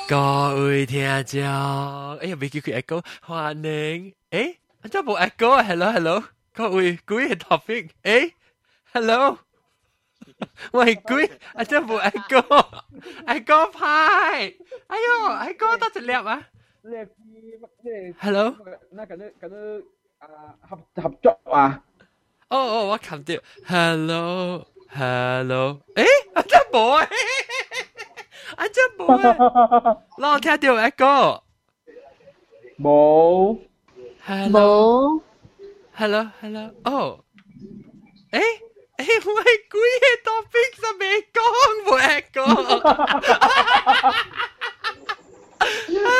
各位聽眾，哎呀，未叫佢 echo，歡迎，誒，我真冇 echo 啊 ，hello，各位 topic，誒，hello，喂，我真冇 echo 派，哎呦 ，echo 多隻粒啊，hello， 合作啊， 哦，我看到 ，hello，誒，我真冇啊。我真冇啊！我聽到 echo。 冇 hello，哦，誒，我係鬼嘅 topic 就未講冇 echo。啊，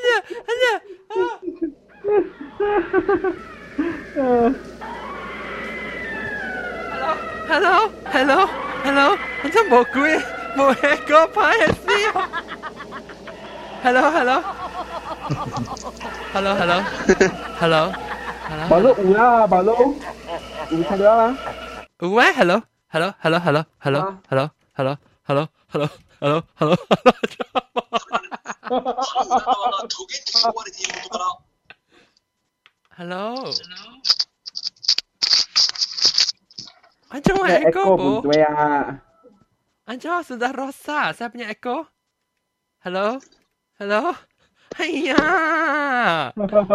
等陣，hello，我真冇鬼。冇 echo 派嘅事啊 ！hello， 馬路有啦，馬路有聽到啦？ 有咩 ？hello，安怎會 echo 唔對啊 ？Anjo sudah rosak. Saya punya echo. Hello? Ayah.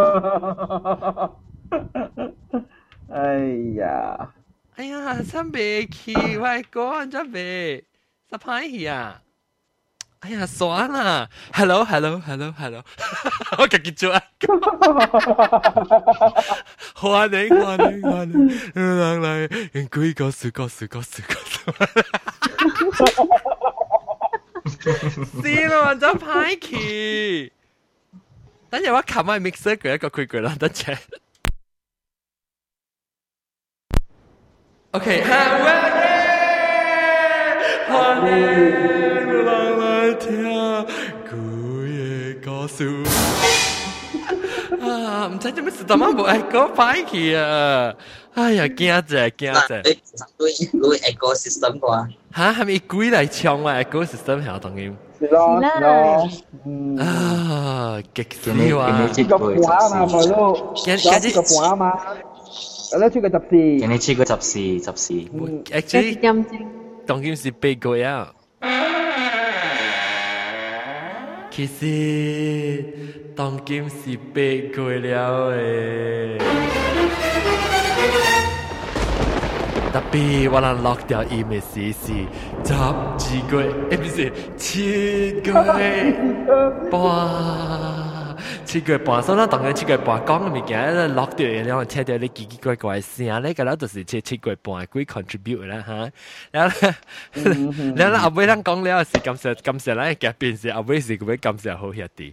哎呀，sampai去我echo 安怎袂？啥歹去啊？哎呀，算啦。Hello. 我自己做 echo。歡迎，人來，人鬼告訴。是咯，真歹去。等陣我冚埋 mixer 佢一個佢啦，等陣。OK， 歡迎人來聽鬼嘅故事。啊，唔知做咩事，當晚冇echo歹去啊！哎呀，驚啫！ 你 ecosystem 啩？ 嚇，係咪鬼嚟搶我 ecosystem 係當然？ 是咯， 啊，激死我！ 個半嘛，馬路，個半嘛，有出個集市， 人哋出個集市。 actually，當然是被鬼啊！其實當然是被鬼了誒。特別我能落掉email是12個月，不是7個月半，7個月半，所以咱當然7個月半講嘅物件，落掉然後聽到你奇奇怪怪聲咧，咁咱就是7個月半嘅鬼 contribute 啦嚇。然後後尾咱講了是感謝咱嘅夾變是後尾是咁樣感謝好兄弟。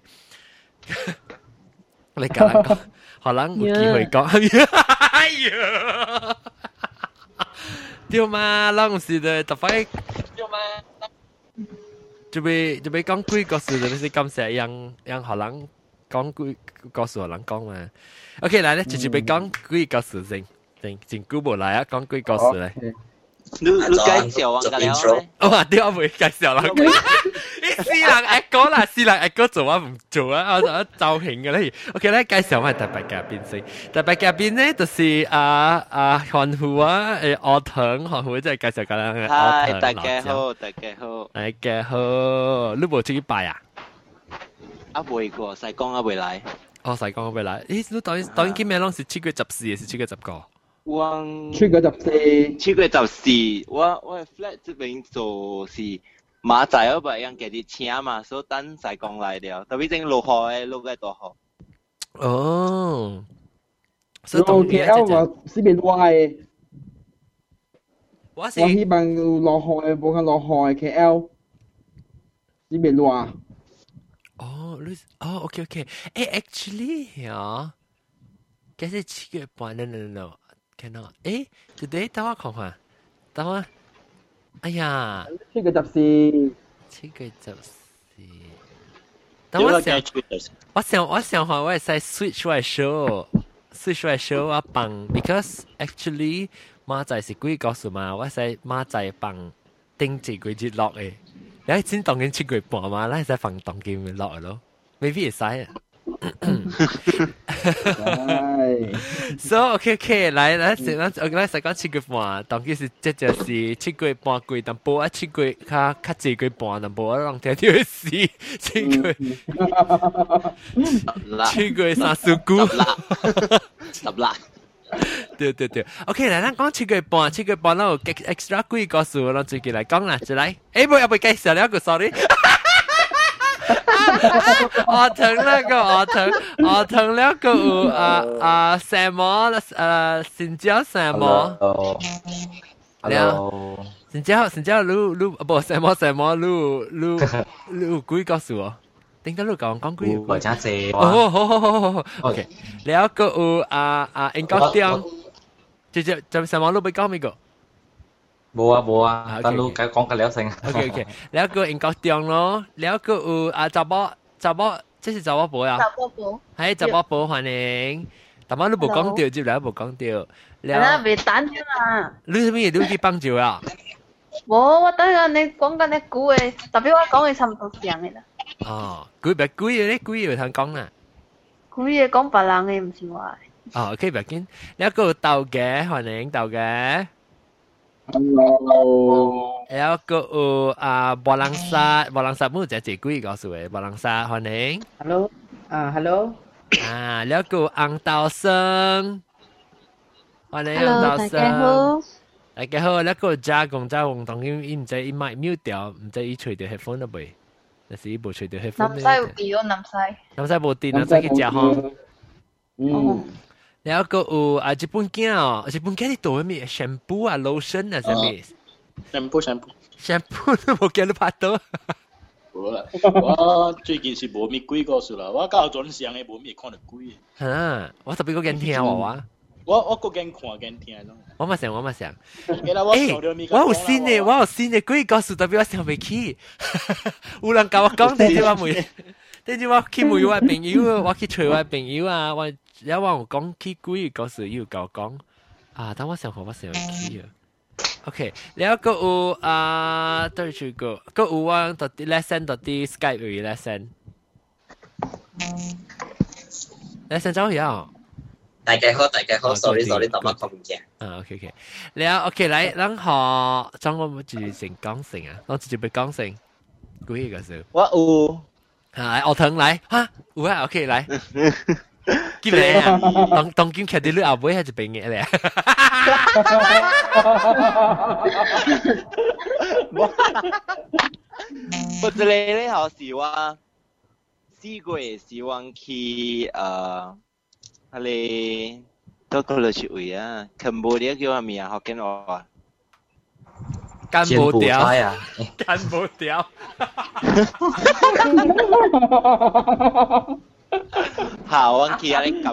你講啦講，可能有機會講。哎呀！對嘛，咱唔是的，特快。對嘛，就俾講鬼故事，就是感謝讓荷蘭講鬼故事荷蘭講嘛。OK，來咧，就俾講鬼故事先，真久冇來啊，講鬼故事咧。 你介紹我㗎了？ 哇！對，我唔會介紹啦。四人 echo 啦，四人 echo 做啊唔做啊？我造型嘅咧。OK 咧，介紹埋特別嘉賓先。特別嘉賓咧就是韓虎啊，柯騰韓虎，即係介紹緊啦。 係，大家好。 你冇出去拜啊？ 未過，西江未來。 哦，西江未來。咦，你當然見咩攏是7月14，是7月19。 出個集 4，我 flat 這邊就是馬仔嗰邊樣嘅啲車嘛，所以等西江來了，特別正落雨落嘅多好。 哦， 所以KL 話呢邊壞， 我希望落雨，冇咁落雨 KL 呢邊壞。 OK， actually 啊，其實7月半 no。cannot today 等我看看，等我，哎呀 ，7月14， 等我想下，我會使 switch 我嘅 show 啊放 ，because actually 馬仔是鬼告訴嘛，我使馬仔放定一個日落嘅， 你先當緊7個月半嘛，你使放當金落咯 ，maybe 會使啊。So OK，來，先咱使講7個月半，當佢是即就是7個月半貴，但無啊7個月較濟個月半，但無啊人聽到死7個月7個月39 10啦。 對 ，OK 嚟，咱講7個月半，咱有 extra 貴個數，咱自己來講啦，就來，要不介紹了個 sorry。我疼了個有什麼新疆什麼 ，Hello， 新疆你不什麼你有幾個數哦？點解你講幾個？ 我真濟好 ，OK， 了個有英國店，就什麼你要講咩個？ 冇啊，等你講個了先。 OK， แล้วก็英國店咯，แล้วก็查某，這是查某婆啊？係查某婆歡迎，但係你冇講到，接嚟冇講到。 啦，未等啫嘛。 你係咩？你去幫助啊？ 冇，我等下你講緊你估嘅，特別我講嘅差唔多樣嘅啦。 哦，估嘅咧，估嘢通講啦。 估嘢講別人嘅，唔是我。 哦，OK，別緊，แล้วก็豆嘅歡迎豆嘅。 Hello， แล้วก็บอลังซา冇จะ幾句告訴你，บอลังซา歡迎。 Hello， แล้วก็อังเตาเซิง歡迎อังเตา Hello， เซิง。大家好，แล้วก็จ้ากง當然伊唔知伊麥 mute 掉，唔知伊吹掉 headphone 了未？但是伊無吹掉 headphone。 南西有電哦，南西無電，南西去食嗬。แล้วก็ญี่ปุ่นแก้วที่ตัวมีแชมพูอ่ะโลชั่นอ่ะใช่ไหมแชมพู冇見你拍到無啦，我最近是無咩鬼故事啦，我較轉上嘅無咩看到鬼。 嚇，我特別嗰間聽喎， 我嗰間看間聽咯。 我咪想， 我有新嘅鬼故事，特別我想未起，有人教我講，但係我去問我朋友，我去找我朋友啊，我有講起鬼故事，要教我講啊，等我想學，我想起啊。OK， แล้วก็對住個有我到啲 lesson 到啲 Skype 有 lesson 走樣。 大家好，sorry，特別講唔見。 OK， แล้ว OK 嚟，咱學將我們自己先講先啊，我自己被講先，幾個數？ 我有。 係，我疼嚟嚇，有啊 ，OK 嚟。叫你啊，當今劇啲你後尾係就俾嘢咧。 我這裡咧好是話4月希望去嗰啲都過嚟去位啊，柬埔寨叫咩啊？福建話。 柬埔寨啊， 柬埔寨。 好，我去嗰啲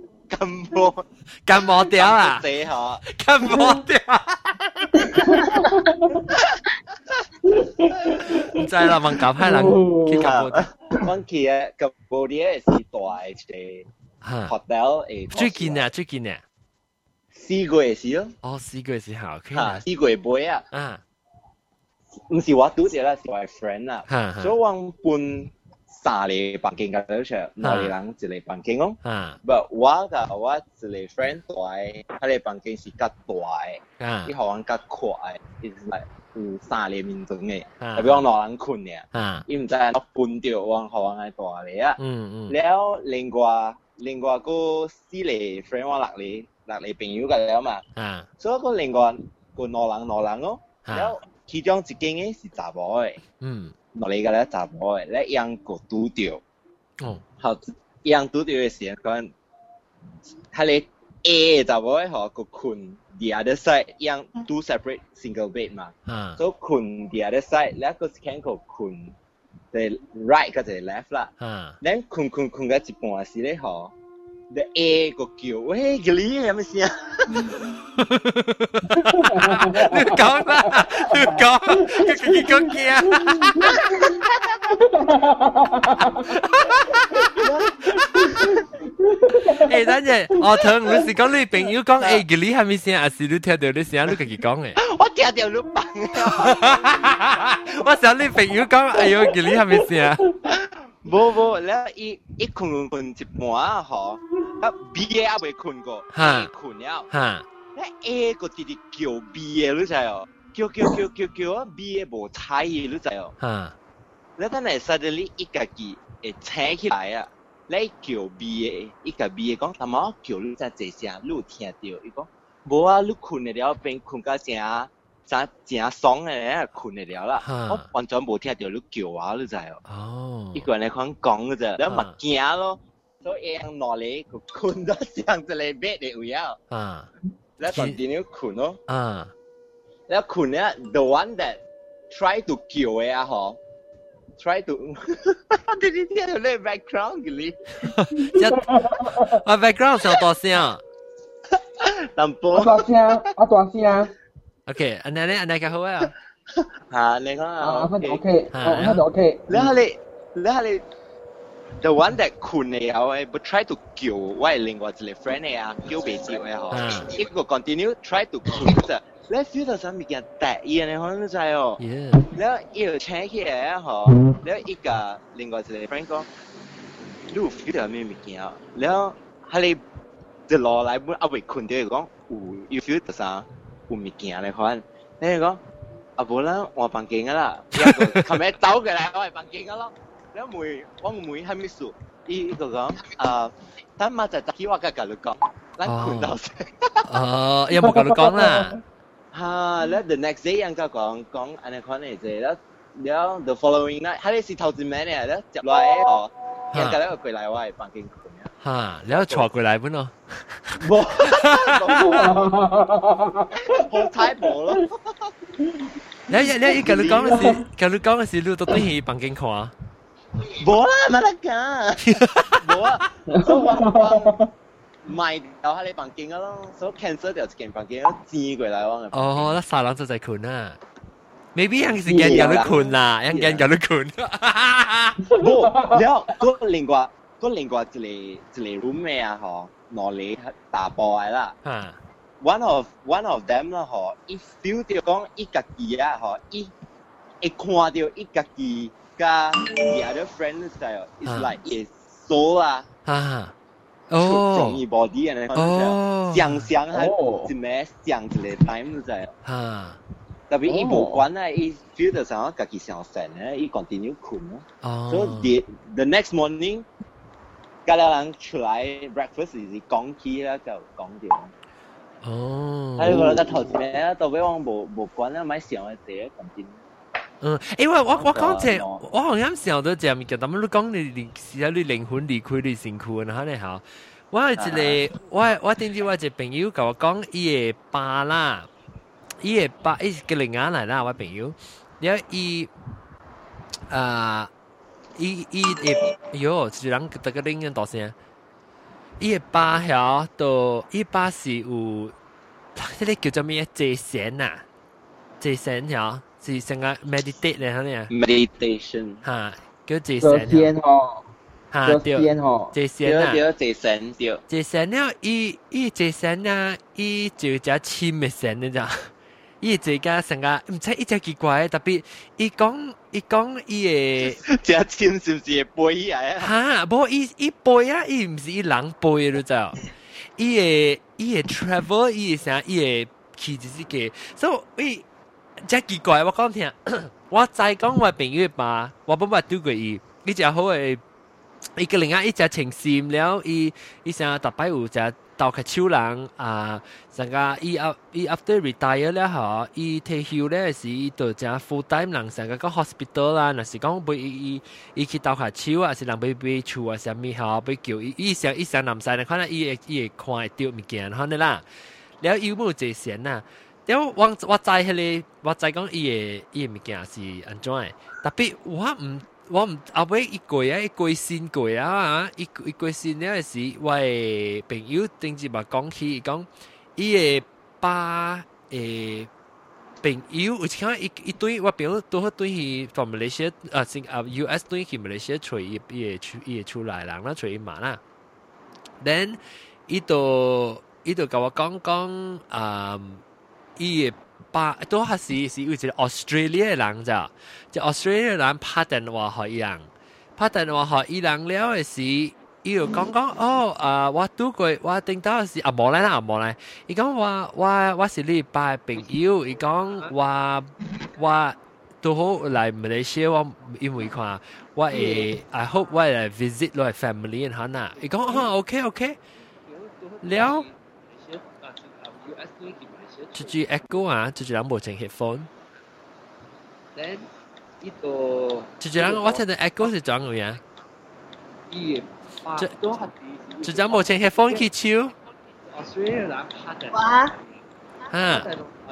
柬埔寨啊， 死嗬， 柬埔寨。唔知啦，問柬埔寨人去柬埔寨。 我去嘅柬埔寨係大嘅 hotel 誒。 最近啊 ，4月時咯。 哦，4月時候，OK 啊，4月尾啊。啊。唔是我拄着啦，是我 friend 啦。所以我搬3個房間㗎到出，2個人一個房間咯。不，我一個 friend 大，佢個房間是較大嘅，啲學生較快，係like有3個面鐘嘅，特別我2人困嘅，伊唔知我搬掉我學生係大嚟啊。แล้ว另外個4個 friend 我6個朋友㗎了嘛。所以個另外個2人咯，แล้ว其中一間嘅是查某嘅。落嚟嘅咧查某嘅，咧樣個拄着，好樣拄着嘅時間，佢哋 A 查某嘅嗬個困 the other side， 樣 two separate single bed 嘛，所以困 the other side， 咧個 scan 個困，就 right 個就 left 啦，咧困嘅一半時咧嗬。The A 個叫，喂，嗰啲係咩事啊？ 你講啦，佢講嘅。誒， 等陣，我同你是講你朋友講誒，佢你係咪聲，還是你聽到你聲，你自己講嘅？ 我聽到你笨我想你朋友講，哎呦，佢你係咪聲？ 冇，แล้วอีกคน一半嗬，B A 未困過，困了，แล้ว A 個弟弟叫 B A 你知哦，叫啊 B A 冇猜嘢你知哦，แล้ว等係 suddenly 一個字誒請起來啊，你叫 B A 一個 B A 講，但係我叫你真係聲，你有聽到？伊講冇啊，你困了邊困到正爽嘅，困了啦，我完全冇聽到你叫啊，你知哦。一個人嚟講嘅啫，แล้ว咪驚咯，所以นอนเลย佢困到像一個 bed 嚟位啊，แล้ว continue 困咯，แล้ว困เนี่ย the one that try to kill 嘅啊嗬 try to 我哋呢啲喺度咧 background 嘅咧， 啊 background 上多聲， 淡薄， 我大聲 ，OK，อันนั้นก็好啊， 嚇你講啊 ，OK，那就 OK， แล้ว你 the one that 困嘅啊，but try to kill 我係另外一個 friend 嘅啊，叫未接嘅嗬，一個 continue try to 困啫。你 feel 到上面件大嘢你可能就係哦，แล้ว要請起嚟啊嗬，แล้ว一個另外一個 friend 講，你 feel 到咩物件啊？แล้ว係你就落嚟本阿偉困到講，有 feel 到啥？有物件你可能，你講阿冇啦，我房間噶啦，一個琴日走嘅啦，我係房間噶咯，แล้ว我妹係咪數？一個講等晚就集我嘅隔籬講，咱困到先。 有冇隔籬講啦？ แล้ว the next day ยังก็講อันนี้คนนี้啫แล้ว the following night 他哋是頭先咩เนี่ยแล้ว接來哦ยังก็แล้ว過來我係房間困啊แล้ว坐過來本咯冇好太冇咯你隔籬講嘅事你到底去房間看冇啦唔得㗎冇啊賣掉喺你房間噶咯，所以 cancel 掉一間房間，轉過來我。 哦，那三人就在困啊，maybe 有時間有你困啦，有間有你困。 冇，然後嗰另外一個 room 咩啊？嗬，攞嚟打波嘅啦。One of them 啦，嗬，一 feel 到講一家己啊，嗬，一看到一家己加 the other friend 就係 ，it's like it's so 啦。中意 body 嘅咧，想係一咩想一個 time 就係，特別伊無關啊，伊 feel 到上我家己上神咧，伊 continue 困咯，所以 the next morning，家人出來 breakfast 是講起啦，就講掉。睇個得頭先咩啊？到尾我無關啊，買上嘅嘢 continue。 因為我講這，我好像想到這物件，但係你講你時候你靈魂離開你身軀，然後你好，我係一個，我頂住我一個朋友甲我講，伊個爸啦，伊個爸，伊是個另外來啦，我朋友，然後伊喲，一人得個另人大聲，伊個爸曉到，伊爸是有，即個叫做咩坐禪啊，坐禪曉。是成個 meditate 咧，嚇你啊 meditation 嚇，叫坐禪嗬， 嚇對，坐禪啊，坐禪了，伊坐禪啊，伊就只深嘅禪你知？伊坐個成個唔知伊只奇怪，特別伊講伊個， 只深是唔是會背起來啊？ 嚇，無伊背啊，伊唔是伊人背你知？伊個 travel，伊個啥，伊個去就是個，所以伊。真奇怪，我講聽，我再講我朋友吧，我冇捌對過伊，伊只好誒，伊個另外伊只情心了，伊成逐擺有只鬥開手人啊，成個伊 after retire 了後，伊退休咧時，伊就只 full time 人成個 hospital 啦，若是講俾伊去鬥開手啊，是人俾厝啊，啥物後俾叫伊成南西咧，可能伊會看會到物件，可能啦，了伊冇坐閒啊。因為我知迄個，我知講伊個物件是安怎誒，特別我唔後尾伊過身過啊，伊過身了時，我誒朋友頂住嘛講起，伊講伊個爸誒朋友，有時伊對我朋友都對去 from Malaysia US 對去 Malaysia 找伊個出來人啦，找伊媽啦，then。 跟我講伊嘅爸都係是有一個 Australia 嘅人咋，就 Australia 人拍電話給伊人，拍電話給伊人了嘅時，伊就講我拄過，我頂到是無來，伊講我是你爸嘅朋友，伊講我都好嚟馬來西亞，我因為看我會 I hope 我嚟 visit 落 family 然後呐，伊講OK， 了。就 echo 啊，就人冇整 headphone。 Then 呢度就人我聽到 echo 是怎樣？就人冇整 headphone 去唱。 哇！ 啊！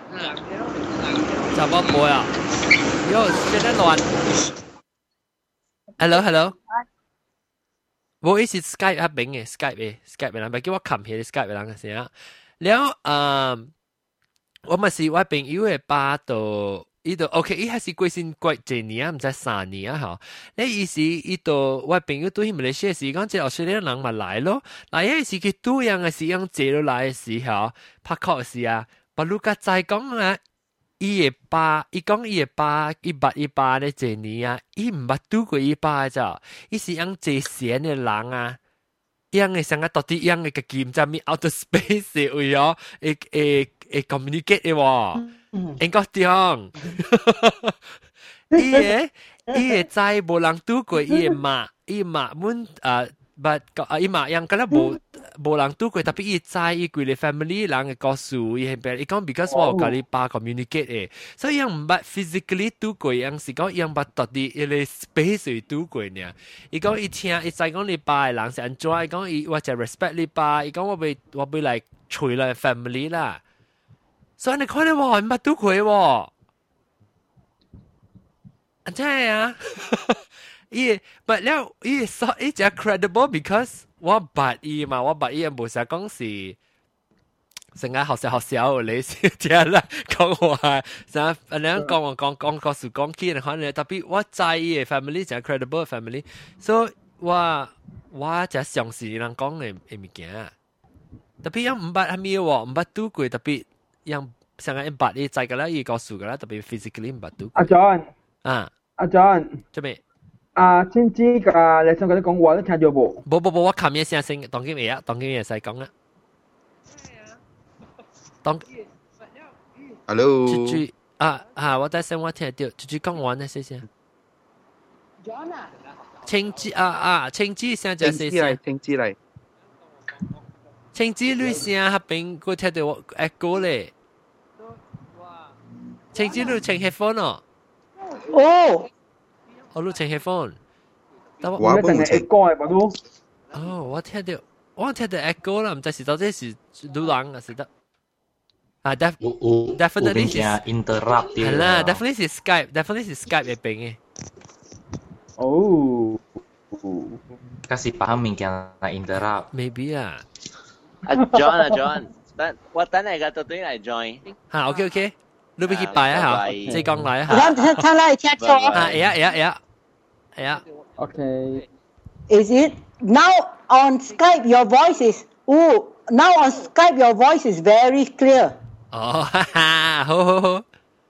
怎麼播啊？喲，現在亂。Hello。我意思 Skype 啊，邊嘅 Skype 嘅人，咪叫我撳起 Skype 嘅人嘅先啊。了我咪是我朋友嘅爸到伊度 OK， 伊還是過先過一年啊，唔知3年啊吼。你意思伊度我朋友對馬來西亞時講，即係澳大利亞人咪來咯。嗱，有時佢都樣嘅時樣借落來嘅時候，拍確時啊，不如家再講啊，伊嘅爸，伊講伊嘅爸，伊爸咧一年啊，伊唔捌拄過伊爸咋，伊是樣借錢嘅人啊。樣嘅成日到底樣嘅個劍就咪 outer space 嘅位哦，communicate 嘅喎，應該點？伊嘅在無人拄過伊嘅媽滿伊媽樣嗰啲無人拄過，特別伊在伊規個 family 人嘅故事，伊係別，伊講 because 我有甲你爸 communicate 嘅，所以樣唔捌 physically 拄過樣是講樣捌到底伊個 space 去拄過呢。伊講伊聽伊知講你爸嘅人是安怎，伊講伊我就 respect 你爸，伊講我會嚟隨來 family 啦。所以你看你喎，唔捌拄過喎，真係啊！but 了伊就 credible because 我捌伊嘛，我捌伊無實講是成日學校你先聽啦講話，成日人講我講故事講起，可能特別我在意嘅 family 就 credible family， 所以我就相信人講嘅物件，特別樣唔捌係咩喎，唔捌拄過特別樣成日捌伊在㗎啦，伊故事㗎啦，特別 physically 唔捌拄。 阿 John 啊， 阿 John 做咩？ 千枝㗎，你想嗰啲講話都聽咗冇？ 冇，我琴日先聲，當今嘢使講啦。當 Hello， 豬我大聲我聽到，豬講完啦，謝謝。John 啊，青枝聲就謝謝。 青枝嚟， 青枝女聲合併，我聽到我 echo 咧。青枝女請 headphone 哦。 哦。 我錄成 headphone，但我一定係 echo 係咪都？ 我聽到 echo 啦，唔知是到底是女人還是得definitely 是 interrupt 係啦 ，definitely 是 Skype 嘅病嘅。 哦， kasi paham物件來 interrupt。 maybe 啊。 John，等我等你個到底嚟 join。 OK。你俾佢擺啊嚇，即係講嚟啊嚇。聽啦，聽錯。 係啊。 Okay. Is it now on Skype? Your voice is now on Skype your voice is very clear. 哦，好。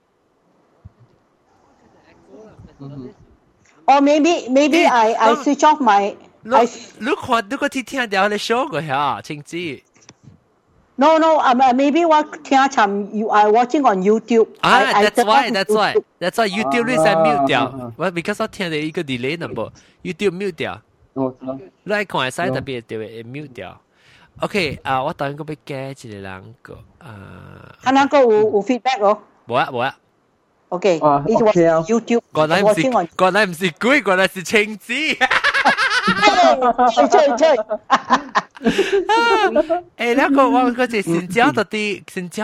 Or maybe I switch off my. 你個聽到你 show 個嚇，請知。 No, maybe what you are watching on YouTube. That's why YouTube 你先 mute 掉。我 because 我聽到一個 delay number，YouTube mute 掉。你看下使特別就會 mute 掉。OK，我等個要加一個人個兩個有 feedback 咯。 冇啊。 OK，it was YouTube. 原來唔是鬼，原來是青子。 吹。 那個我嗰隻先交到啲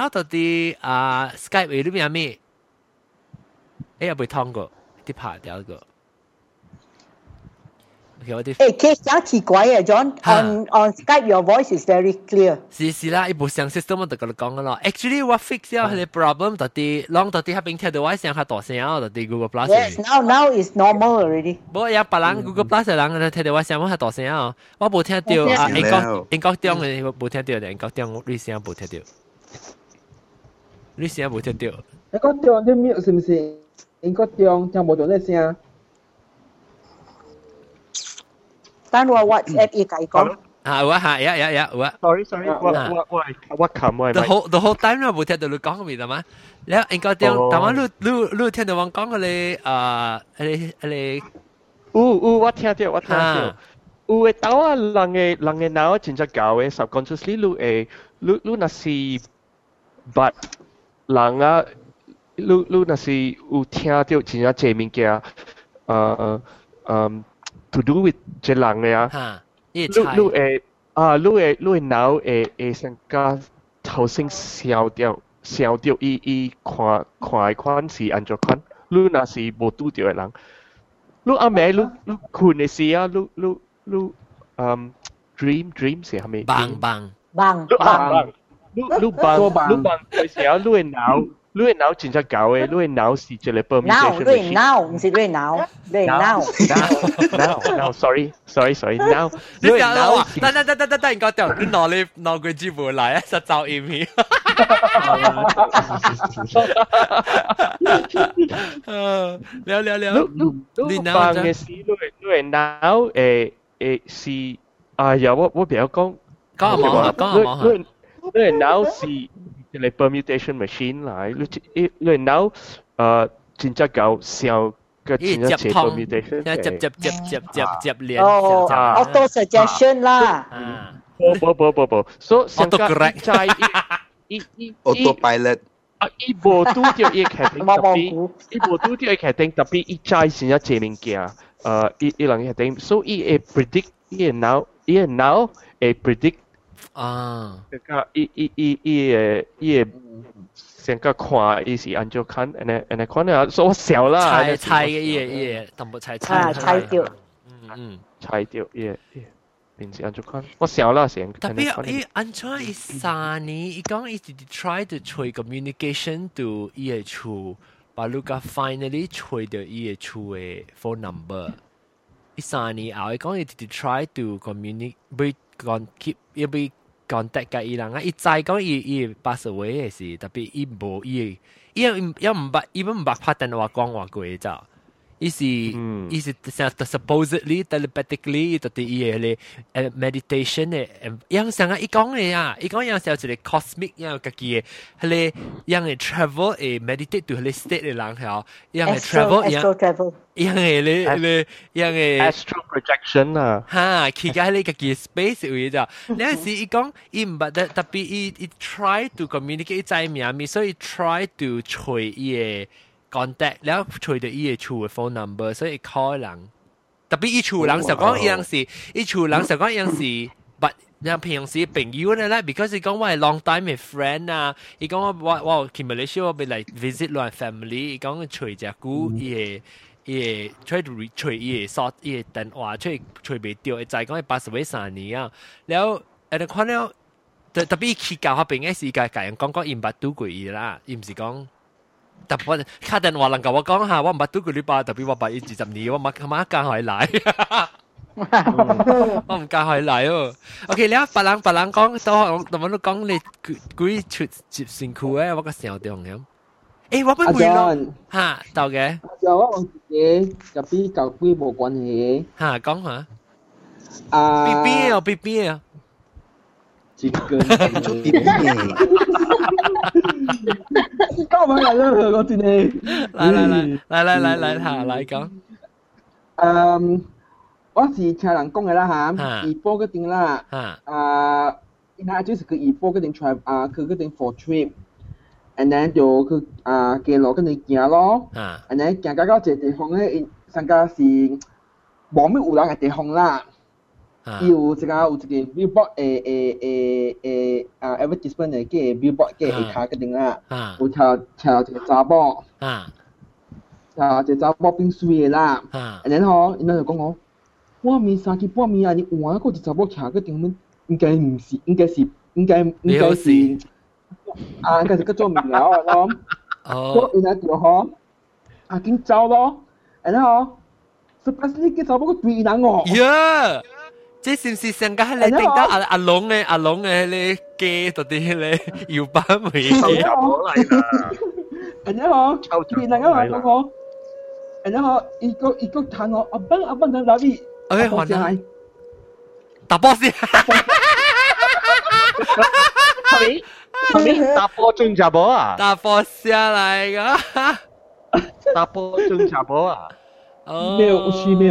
Skype 裏面咩？有冇通過啲拍掉個？ case 真奇怪啊 ，John。On Skype your voice is very clear。 是啦，伊部上 system 我就跟你講咯。Actually 我 fix 咗佢哋 problem，到底啷到底喺邊聽到我聲較大聲啊，到底 Google Plus。 Yes, now is normal already。 不有別人 Google Plus 嘅人聽到我聲我較大聲啊，我冇聽到啊，英國中嘅冇聽到，英國中你聲冇聽到，你聲冇聽到。 英國中啲 mute 是唔是？英國中聽冇到呢聲。 單話 WhatsApp 要計講。 有啊，有啊。 Sorry，我琴我。 The whole time 我冇聽到你講咩啦嘛？แล้ว英國中，但係你聽到我講嗰你我聽到。有嘅刀啊，人嘅腦真係搞嘅 ，subconsciously 你那是 but 人啊，你那是有聽到真係這物件，to do with 這人嘅啊，你嘅腦會成個頭先燒掉，伊看是安怎看，你那是無拄到嘅人，你阿妹你困嘅時啊，你dream 是係咪？ 棒。 你嘅時候，你嘅腦真係搞嘅，你嘅腦是一個 permutation machine。 腦唔是你腦 ，sorry，now。 你講啦，等英國中，你攞佢字幕嚟啊，實造影片。了， 你腦嘅事，你嘅腦是呀，我不要講。講你嘅腦是一個 permutation machine 嚟，你嘅腦真係搞小個真係接 permutation， 接連。 auto suggestion 啦。 不，所以成個在 autopilot。 伊無拄到伊決定，特別伊在先一這物件，伊人決定，所以伊會 predict 伊嘅腦會 predict 伊成個看伊是安怎看，安看啊，所以我笑啦， 猜嘅，淡薄猜掉， 猜掉，平時安怎看，我笑啦成。 特別伊安怎伊3年，伊講伊直 try to 找 communication to 伊嘅厝，把路個 finally 找到伊嘅厝嘅 phone number。伊3年後，伊講伊直 try to communicate，要被 contact 甲伊人啊，伊知講伊pass away嘅事，特別伊無伊唔捌拍電話講話過咋。伊是 supposedly telepathically 到底伊嘅meditation 嘅樣成啊！伊講樣是有一個 cosmic 樣家己嘅，佢哋樣嘅 travel 誒 meditate 到佢哋 state 嘅人係，樣嘅 travel 樣嘅樣嘅 astral projection 啊， 嚇，去解你家己 space 位咋？有陣時伊講伊唔捌得，特別伊 try to communicate 在面，所以 try to 找伊嘅。contact แล้วช่วยเดี๋ยวอีชู phone number 所以 call หลังแต่พี่อีชูหลังสก็ยังสิอีชูหลังสก็ยังสิbut ยัง平時朋友นั่นแหละ because 佢講我係 long time 嘅 friend 啊佢講我去 Malaysia 我嚟 visit 我 family 佢講隨隻股伊出去隨伊索伊電話出去隨未掉就係講係80位3年啊แล้ว誒看了特別佢教下邊嘅時間人講伊唔捌拄過伊啦伊唔是講แต่พอข้าแต่ว่าหลังกับว่าก้องหาว่าบัตรตุกุลิปาแต่พี่ว่าไปอีจีจำนี้ว่ามาการหอยไหลว่ามันการหอยไหลโอเคแล้วปลังก้องตัวมันก้องเลยกุยชุดจีบสิงคูว่าก็เสียวเดียวของว่าไม่會咯嚇到嘅就我自己就比較規模關係嚇講下邊啊幾個交埋嚟啦，我見你。 嚟講。 我是聽人講嘅啦嚇，二波嗰定啦，然後就是佢二波嗰定 try 佢嗰定 for trip，and then 就佢嘅路跟住行咯，and then 行到一個地方咧，上個是冇咩有人嘅地方啦。有一個 billboard advertisement 嘅 billboard 嘅下個定啦，有條一個查某，一個查某變水嘅啦，然後就講我， 半暝3點半暝啊，你換個一查某徛個頂面，應該唔是，應該是應該叫做明了啊咯。哦。所以呢就嗬，緊走咯，然後 surprise 叫查某個對人哦。 呀！這是唔是上家你聽到阿龍嘅咧機到啲咧搖板尾嘅？ 然後對人啊嗰個，然後一個彈我阿笨在哪裡？ 哎，還來打波先。 打波中查波啊？ 打波下來噶。 打波中查波啊？ 沒有，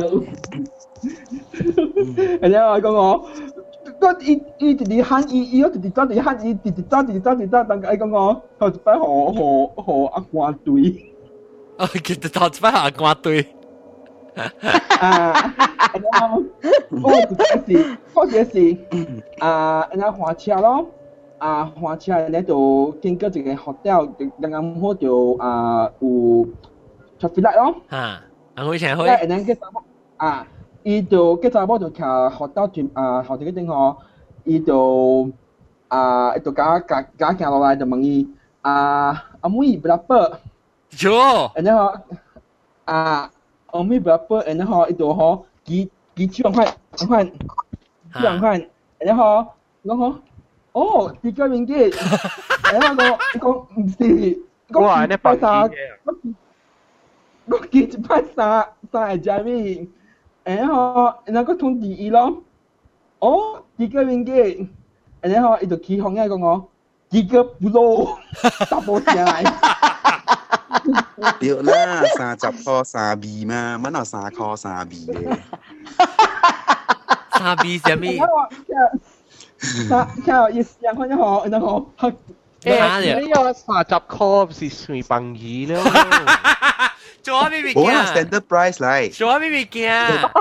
然後講我直直喊，伊直直走，直喊，伊直直走，但係講我頭一擺和阿官隊。 哦，其實頭一擺阿官隊。 然後嗰時是然後換車咯，換車咧就經過一個 hotel， 剛剛好就有 traffic light 咯。 我以前去。 然後嘅伊就嘅查某就徛hotel hotel 嗰陣嗬，伊就行落來就問伊阿妹 berapa？ Jo。 然後阿妹 berapa？ 然後伊就嗬幾2塊，然後講哦3 ringgit， 然後講唔是， 哇！你白錢嘅。 我記一擺3Jamie。然後個通知伊咯，哦，3 ringgit， 然後伊就起哄嘅講我3不咯，打波上來。 對啦，30塊3幣嘛，乜有3塊3幣嘅。 3幣什麼？ 跳一2塊就好，然後你有30塊是隨便意咯。 做咩物件？ 冇啦 standard price 嚟。 做咩物件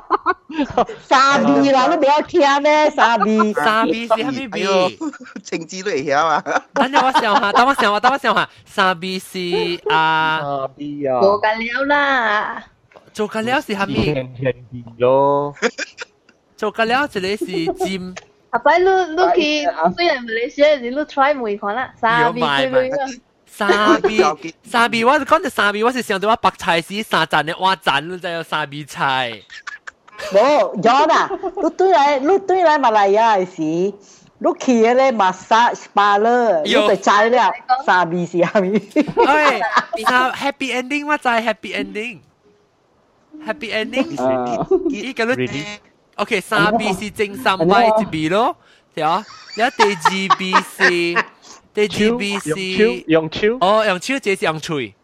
？3B啦，你不要聽咩？3B 是咩味？ 政治都會曉啊！ 等我想下，3B 是 3B 啊。 做緊了啦。 做緊了是咩？ 甜咯。 做緊了一個是尖。 阿伯，你去雖然馬來西亞，你 try 每款啦，3B 最靚。3B 我就講到3B，我是想到我白菜是3盞嘅蛙盞，你就有3B 菜。 冇有啦，你對來馬來亞時，你去嗰啲 massage parlour，你就知了3B 是啥物。 喂，happy ending 我知 happy ending。happy ending，依個你 OK 3B 是正3擺一邊咯，對啊，有第2B 是。第2B 是用手， 哦，用手，這是用喙。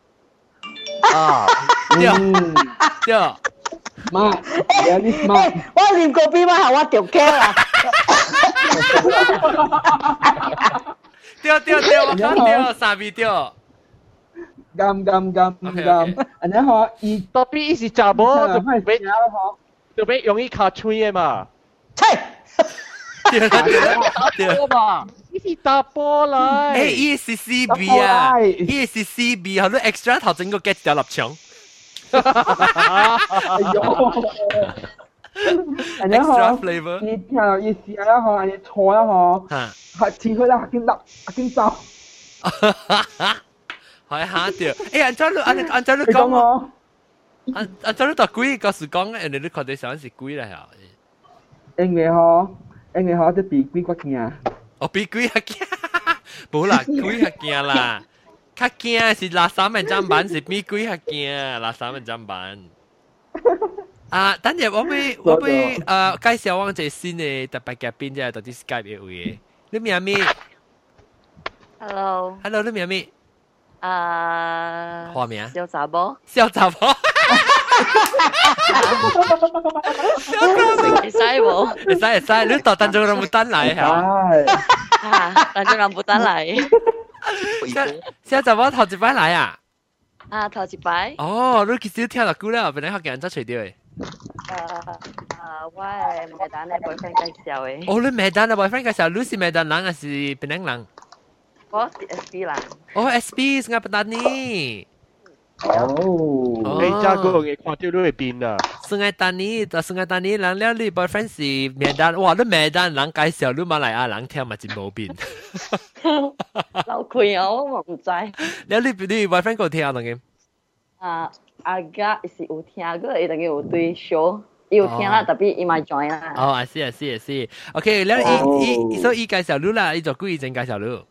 對， 媽，你媽， 我練過邊話我條頸啊。 對，我看到3B 對。 咁，然後伊特別是查某就俾用伊卡喙嘅嘛。 對嘛，呢是打波嚟。 誒，依是 CB 啊，依是 CB，好多 extra 頭整個 get 掉立場。extra flavor。 你跳一試啦嗬，你錯啦嗬，係切佢啦，見走。 係嚇掉，誒，按照你講喎，按照你讀幾個時講，人哋你確定上是幾啦嚇？ 因為嗬。因為我啲比鬼較驚， 比鬼較驚，冇啦，鬼較驚啦，較驚是垃圾文章版，是比鬼較驚，垃圾文章版。等陣我會介紹我隻新嘅特別嘉賓，即係到啲 Skype 嘅位。你名咩 ？Hello， 你名咩？花名？ 小雜波。會使喎， 會使，你到tanjung rambutan嚟嚇 ？tanjung rambutan嚟。 小雜波頭一擺嚟啊？ 頭一擺。 哦，你其實聽落久了，本來學嘅人真隨掉誒。 我係麥丹嘅 boyfriend 介紹嘅。 哦，你麥丹嘅 boyfriend 介紹，你是麥丹人還是檳城人？ 我是 SB 人。 哦 ，SB 是亞伯丹尼。 哦，你真係嗰樣嘢看到都會變啊！ Sungai Tani，到 Sungai Tani 人了，你 boyfriend 是名單，哇！你名單人介紹，你馬來亞人聽嘛真冇變。 流氣啊，我唔知。 你 boyfriend 個聽啊，當然。 阿家是有聽過，伊當然有對 show。有聽啦，特別伊咪 join 啦。 哦，I see。OK， แล้ว所以介紹你啦，你做幾陣介紹你？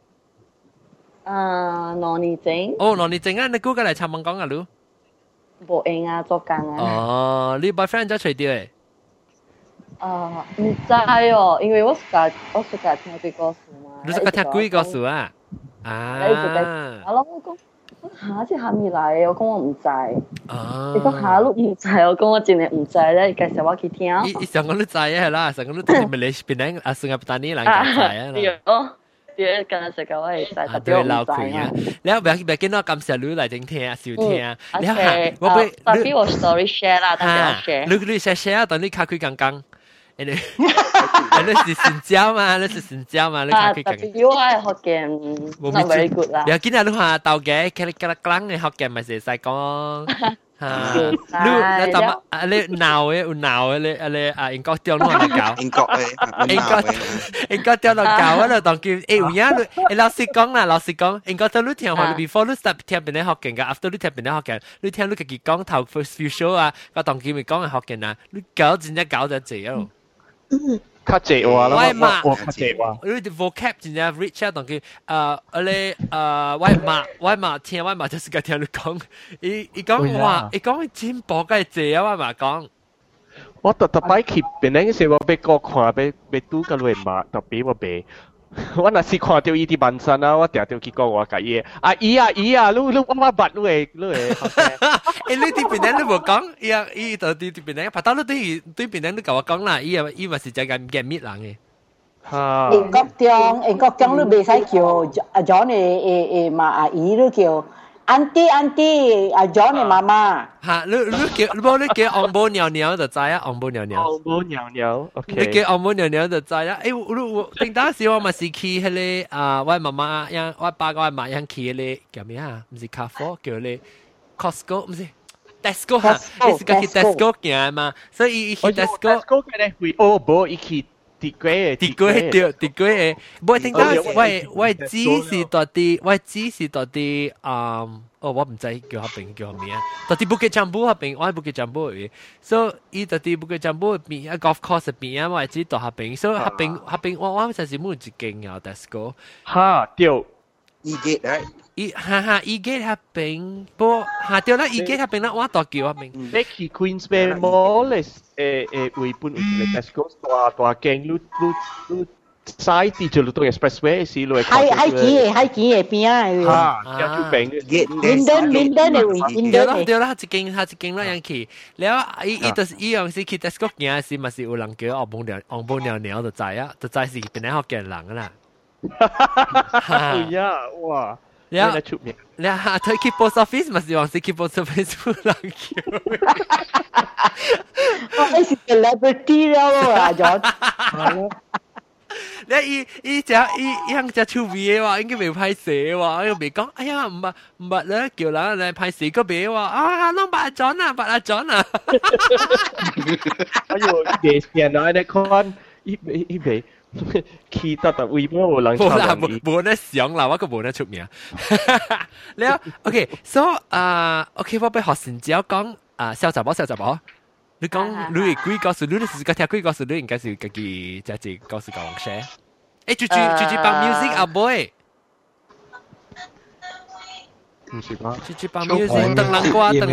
兩年前。 哦，2年前啊，你估計嚟參問講啊，你？ 無用啊，做工啊。 哦，你 boyfriend 咗隨掉誒？ 唔知哦，因為我暑假聽幾個數嘛。 你暑假聽幾個數啊？ 我諗我講。嚇！即係下面嚟，我講我唔知。你講下都唔知，我講我真係唔知咧。介紹我去聽。 伊上個都知啊啦，上個都係咪你邊個啊？上個當年人就知啊啦。對，今日食個我係知，特別唔知啊。 你唔見到咁少女嚟聽聽，少聽。你係我俾特別我 story share 啦，等我 share。 你 share 等你卡佢剛剛。你是新疆嘛？你是新疆嘛？你看佢講。但係我係福建，not very good 啦。 你見到你話鬥嘅，佢嘅福建咪成日講。你當你鬧嘅，有鬧嘅，你英國掉落嚟搞。英國掉落搞，我就當叫有嘢你老實講啦，老實講，英國到你聽話 before 你 start 聽邊啲福建嘅 ，after 你聽邊啲福建，你聽你自己講頭 first few show 啊，個當叫咪講係福建啊，你搞真係搞得滯哦。 較濟話啦， 我較濟話。你啲 vocab 真係 rich 啊，當佢外馬聽外馬就是個聽你講，伊講話，伊講真薄嘅濟啊，外馬講。 我特擺去邊嗰時我俾個看，俾拄個外馬特別我俾。我那時看到伊啲紋身啊，我定定去講我介意。姨啊，你我捌你會。 你啲邊人你冇講，伊就啲邊人，拍到你對邊人你同我講啦，伊咪是只咁嘅搣人嘅。 英國中你未使叫阿 John 誒嘛阿姨都叫 auntie 阿 John 嘅媽媽。 嚇，你叫昂寶娘娘就知啊，昂寶娘娘。 昂寶娘娘 ，OK。 你叫昂寶娘娘就知啊。我定當時我咪是去迄個我媽媽樣，我爸我媽樣去迄個叫咩啊？唔是卡佛，叫迄個 Costco，唔是。Tesco 哈，伊是個去 Tesco 行嘛，所以伊去 Tesco 嘅咧會無伊去地龜嘅，無聽到我指是到啲，我唔知叫咩啊，到啲Bukit Jambu 嗰邊，我喺Bukit Jambu嘅，所以伊到啲Bukit Jambu 邊，golf course 邊啊，我知到嗰邊，所以嗰邊我就係冇一間啊 Tesco， 嚇對。 E-gate right？ E-gate 嗰邊，不下掉啦 E-gate 嗰邊啦，我度叫嗰邊。 你去 Queensway Mall 會搬嚟 Tesco 大間，你曬啲就到 Expressway 時落。 喺幾邊啊？ 嚇，有條邊嘅。 Linden 嘅。 對啦，一間啦樣去，然後伊就是伊樣是去 Tesco 行時，咪是有人叫昂寶娘娘就知啊，就知是邊個福建人啦。 呀，哇！ 你出名，你睇 keep post office 咪是話是 keep post office 冇人叫。 我係 celebrity 啦，John。 你樣只出名話，應該未拍攝話，又未講，哎呀唔係咧，叫人嚟拍攝個名話，啊，攞白阿 John 啊。 哎呦，電視啊，你看，一未。其他特微博冇人抄人哋， 冇得想啦，我個冇得出名。你啊 ，OK，so OK， 我俾學生只講小雜寶，你講你幾個數，你是個聽幾個數，你應該是自己即係告訴講 share。誒，住幫 music 啊 boy， 唔是吧？ 住幫 music，鄧蘭瓜， 鄧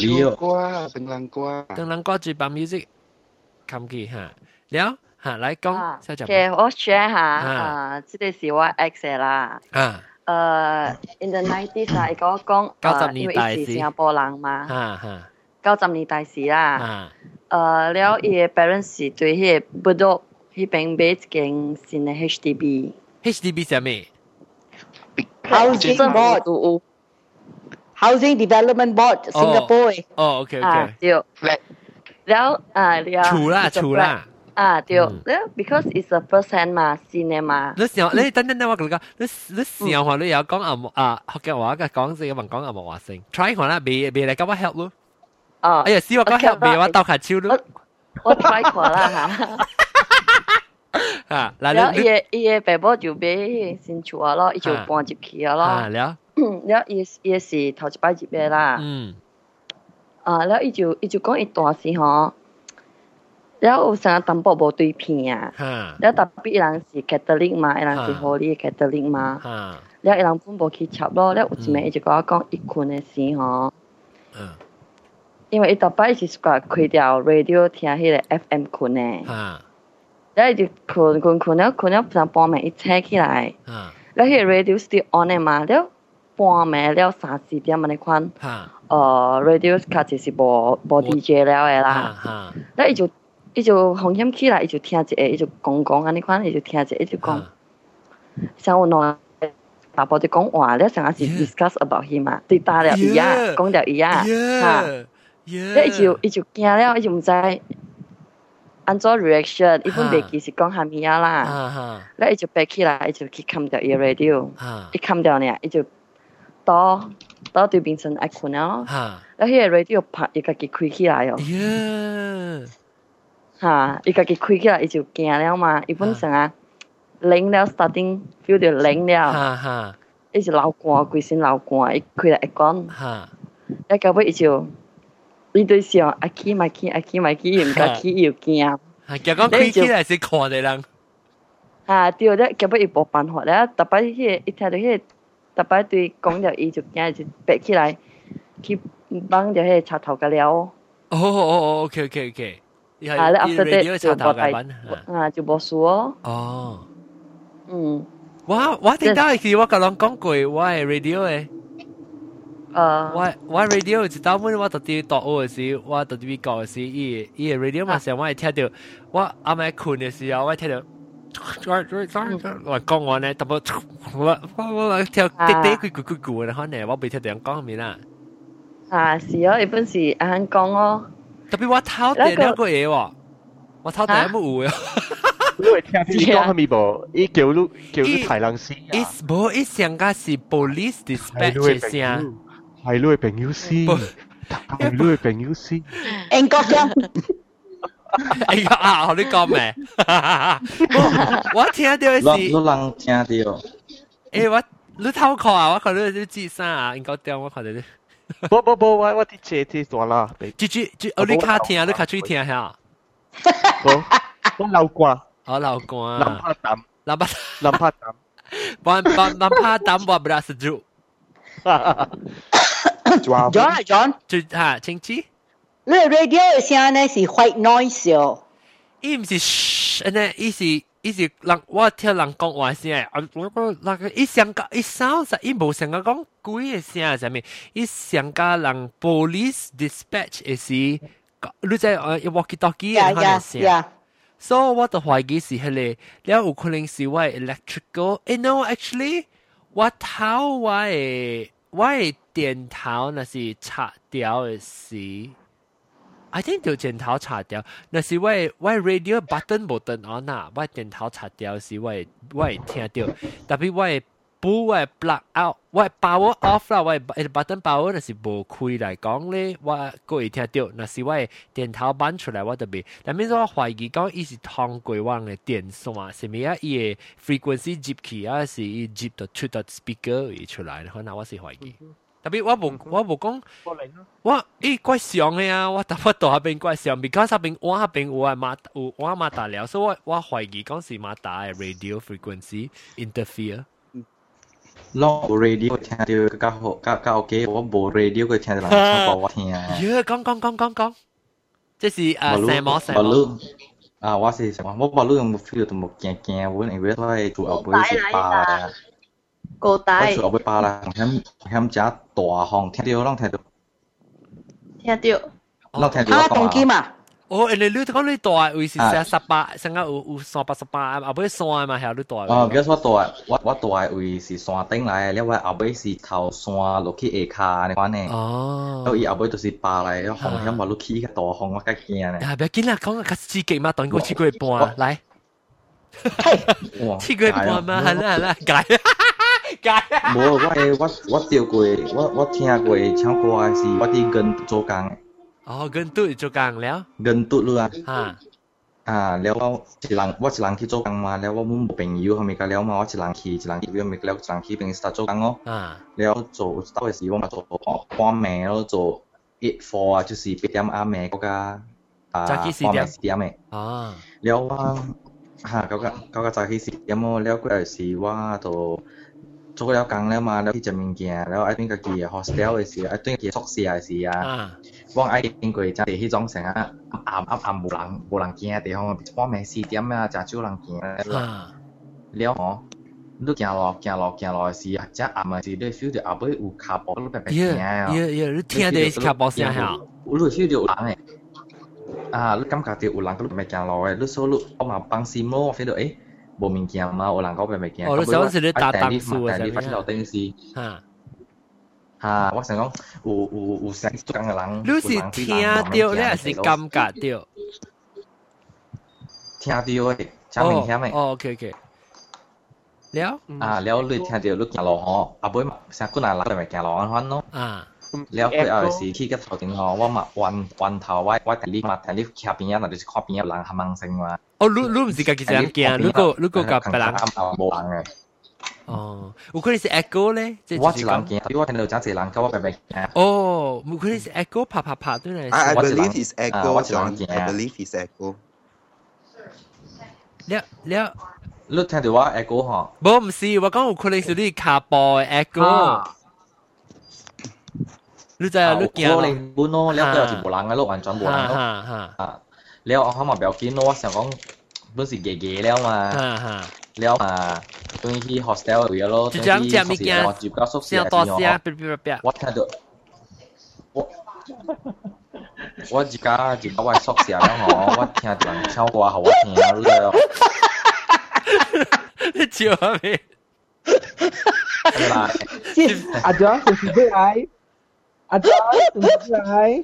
蘭瓜住幫 music， 冚記嚇，了。嚇，來講， 嘅我 share 下，即係是我 ex 啦。in the 90s 啊，我講，因為佢是新加坡人嘛。90年代時啦。了伊嘅 parents 是對迄個Bedok迄邊買一間新嘅 HDB。 HDB 係咩 ？Housing Development Board Singapore。 哦 ，OK。 對。了厝啦。 對，because it's the first hand 嘛，新嘅嘛。 你等我講，你想話你有講福建話嘅講，即係問講阿莫話聲 ，try 下啦，未嚟咁我 help 咯。 哦， 哎呀，死我講下面我鬥下手咯。 我 try 過啦嚇。 啊， แล้ว伊個爸爸就買新厝啊咯，伊就搬入去啊咯。 啊，了。 แล้ว伊是頭一擺入嘅啦。แล้ว伊就講伊大時吼，แล้ว有啥淡薄無對片啊。แล้ว特別伊人是 Catholic 嘛，伊人是 Holy Catholic 嘛。แล้ว伊人本無去插咯，แล้ว有一暝伊就甲我講，伊困嘅時吼。因為伊特別伊是開掉 radio 聽迄個 FM 困嘅。แล้ว伊就困了上半暝伊醒起來。แล้ว迄個 radio still on 嘅嘛，แล้ว半暝了3-4點安尼款。radio 卡就是無 DJ 了嘅啦。แล้ว伊就風險起來，伊就聽一個，伊就講安尼款，伊就聽一個，伊就講。像有兩爸爸就講話，了上是 discuss about him 啊，對打了伊啊，講了伊啊，嚇。แล้ว伊就驚了，伊就唔知安怎 reaction， 伊本袂記是講蝦米啊啦。แล้ว伊就爬起來，伊就去冚掉伊 radio， 伊冚掉呢，伊就倒對面身愛困了。แล้ว迄個 radio 拍伊家己開起來哦。嚇！伊家己開起來，伊就驚了嘛。伊本身啊，冷了 starting feel 到冷了。伊就流汗，規身流汗，伊開來一講。แล้ว到尾伊對想阿起咪起，伊唔敢起又驚。 結果開起來是看的人。 對咧，到尾伊無辦法咧，特別迄伊聽到迄特別對講了伊就驚，就爬起來去幫着迄插頭個了。 OK。你係就冇帶， 就冇輸哦。 哦，我聽到是我甲人講過，我係 radio 嘅。我 radio 一到尾我特啲讀學嘅時，我特啲講嘅時，伊個 radio 嘛時，我係聽到我啱啱困嘅時候，我聽到我講完咧，特別我跳滴咕嘅，可能我未聽到人講面啦。 是哦，一般是啱講哦。 特別我偷電兩個嘢喎，我偷電冇有嘅。 你會聽你講係咪無？伊叫你太人先。 無，伊上個是 police dispatch 嘅聲。 係你嘅朋友先，係你嘅朋友先。 英國嘅。 哎呀，你講咩？我聽到是。 你人聽到。 你偷看啊？我看到你智商啊，英國點我看到你。 不，我啲車大啦。 你卡聽，你卡嘴聽下。 我流汗。 我流汗。 諗怕膽。 諗怕膽，我不是住。 John， 嚇，清知？ 你 radio 嘅聲呢是 white noise 哦。 伊唔是呢，伊是人，我聽人講話聲，伊上加伊sound實，伊無上加講鬼嘅聲係啥物？伊上加人 police dispatch 嘅是，你知walkie-talkie 嘅嗰啲聲。所以我就懷疑是迄個，了有可能是我 electrical。No actually，我嘅電頭那是插掉嘅時。I think 條電頭插掉，那是我 radio button 冇turn on 啊，我電頭插掉時我聽到，特別我plug out，我 power off 啦，我 button power 那是冇開來講咧，我會聽到，那是我電頭搬出來我特別，但係我懷疑講伊是通過我嘅電線，是咪啊？伊嘅 frequency 接去啊，是伊接到出到 speaker 出來，可能我是懷疑。特別我冇講，怪上嘅啊！我特別到下邊怪上 ，because 下邊我下邊有馬達了，所以我懷疑講是馬達嘅 radio frequency interfere。 攞 radio 聽到較 OK， 我冇 radio 佢聽到人唱歌我聽。 講，這是什麼？ 我是什麼？我冇用 feel 都冇驚，我因為我係做後背是巴啦。 高帶。 我做後背巴啦，響只大項聽到，聽到。 動機嘛？ 你講你大位是18，成個有388，後尾山嘛，係你大位。 比如我大位是山頂來，了我後尾是頭山落去下骹，你講呢？แล้ว伊後尾就是爬來，了紅響話落去個大紅，我較驚呢。 不要緊啦，講個刺激嘛，等我7個月半，來。7個月半嘛，係啦，解。 冇，我聽過唱歌是我啲跟做工。 哦，跟對做工了。 跟對啦。 แล้ว我一人去做工嘛แล้ว我冇朋友後面แล้ว嘛我一人去แล้ว一人去เป็น start 做工咯แล้ว做到嘅時我嘛做半暝咯做8 4就是8點暗暝嗰個早起4點嘅แล้ว我嗰個早起4點咯แล้ว嗰時我就做了工แล้ว嘛แล้วที่จะมีเกียร์แล้วไอ้ตัว個嘅 hostel 嘅時ไอ้ตัว個宿舍嘅時我愛經過真係迄種成啊暗無人行嘅地方，半暝4點啊，真少人行了吼，你行路嘅時，只暗嘅時，你 feel 到後尾有腳步你白白行啊， 你聽到腳步聲嚇， 你 feel 到有人誒，你感覺到有人佢白白行路嘅，你所以我嘛放心咯，我 feel 到無物件嘛，有人講白白行， 你想是你打燈樹啊，你發現到電視我想講有成做工嘅人， 你是聽到你還是感覺到？ 聽到嘅，真明顯嘅。 OK。了了你聽到你行路吼，後尾成個人咪行路安款咯。了佢後時去個頭前吼，我嘛彎頭我睇你徛邊啊，嗱就是看邊啊人喊聲嘛。 你唔是家己這樣驚，你個夾別人冇人嘅。 有可能是 echo 咧， 我一人見，我聽到真係人講我白白行。 有可能是 echo 啪對咧。 I believe it's echo, John. I believe it's echo. 了， 你聽到我 echo 嗬？ 唔是，我講有可能是你腳步嘅 echo。你知你見咯？本咯，了佢又是無人嘅咯，完全無人咯。了我嘛不要緊咯，我想講本是嘅了嘛。了嘛，對去 hostel 位咯， 就咁接物件， 接到宿舍嘅時候， 我聽到我自家我宿舍了我聽到人唱歌好我聽了。 你笑下未？ 阿 John 係咪嚟？阿 John 係咪嚟？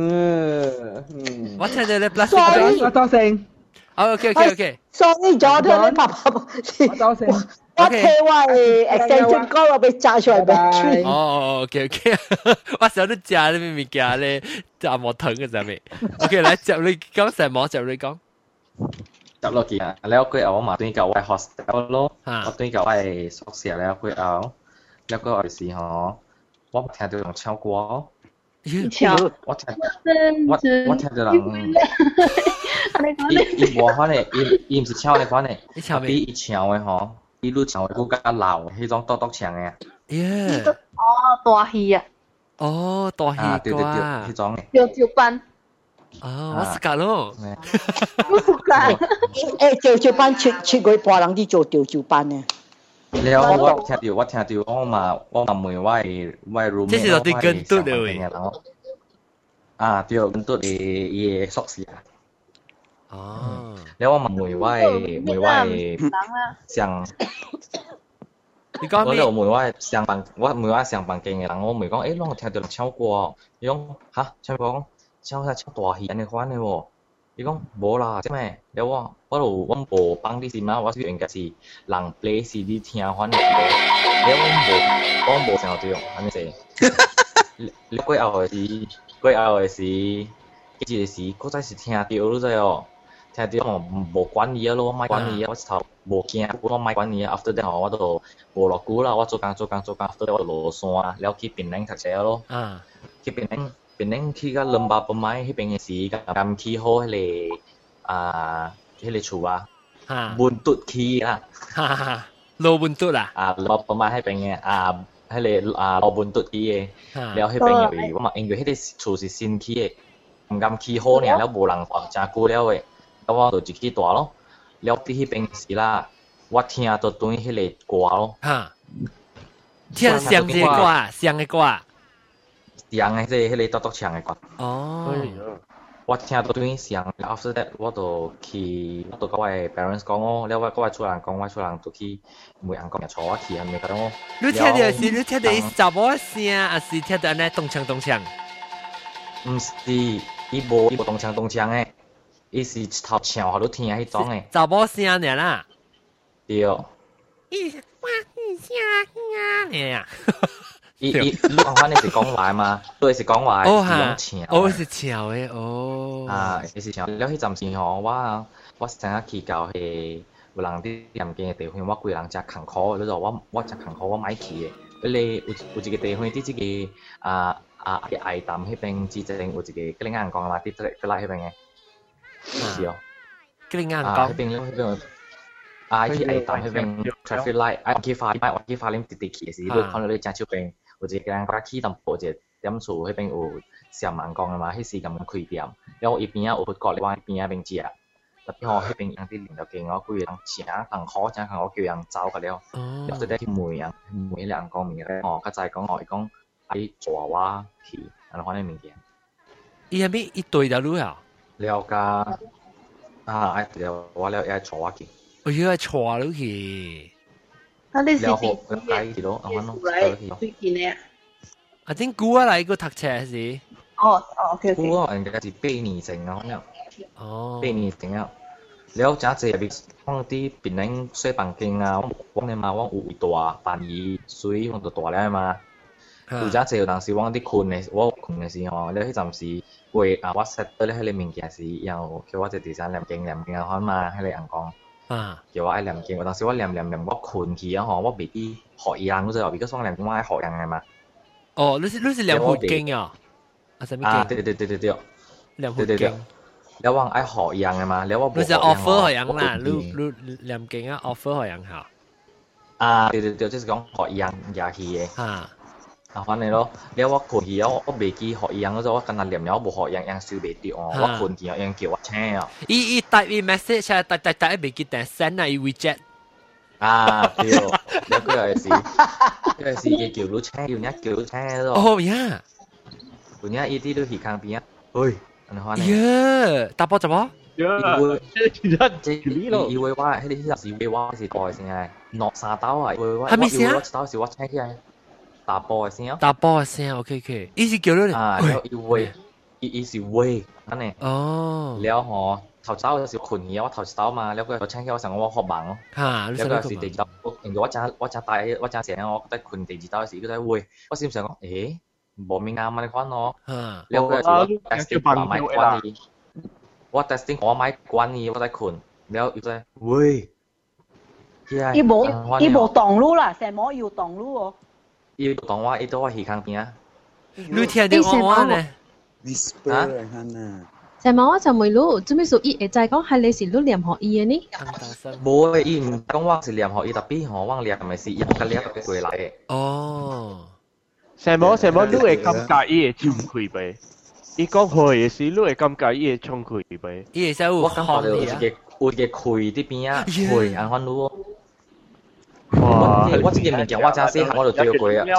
我聽到你 plastic 我多聲。 OK。 Sorry Jordan 你爸爸，我聽話 extension 歌我被炸出嚟俾。 OK。我想你食你物件咧，就冇疼嘅啫咪。OK， 來接你講什麼？接你講。 接落去啊！แล้ว佢เอามา對個我 hostel 咯，我對個我宿舍แล้ว佢เอาแล้วก็有時候我聽到人唱歌，我聽到人。伊無款誒，伊毋是唱誒款誒，伊唱誒吼，伊愈唱誒更加老，迄種篤篤唱誒。 大戲啊！ 大戲對，迄種誒。 轎班。 我識㗎咯。 我識㗎。 轎班出過半人啲做轎班誒。 了我聽到我嘛問我 room， 這是到底跟對的喂。 對，跟對伊宿舍。แล้วว่ามันมวยไหว像你講咩？ 我มวยไหว像辦我มวยไหว像辦嘅人，我唔係講誒，我聽到人唱歌，伊講嚇，唱歌講唱大戲安尼款嘅喎，伊講無啦，即咩？แล้ว我無幫你先嘛，我應該是人 play CD 聽款嘅，แล้ว我無想到安尼啫，你過後嘅時，幾時嗰陣時聽到你知哦。聽到我無管伊咯，莫管伊，我頭無驚，我莫管伊。after that 我就無落久啦，我做工 after that 我就落山，了去檳城讀書咯。去檳城去個兩百米迄邊嘅時，咁去好迄個厝啊，本篤去啦， 羅本篤啦， 兩百米迄邊嘅迄個羅本篤去嘅，了迄邊嘅，我嘛因為迄個厝是新起嘅，唔敢去好呢，了無人話真久了嘅。我就自己大咯，了啲迄邊時啦，我聽到對迄個歌咯。 聽上嘅歌，上嘅歌。 上嘅即係迄個篤篤唱嘅歌。我聽到對上 ，after that 我就甲我 parents 講哦，了我厝人講，我厝人就去每人講坐我去，係咪咁哦？ 你聽到是你聽到伊查某聲，還是聽到安尼動唱？ 唔是，伊無動唱嘅。伊是頭唱好多聽迄種誒， 查某聲爾啦。 對。 伊哇聲啊， 你講翻你是講話嘛？對是講話， 哦哈，哦是潮嘅，哦。 啊，是潮。了迄陣時吼，我成日去到係有人啲念經嘅地方，我規人食坎坷，你就我食坎坷，我買去嘅。你有一個地方啲即個嘅愛淡迄邊之前有一個嗰啲眼光嘛，啲嗰嚟迄邊嘅，是哦。 嗰啲眼光。 迄邊。去愛淡迄邊 traffic light， 我去花蓮直直去嘅時，你看到你正手邊有一個人我起淡薄一個點數，迄邊有上眼光嘅嘛，迄時咁開店，然後伊邊有國立灣邊邊食，特別吼迄邊人啲領導見我規個人請同好，請同我叫人走個了，然後再去梅兩個面咧，哦，較早講伊講喺抓我去，安款嘅物件。 伊係咪一對就路啊？ 了解了，我了要抓我去。 我要係坐落去。 啊，你是最近咧？啊，點估啊？嚟個讀冊是？ OK。 估啊，人家是8年前啊，咁樣。哦。8年前啊，了真濟入邊講啲別人水房間啊，我哋嘛，我有大辦椅水，我就大咧嘛。有真濟有當時我啲困嘅時候，了迄陣時會我 set 到咧迄個物件時，然後叫我隻第三念經啊，可嘛，迄個人講。叫我愛念經，當時我念，我困去啊！我未啲學人嗰陣，而家雙念經我愛學人嘅嘛。 哦，你是念佛經啊？ 對。念佛經。你話愛學人嘅嘛？你話你是 offer 學人啦，你念經啊 offer 學人下。 對，就是講學人入去嘅。反正咯，你我困去我未記學人嗰陣，我跟他念了，我冇學人收未到哦。我困去人叫我請啊。 伊type message 啊，type未記得 send 啊，伊 reject。 對，你嗰個是嘅叫你請，叫你請咯。 哦呀， 有啲伊啲都係旁邊啊，喂，安反正。 耶，打波怎麼？ 以為我迄啲是以為我是代先係落沙刀啊，以為我刀是我請起來。打波嘅聲， 打波嘅聲 ，OK， 伊是叫你伊是喂，安尼。 哦。 了吼，頭早有時困去，我頭早嘛，了個請起我成我學忙咯。 嚇， 了個是第二道，因為我正醒，我覺得困第二道時，佢在喂，我心想講，無明啱啊，你看咯。了個是我 testing 我買關伊，我 testing 我買關伊，我在困，了又在喂。 伊無動路啦，成冇要動路哦。 伊講話，伊都話耳康邊啊！ 你聽到我呢 ？Whisper 嚟緊啊！ 成晚我就未รู้做咩數伊會就係講係你是錄念學伊嘅呢？ 冇嘅，伊唔講話是念學伊，特別我講念咪是伊個念個過來嘅。 哦， 成晚你會感覺伊會衝開唄？伊講開嘅時，你會感覺伊會衝開唄？ 伊會使有感覺有一個開啲邊啊，開安翻路。我即個物件我真細漢我就對過啊，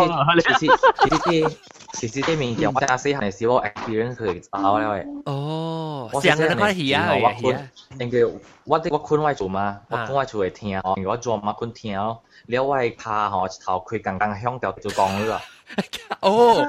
其實啲物件我真細漢嘅時我 experience 佢搞了嘅。 哦，上個開戲啊， 因為我困我做嘛，我困我做會聽，因為我做嘛困聽咯，了我係怕吼頭開剛剛響掉就講了。 哦，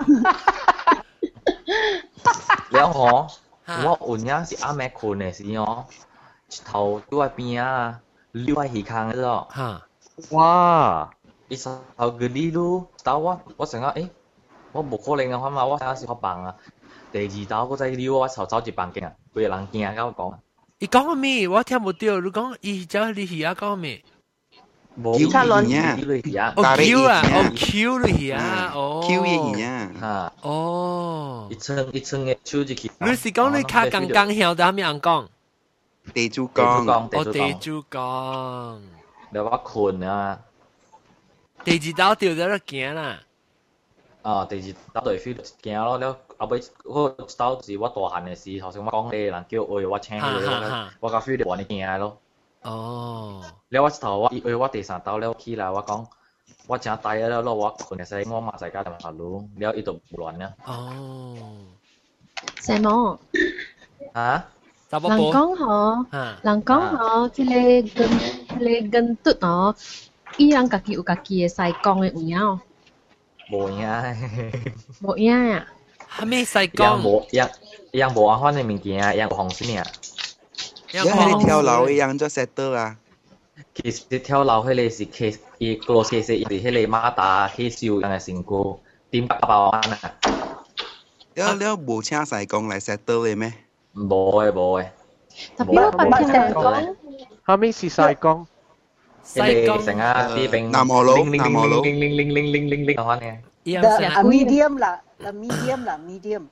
了吼，我有影是暗暝困嘅時吼，頭都喺邊啊，溜喺耳康嗰度。 哇！ 伊手個呢路，但我成日我冇可能啊，嘛，我成日是學棒啊。第二道嗰隻溜我手走住房間啊，佢人驚啊，我講。 伊講咩？我聽冇到，你講伊走你去啊講咩？ 冇。 叫你啊！ 哦 Q 啊，哦 Q 你啊，哦 Q 嘢啊， 嚇。 哦。 一層嘅手就去。 你是講你卡剛剛曉得咩人講？ 地主講， 哦地主講。 你話困啊！ 第二道掉咗都驚啦。 第二道對 feel 驚咯，了後尾嗰道是我大漢嘅事，頭先我講嘅人叫我請佢，我個 feel 就話你驚咯。 哦。 了我頭我第三道了起來，我講我真大了咯，我困嘅時，我馬在家就行路，了伊就唔亂啦。 哦。 什麼？ 啊？ 人講嗬，即個跟嘟哦，伊人家己有家己嘅西講嘅有影。 冇影。 冇影啊？ 係咩西講？ 樣冇安翻嘅物件啊，樣紅線啊。 因為你跳樓樣咗 settle 啊。 其實跳樓迄個是伊個 case 是迄個馬達起燒樣嘅成果， 點8百萬啊！ 你冇請西貢嚟 settle 嘅咩？ 冇嘅。 特別我問西貢， 後面是西貢。 西貢成啊啲並南河路零開嘅。 medium 啦 medium。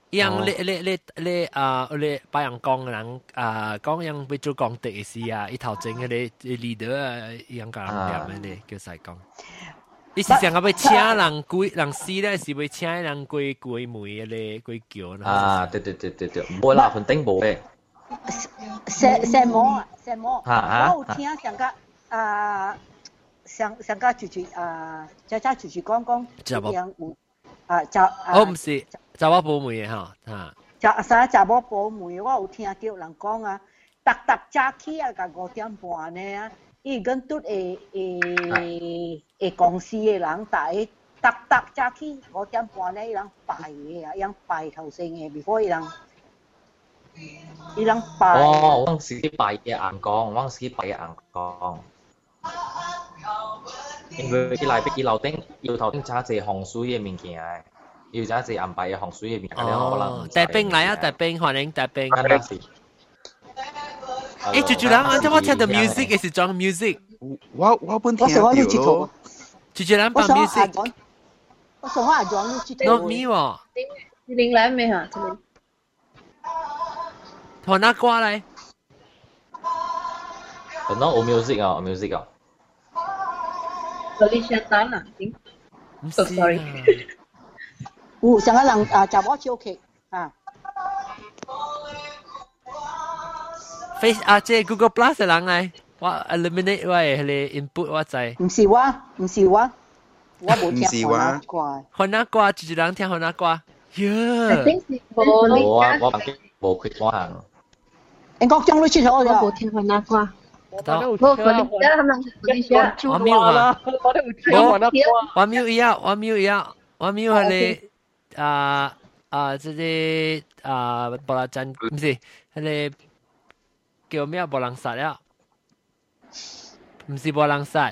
你白羊講嘅人講樣俾做講第時啊，一頭整嘅你 leader 啊，樣個人點嘅叫西貢。你是想要要請人歸人死咧，是要請人歸梅咧歸橋啦？ 啊，對，冇啦，肯定冇嘅。 什麼？我有聽上個上個就是就是講樣有唔是查某保梅嘅嚇查某保梅，我有聽到人講啊，特早起啊，個5點半呢啊。伊跟都公司嘅人，但係特早起5點半咧，伊人拜嘅啊，伊人拜頭先嘅 ，before 伊人拜。 哦，我時啲拜嘅眼光，因為佢樓頂要頭頂揸隻紅水嘅物件嘅，要揸隻銀幣嘅紅水嘅物件， 大兵嚟啊！大兵，歡迎大兵。住人，我聽到 music 嘅是裝 music。 我本聽到咯。 住人扮 music。 我想話裝 music。 Not me 喎。 零來咩嚇？ 同哪歌嚟？ 同哪有 music 啊？ Felicia Tan 啊？ 唔是。Sorry。 上個人就我超劇啊。 Face 即係 Google Plus 嘅人嚟，我 eliminate 我係你 input 我仔。 唔是我冇聽河南歌。 河南歌，住人聽河南歌。 我冇缺我行。 你講張女出咗我冇聽河南歌。我瞄啊！我瞄係你即係布拉珍唔是係你。叫咩波浪殺呀？唔是波浪殺。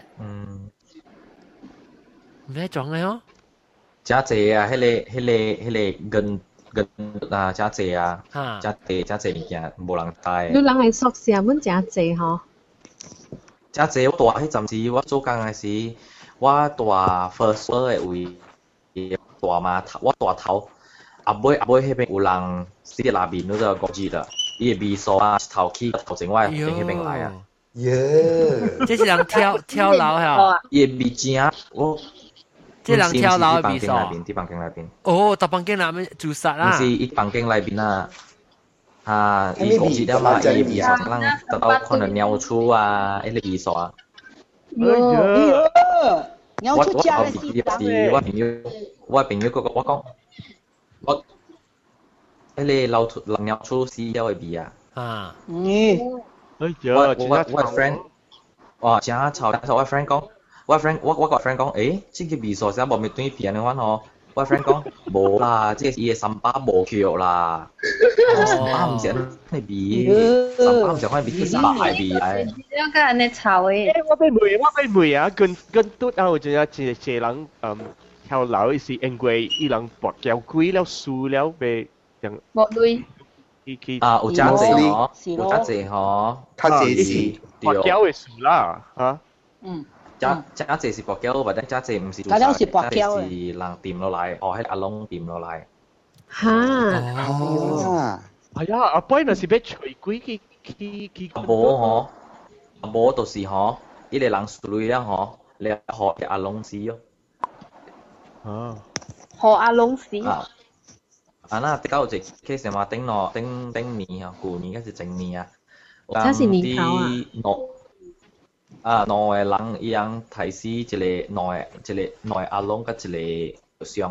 咩種嘅嗬？ 假謝啊，迄個根啊，假謝啊，假謝物件無人帶。 你人係宿舍本假謝嗬？ 假謝我大迄陣時我做工嘅時，我大 first floor 嘅位大嘛頭，我大頭阿妹迄邊有人死喺那邊嗰個國字啦。伊個味素啊，頭起頭前我係從迄邊來啊。 這是人跳樓嚇。 伊個味正，我。 這人跳樓嘅味素。 啲房間內邊。 哦，搭房間內邊自殺啦。 唔是，伊房間內邊啊。伊唔知了嘛？伊個味素可能得到可能尿出啊，迄個味素啊。 尿出加嘅是我朋友我講。迄個流尿出屎了嘅味啊！我 friend， 哇，真臭！我 friend 講，我個 friend 講，這個味素真冇咪對片嘅款哦。我 friend 講冇啦，這個伊嘅三巴冇橋啦。三巴唔是咁嘅味，三巴唔是咁嘅味，係白味嚟。 點解你臭嘅？ 我俾梅啊，跟嘟啊，我仲有一人跳樓是因為伊人拔掉龜了輸了被。 冇類有真濟嗬，有真濟嗬， 較濟是拔膠嘅樹啦嚇。 真濟是拔膠，或者真濟唔是樹， 真濟是拔膠是人掂落嚟，喺阿龍掂落嚟。 嚇！ 係啊，阿妹那是俾隨鬼去。 冇就是嗬，伊個人樹類啦嗬，你學阿龍死咯。 哦。 學阿龍死。 那啲有一 case 嘛，頂年啊，舊年還是前年啊， 這是年頭啊。 兩個人一樣提死一個兩個阿龍甲一個傷。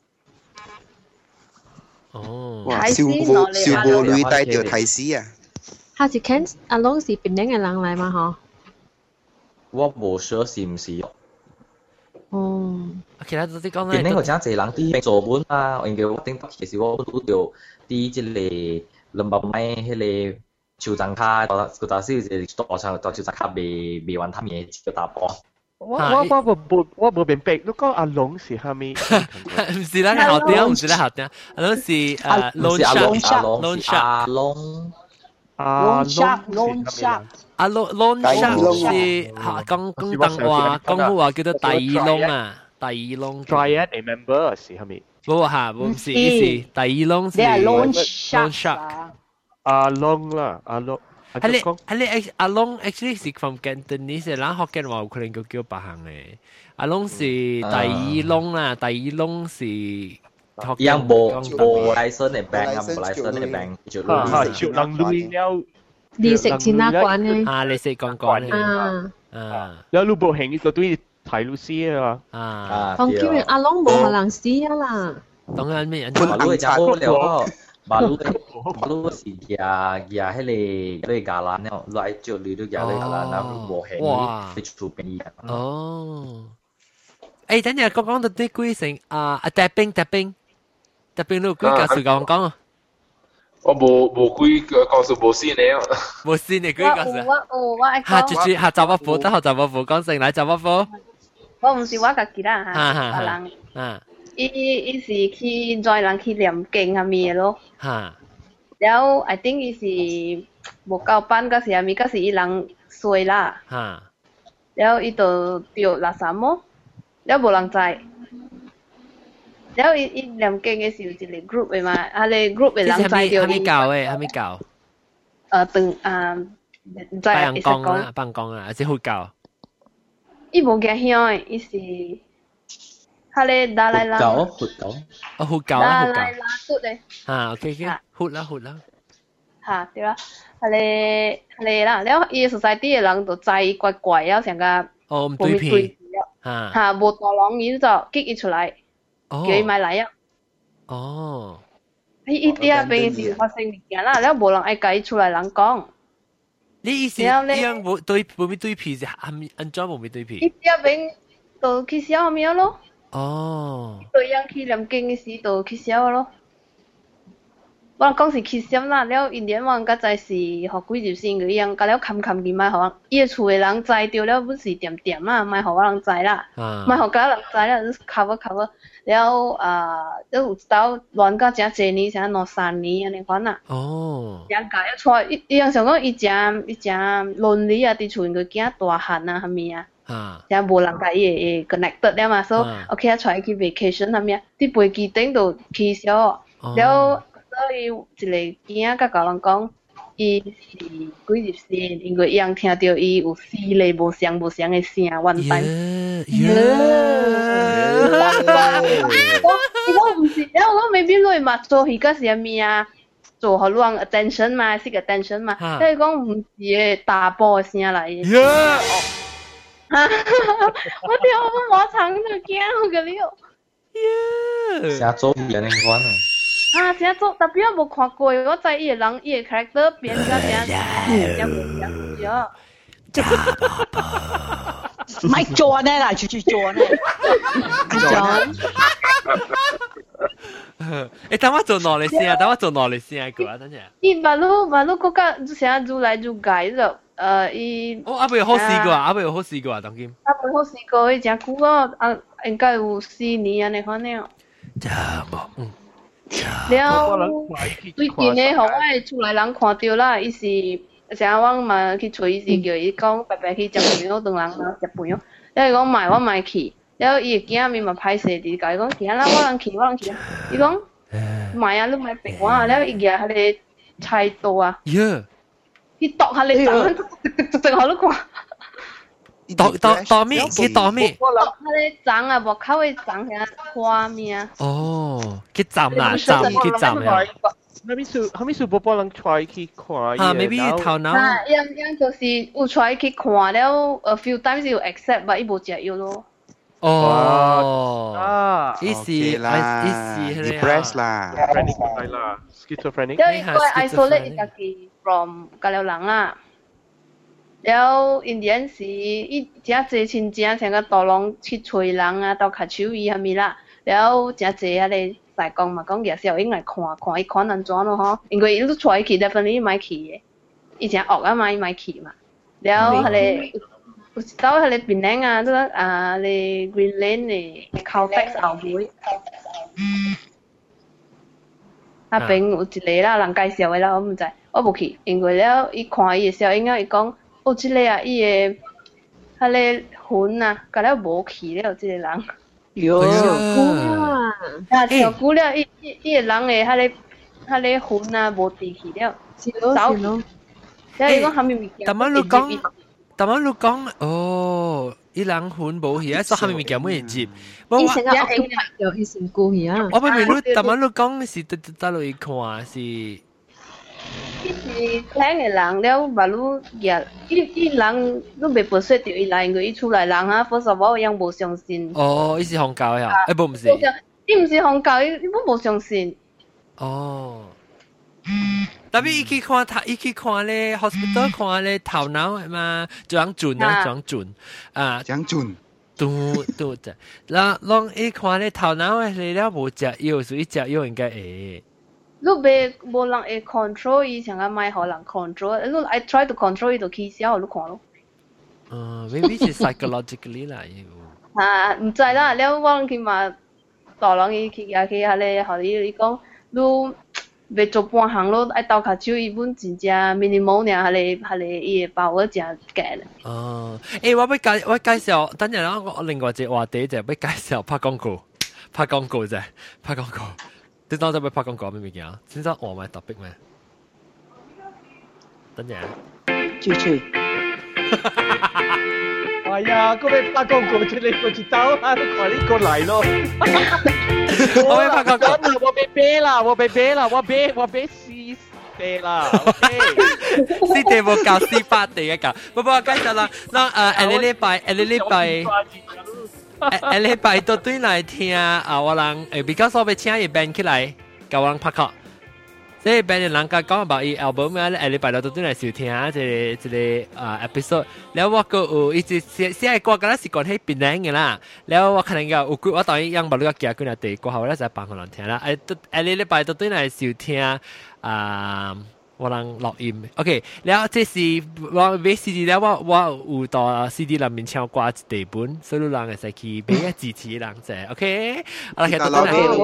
哦。 哇！小無女帶着提死啊！ 下次看阿龍是邊兩個人嚟嘛？嗬？ 我無sure是唔是。 哦， 其他都啲講咧，邊個真濟人啲做本啊？因為我頂其實我拄到啲即個200米迄個手杖卡，嗰陣時就多場到手杖卡未完，他們個打波。 我冇明白，你講阿龍是蝦米？ 唔是啦，後頂唔是啦，後頂，阿龍是loan shark。 loan shark 阿loan shark 是講東話講好話叫做大耳窿啊，大耳窿。 Dryad remember 是蝦米？ 冇嚇，唔是，是大耳窿是 loan shark。 阿龍啦，阿龍。 阿龍 actually 是 from Cantonese，然後福建話有可能叫別行嘅。阿龍是大耳窿啦，大耳窿是。 yang bo license 嘅 bank 啊，冇 license 嘅 bank 就就能累了。 你食錢哪關嘅？ 啊，你食講嘅。 แล้วรูปบ่เห็นก็ด้วยถ่ายรูปซี่อ่ะ當叫人阿龍冇可能死啊啦。 當然咩人？ 馬路就好了，馬路是呀迄個架欄呢，來就你都呀你架欄，然後冇行你出邊一樣。 哦。誒，等陣講到啲規成tapping。特別你有幾架數講啊？ 我冇幾個數冇先嚟啊！ 冇先嚟幾架數。下住下雜貨鋪，得下雜貨鋪講成嚟雜貨鋪。 我唔是我家己啦嚇，別人。伊是去載人去念經下面咯。然後 I think 伊是無夠班嗰時下面，嗰時伊人衰啦。然後伊就掉垃圾麼？然後無人知。然後伊念經嘅時候一個 group 嘅嘛，啊你 group 嘅人知到伊。 係咪教嘅？係咪教？ 唔知啊， 辦公啊，還是佛教？ 伊無驚響嘅，伊是，佢哋打來啦。 佛教。 打來啦，嘟咧。 OK，佛啦。 嚇，對啦，佢哋啦，然後伊 society 嘅人就知怪怪，然後成個唔對片。 嚇，無大浪伊就激伊出來。叫伊買嚟啊！ 哦， 伊啲啊，平時發生物件啦，然後無人愛甲伊出來人講。 你意思一樣無對皮是安怎無對皮？ 伊啲啊邊就去燒咩咯？ 哦， 對樣去念經嘅時就去燒咯。我講是去燒啦，然後因連我個在是學幾條線嘅樣，甲了冚佢買互伊個厝嘅人知到了，本是點點啦，買互我人知啦，買互甲人知啦，就是cover。然後都有到亂到真濟年，成2-3年安尼款啦。 哦。 人家一出，伊樣想講伊只倫理啊，佇厝個囝大漢啊，係咪啊？真無人甲伊會 connected 了嘛，所以 OK 啊，出去 vacation 係咪啊？啲飛機頂就起燒，然後所以一個囝甲人講，伊是幾日線，因為伊人聽到伊有4類無相嘅聲，one time。我唔是，然後我未必攞嘛做而家是咩啊？做好亂 attention 嘛，識 attention 嘛，即係講唔是嘅大波嘅聲嚟嘅。我聽我冇唱就驚好嘅了。 成做人嘅款啊！ 成做，特別我冇看過，我知伊個人伊個 character 變咗點。 咪做呢啦，住做呢。 等我做哪裡先啊？等我做哪裡先啊？哥啊，等陣。 伊馬路嗰個成日做來做改咗，伊。 阿未好試過啊！阿未好試過啊！當今。 阿未好試過，伊真久個，應該有4年安尼款了。 真冇， 了，最近嘅互我厝內人看到啦，伊是。成日我嘛去找伊時叫伊講白白去食飯，我當人食飯，然後伊講我賣去，然後伊個囝咪嘛歹勢啲，甲伊講行啦，我人去，伊講賣啊，你賣白我啊，然後伊舉迄個菜刀啊，伊剁下你掌，直好你看。 剁咩？佢剁咩？ 剁下你掌啊，木口嘅掌係花咩啊？ 哦，佢斬啦，佢斬啦。 後面是波波人 try 去看 ，maybe 頭腦。 樣就是有 try 去看了 ，a few times 有 accept，但伊無食藥咯。 意思啦 ，depressed 啦 ，schizophrenic。 因為 isolate 家己 from 隔了人啦。然後 Indian 時，伊真濟親戚成個大浪去找人啊，到卡手伊係咪啦？然後真濟啊咧。在講嘛，講嘅時候應該看伊看安怎咯嗬，因為伊都出去 definitely 買去嘅，以前學啊嘛，伊買去嘛，然後佢哋有一道迄个槟榔啊，你 Green Lane 的 Caltex 後尾，那邊有一個啦，人介紹的啦，我唔知，我無去，因為了伊看伊的小影啊，伊講，哦，即個啊，伊的迄個魂啊，甲了無去了，即個人。 有小姑啊，小姑了，伊個人的迄個魂啊，無地去了，走去。所以講蝦米物件？ 但係你講，哦，伊人魂無去啊，所以蝦米物件冇人接。 以前啊，有以前過去啊。 我明明你，但係你講是得落去看是。 伊是聽嘅人了，話你日，伊人你未不說到伊來，因為伊出來人啊，first of all 樣無相信。 哦，伊是紅教呀？誒，唔是。 伊唔是紅教，伊無相信。 哦。特別伊去看咧 hospital 看咧頭腦嘛，張準啊，張準啊， 張準， 都啫。讓伊看咧頭腦咧了無食藥，所以食藥應該會。 你無人會 control 伊，像個買互人 control。你 I try to control 伊就起笑，你看咯。 maybe 是 psychologically 啦，要。 啊，唔知啦，了我去嘛，大人伊去遐個，互你講，你。袂做半行咯，愛倒骹手伊本真正 minimal 爾，迄個伊會包我真假咧。 哦，我介紹，等陣啦，我另外一個話題就要介紹拍廣告啫，拍廣告。你當陣要拍廣告咩物件？先生換埋特別咩？等陣。 追。 哎呀，嗰邊拍廣告出嚟個知道啊，都快啲過嚟咯。我要拍廣告，我被啤啦，我被試啤啦。OK， 試地冇教試法地嘅教，不過介紹啦，那禮拜都對來聽啊，我人比較少被請伊 band 起來，教我人拍卡。所以 band 人家講about 伊 album 啊，禮拜六都對來收聽啊，即個episode。แล้ว我ก็อีกเสียกว่ากันแล้วสิก่อนให้ปิดแรง嘅啦แล้วว่าขนาดก็อุว่าตอนนี้ยังบรรลุเกี่ยวกับเนี่ยกว่าเขาแล้วจะปังคนนั้น聽啦ไอ้禮拜都對來收聽我人錄音 OK แล้ว這是我買 CD แล้ว我有到 CD 裏面唱掛一地本所以人會使去買一支持人啫 OK 我哋都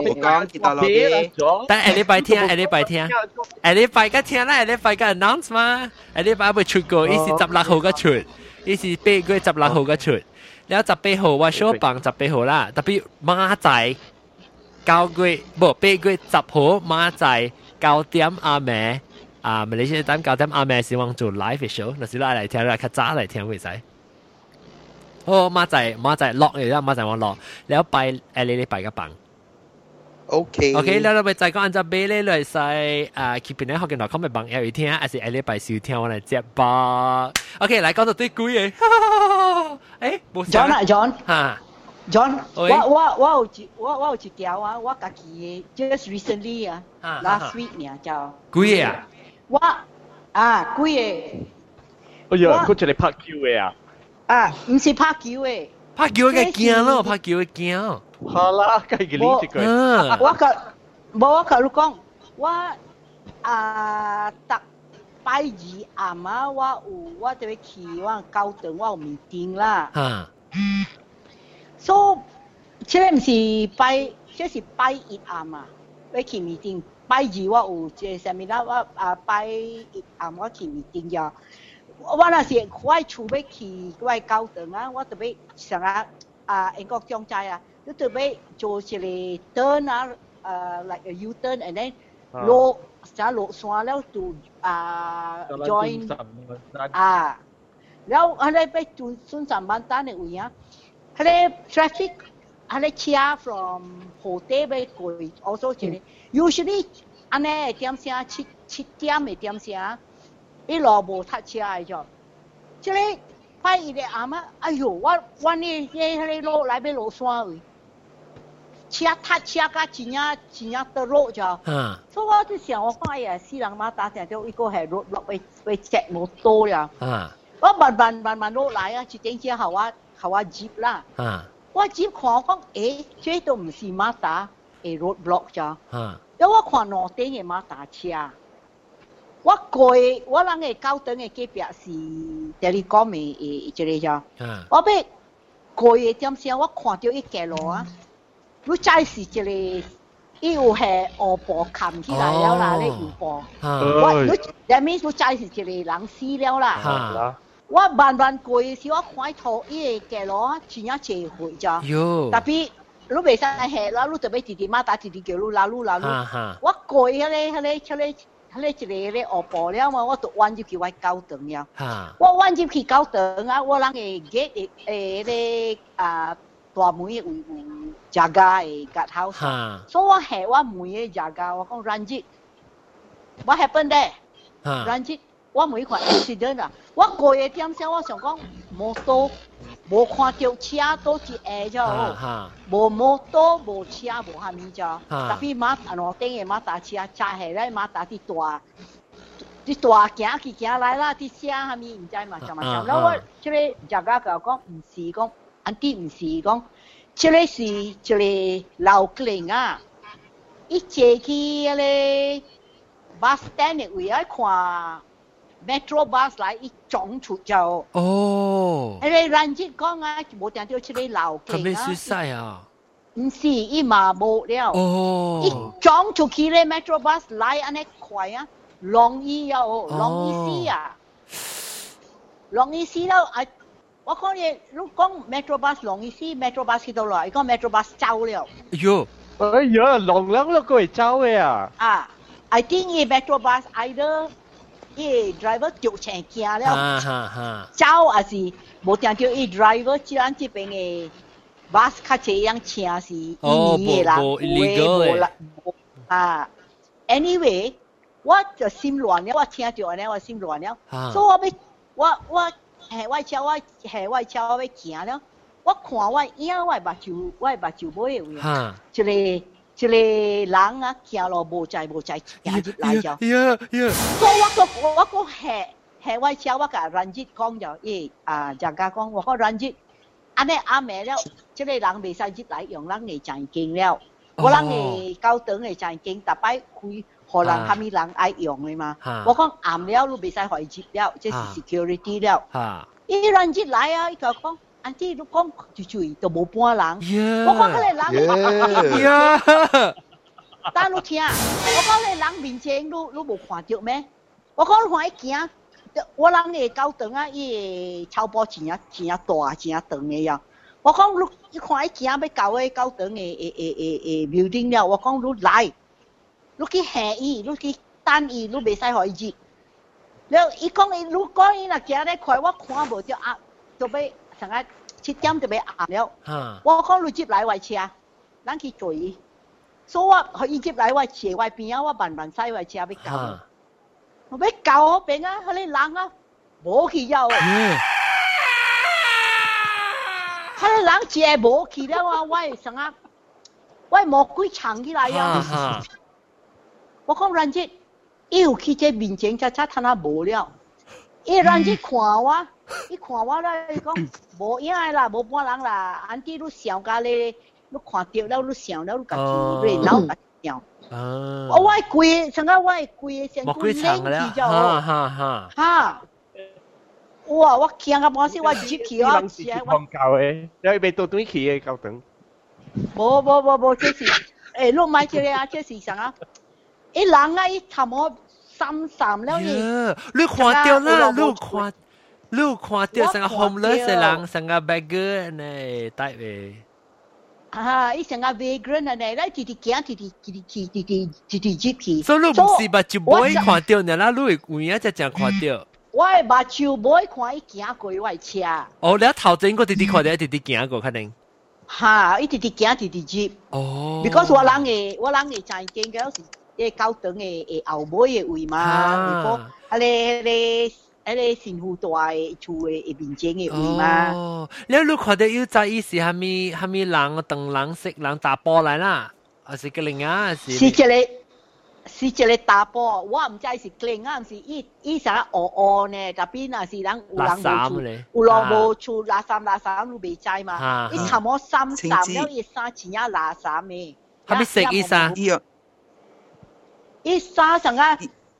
但係禮拜聽下禮拜個聽啦禮拜個 announce 嘛禮拜會出過伊是16號個出伊是8月16號個出แล้ว18號我 show 放18號啦特別馬仔9月不8月10號馬仔9點阿妹咪你先等9點阿妹希望做 live show 那時來聽來較早來聽會使馬仔落嚟啦馬仔我落แล้วไป禮拜個放 OK แล้วเราไป再講按照買咧來使keepinekhokin.com 咪放要聽還是禮拜收聽我來接吧 OK 來講到最貴嘅冇 John 啊 John 嚇 John 我有一條啊我家己 just recently last week 呢叫貴啊我貴嘅哎呀佢就嚟拍球嘅唔是拍球嘅拍球嘅驚咯拍球嘅驚好啦梗係呢隻句我甲你講我逐拜二暗啊我就要去我高等我有 meeting 啦所以這唔是這是拜一暗啊要去 meeting拜二我有一個 seminar 我拜一暗我去 meeting 呀我若是我厝要去我高等啊我特別想英國中ใจ啊你特別做一個 turn like a U-turn and then 落山แล้วto join แล้วอะไรไปจุดสุนทรบ้านตาเนี่ยอุ้ยอะไร traffic อะไรเชียร์ from hotel ไปคุย also เจนี่ usually อันนี้เตรียมเสียชิดเตรียมเตรียมเสียอีหล่อโบทัดเชียร์ไอ้จ้ะเจนี่ไปอีเดียอามา哎呦วันนี้อะไรโล來ไปโล山เลยเชียร์ทัดเชียร์ก็จริงตลอดจ้ะ所以我就想我講哎呀死人馬打成咗一個係 road block ไปแจก摩托呀我慢落來啊自転車เขาว่า jeep 啦我 jeep 看我講這都唔是馬打road block จ้ะแล้ว我看路頂嘅馬打車我過我人嘅高等嘅隔壁是 telecom 嘅一個啫。我俾過嘅點先，我看到一個路啊，你再是一個。伊有係烏布冚起來了啦，咧烏布。我你面你再是一個人死了啦。我慢慢過時，我看到伊個街路真係濟回咋。特別你袂使下啦，你特別直直馬打直直叫你拉路。我過迄個一個咧烏布了嘛，我就彎入去我高等了。我彎入去高等啊，我人個 gate 咧大門嘅有jaga嘅 guard house，所以我係我門嘅 jaga，我講 Ranjit，what happened there？Ranjit，我每款 accident 啊，我過嘅點先，我想講摩托冇看到車都是下咗，冇摩托冇車冇下面咗，特別馬我頂嘅馬達車揸起來馬達啲大行去行來啦，啲車下面唔知嘛，就嘛，然後我即係 jaga 佢講唔是講。安啲唔是講，即個是一個老僆啊！伊坐去迄個 bus stand 嘅位啊，看 metro bus 來，伊撞出咗。哦！迄個Ranjit講啊，無聽到即個老僆啊。咁你輸晒啊？唔是，伊嘛無了。哦！伊撞出去咧 metro bus 來，安尼快啊，容易啊，容易死啊，容易死了啊！我講你講 metro bus 容易死 ，metro bus 去到來，講 metro bus 走了。 哎呀，浪都過嚟走嘅啊！ 啊 ，I think 伊 metro bus either 伊 driver 掉前行了，走還是冇聽到伊 driver 即係這邊嘅 bus 較這樣請是伊嘅啦，冇啦，啊 ，anyway， 我就心亂了，我聽到安尼我心亂了，所以我。下我車我要行了，我看我影我目睭尾位啊，一個人啊行路無在行入來咗。所以我個下我車我甲Ranjit講咗，大家講我講Ranjit，安尼阿妹了，即個人袂使入來用人嘅正經了，我人嘅高等嘅正經，逐擺開。可能蝦米人愛用嘅嘛？我講暗了，你袂使可以接了，這是 security 了。伊Ranjit來啊，伊講，安弟你講注意都冇半人。我講嗰個人，但你聽，我講嗰個人面前你冇看到咩？我講你看伊行，我人嘅高長啊，伊超波真啊大真啊長嘅呀。我講你看伊行要到嗰高長嘅building了，我講你來。你去下伊，你去等伊，你袂使互伊入。了，伊講伊，你講伊若行咧快，我看無着啊，就要成個7點就要暗了。我講你接來我車，咱去做伊。所以我互伊接來我車我邊啊，我慢慢駛我車要到。我要到嗰邊啊，迄個人啊，無去了。迄個人真無去了啊！我成個，我魔鬼藏起來啊！我講Ranjit，伊有去這面前才他那無了。伊Ranjit看我，伊看我啦，伊講無影啦，無半人啦。安弟你想甲咧，你看到了，你想了，你家己咧腦家想。我規，成個我規個身軀冷起咗。哈！哇！我驚啊！冇事，我入去我起來。 我教誒，你未到短期嘅高等。 無，這是誒，你買這個啊，這是啥啊？伊人啊，伊差唔多三了伊。 你看到啦，你看到成個 homeless 嘅人，成個 beggar 呢，type 嘅。 伊成個 vagrant 啊，呢，直直行，直入去。 所以你唔是目睭冇看到呢啦，你會有影才正看到。 我目睭冇看伊行過我車。 哦，你頭前個直直看到，直直行過，肯定。 哈，伊直直行，直直入。哦。because 我人嘅正經嘅有時。啲高等嘅後尾嘅位嘛，如果迄個新婦大嘅厝嘅面前嘅位嘛。 哦，你看到有在意是蝦米人長人色人打波來啦，還是個另啊？ 是一個打波，我唔知是另啊，是伊啥烏呢？特別若是人有人無厝，有人無厝垃圾你未知嘛？伊差唔多三了，伊衫錢啊垃圾嘅。 蝦米色伊衫？ 伊衫成個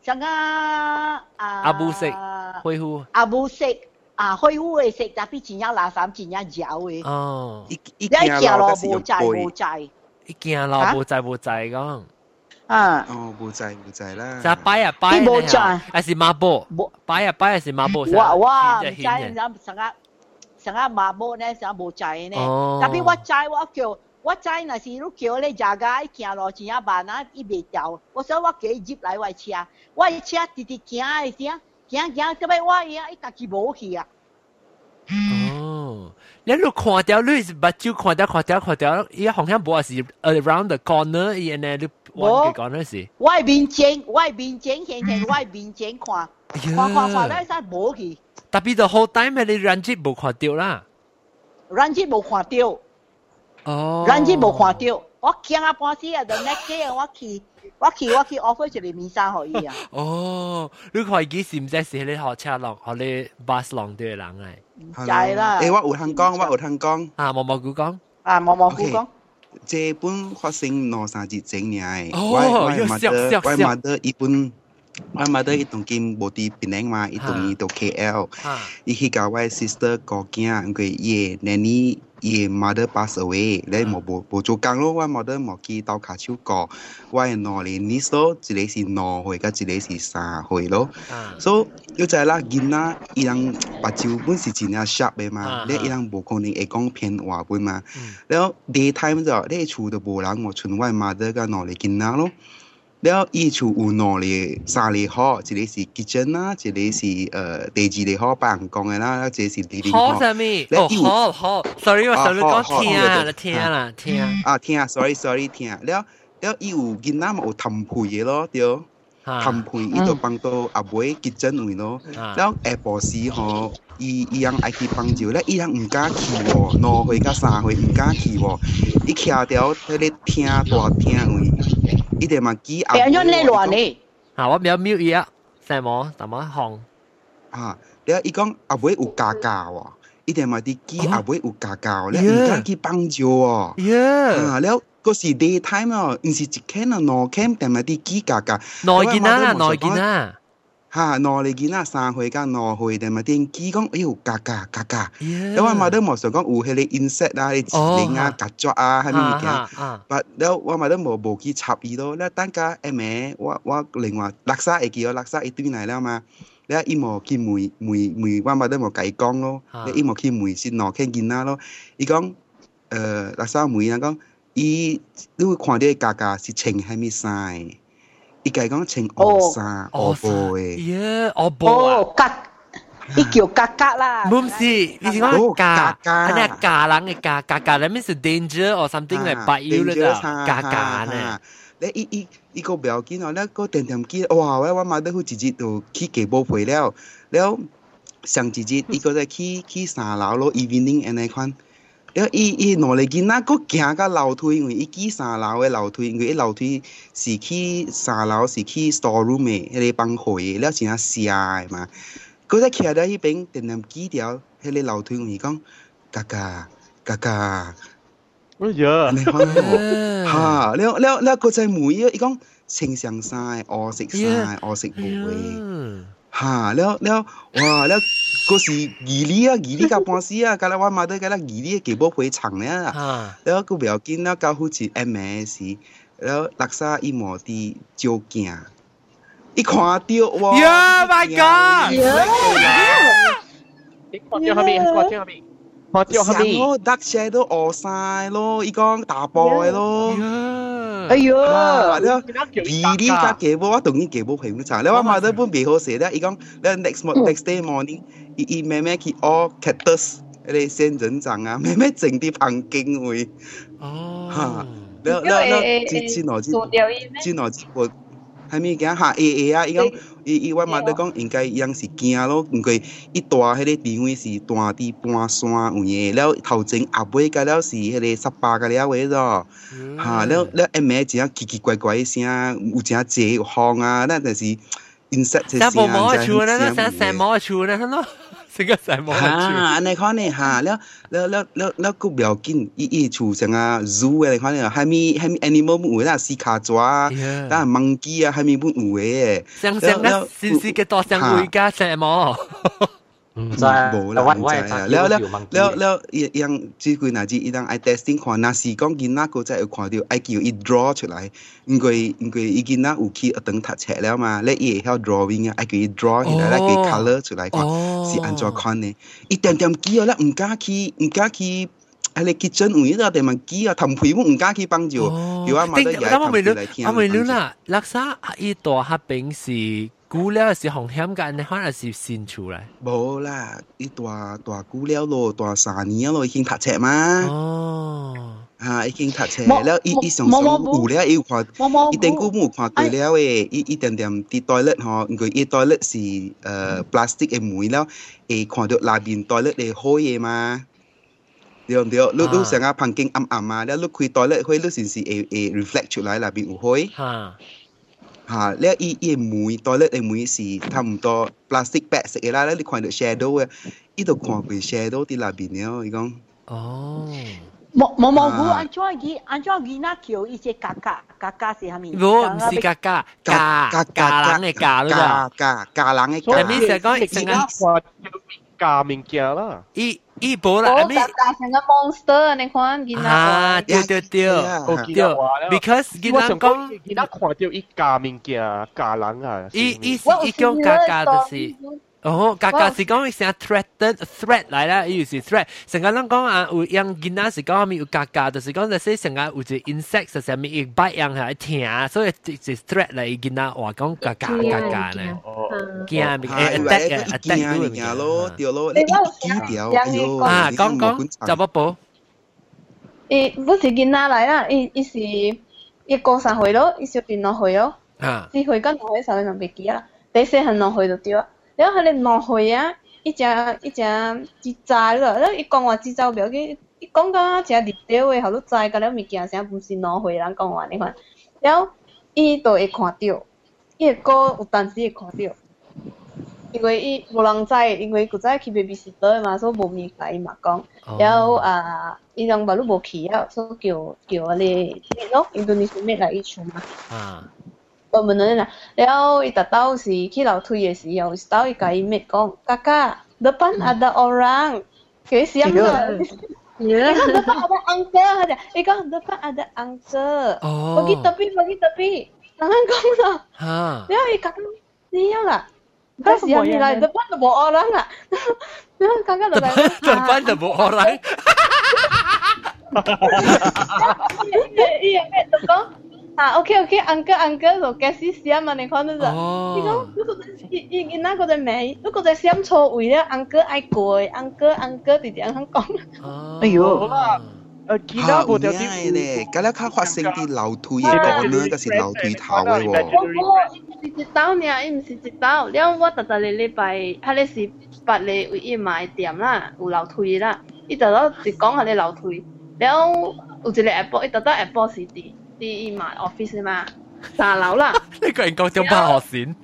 上啊阿布色灰呼， 阿布色啊灰呼嘅色，但係真正垃圾真正嚼嘅。 哦， 你行路無滯， 一行路無滯講。 啊， 哦，無滯啦。 就擺啊擺， 無滯， 還是馬步？擺啊擺還是馬步？ 我唔知上啊馬步呢，上無滯呢。特別我知我叫。我知那是你叫你家家行路真正慢啊，伊袂掉。我說我叫伊入來我車，我車直直行嘅聲，行，到尾我伊家己無去啊。 哦，你如看到你是目睭看到，伊好像無是 around the corner 伊呢，你往嘅 corner 是。 我面前現我面前看，看咧才無去。 特別就好time你人節無看到啦。 人節無看到。 哦， 人節無看到，我驚啊半死啊！就 next day 我去 offer 一個面衫互伊啊。 哦，你看伊是唔知是你學車浪，學你 bus 浪對人嚟？ 唔知啦。 誒，我有通講。 啊，毛毛菇講。 這本發生2-3日前嘅。 哦， 我媽的一本。我媽得伊同見無佇檳城嘛，伊同伊到 KL， 伊去甲我 sister 個囝，因為伊個nanny 伊個 mother pass away， 咧無做工咯，我媽得無去鬥卡手過，我個兩個niece咯，一個是2歲，甲一個是3歲咯，所以要知啦，囡仔伊人目睭本是真正 sharp 嘅嘛，咧伊人無可能會講偏話本嘛，然後 daytime 就咧厝就無人，我剩我媽得甲兩個囡仔咯。แล้วอีชูอูนอเลย3個號一個是 kitchen 啦一個是第2個號辦公嘅啦一個是 living 號什麼好 sorry 我想你講聽 sorry 聽แล้ว伊有囡仔嘛有氹配嘅咯對氹配伊就幫到阿妹 kitchen 位咯แล้ว下晡時吼伊人愛去幫照咧伊人唔敢去喎2歲甲3歲唔敢去喎伊徛條喺咧廳大廳位伊哋嘛記阿妹啊我秒伊啊什麼怎麼行啊แล้ว伊講阿妹有家教喎伊哋嘛啲記阿妹有家教咧唔敢去幫照喎แล้วก็是 daytime อ่ะ唔是一天啊2天แต่มาที่กี่กากน้อยกินนะฮะน้อยกินนะ3歲กับ2歲แต่มาที่กี่講哎呦กากแล้วว่ามาเด้อหมอส講有迄個 insect 啊ลิงอ่ะกัดจ่ออ่ะให้มี物件แล้วว่ามาเด้อ無去插伊咯แล้ว等下แม่我另外รักษา會記รักษา一堆嚟แล้ว嘛แล้ว伊無去梅ว่ามาเด้อ無甲伊講咯แล้ว伊無去梅是2天กินนะ咯伊講รักษา梅啊講伊你會看到家家是穿蝦米衫？伊家講穿烏衫、烏布嘅。 烏布啊！ 伊叫格格啦。 唔是，你是講格格？係啊，格人嘅格格，那面是 danger or something like bite you 啦，格格呢？ 咧伊個不要緊哦，咧個點記，哇！我媽都好直接就去家寶陪了，แล้ว上一日伊個在去3樓咯 ，evening 安尼款。แล้ว伊攞嚟見那個行個樓梯，因為伊去3樓嘅樓梯，因為伊樓梯是去3樓是去 storeroom 嘅，迄個幫會，แล้ว是啊寫嘅嘛。佢在徛喺迄邊，點記條迄個樓梯，伊講嘎嘎， 哎呀， 你看嚇，แล้ว佢在問伊講青上衫、黑色衫、黑色布嘅。嚇，แล้ว哇，แล้วก็是二哩甲半死啊！甲我媽都甲啦二哩嘅寶貝長咧啊！แล้วก็不要緊啦，到好似 MS，แล้วรักษา伊無佇照鏡，伊看到哇 ！Yeah my god！ 你看到下面？看到下面 ？Dark shadow 黑晒咯，伊講大波嘅咯。 哎呦！ แล้ว二哩甲家寶，我同伊家寶陪佢查，แล้ว我媽都本未好食咧，伊講แล้ว next day morning。伊妹妹去學 cactus 嗰啲仙人掌啊，妹妹整啲旁經位，嚇，แล้ว之內個係咪講嚇啊？伊講伊我媽都講應該樣是驚咯，因為伊大迄個地位是大啲半山位嘅，แล้ว頭前阿妹個了是迄個18個了位咯，嚇，แล้ว阿妹真奇奇怪怪嘅聲，有真濟風啊，那就是。insect 像毛毛球呢，像三毛球呢，喏， 成個細毛。 安尼看呢嚇，了個表緊，伊厝成啊 zoo 嘅，你看呢，係咪 animal 有啦，斯卡抓，但係 monkey 啊，係咪有嘅？ 成啊，先嘅多成會㗎，細毛。 唔知冇啦，唔知啊。了，樣只佢嗱只一當愛 testing 看，那是講見那個真係看到愛叫伊 draw 出來，因為伊見那有去等讀冊了嘛，咧伊會曉 drawing 啊，愛叫伊 draw 起來，咧佢 colour 出來看，是安怎看呢？伊點記啊，咧唔敢去，喺你 kitchen 位度地方記啊，氹皮唔敢去幫助，叫阿媽都也氹皮嚟聽。 我未了啦，垃圾伊大黑餅是。菇料是紅險㗎，你可能是先出來。 冇啦，啲大菇料咯，大3年咯，已經讀冊嘛。 哦， 已經讀冊了，伊上有了，伊看，伊定菇冇看對了誒，伊點啲 toilet 嗬，佢伊 toilet 是plastic 嘅梅了，會看到內邊 toilet 係開嘅嘛。對唔對？你成日旁邊暗啊，แล้ว你開 toilet 開，你先是會 reflect 出來內邊有開。แล้วอีหมูตัวเล็กไอ้หมูสีทำตัวพลาสติกแปะเสร็จแล้วแล้ว你看到 shadow อ่ะอีตัว看ไป shadow ที่ลาบินเนี่ยอีกอง冇安怎伊那叫一些嘎嘎是啥物？ 唔是嘎嘎人嘅嘎咯， 嘎人嘅嘎。係咪成講成個假物件啦？ 伊無啦，係咪？ 成個 monster 你看見啊？對，because 見人講， 見人看到伊假物件假人啊， 伊講嘎就是。哦，格是講成 threat 來啦，伊就是 threat。成個人講啊，有樣囡仔是講下面有格，就是講就是成個有隻 insect 是上面一bite樣係聽，所以就是 threat 嚟囡仔話講格呢。驚驚咯，掉咯，你驚掉啊！講就不保。 不是囡仔嚟啦，伊是一個3歲咯，伊小電腦歲咯，4歲跟2歲時候就別記啦，第4係2歲就掉。然後佢哋落去啊，一隻節債咯，然後伊講話節債表記，伊講到一隻熱掉嘅，好多債個了物件，成唔是落去人講話你看，然後伊就會看到，伊個有當時會看到，因為伊無人知，因為佢早去 babysitter 嘛，所以無咪甲伊嘛講，然後伊人馬路無去啊，所以叫我哋咯，印度尼西亞來一處嘛。我問你啦，然後伊達到是去樓梯嘅時候，到伊甲伊妹講，Kakak depan ada orang，佢想啦，depan ada uncle，伊講depan ada uncle，pergi tepi，jangan講啦，然後伊kakak sial啦，佢sial你來 depan ada orang啦，然後kakak就嚟 depan ada orang， 伊嘅妹就講。OK， uncle 就解釋先嘛，你看到就，伊講如果伊那個隻名，如果隻寫錯位咧 ，uncle 愛過 ，uncle 直接咁講。 哎呦，好啦，其他冇條啲咧，咁咧佢發生啲樓梯嘅講咧，嗰是樓梯頭嘅喎。 伊一道呢，伊唔是一道，了我逐個禮拜，迄個是8日為伊買店啦，有樓梯啦，伊就到是講迄個樓梯，了有一個下晡，伊就到下晡是啲。啲買 office 嘛，3樓啦。 呢個人講咗8學線。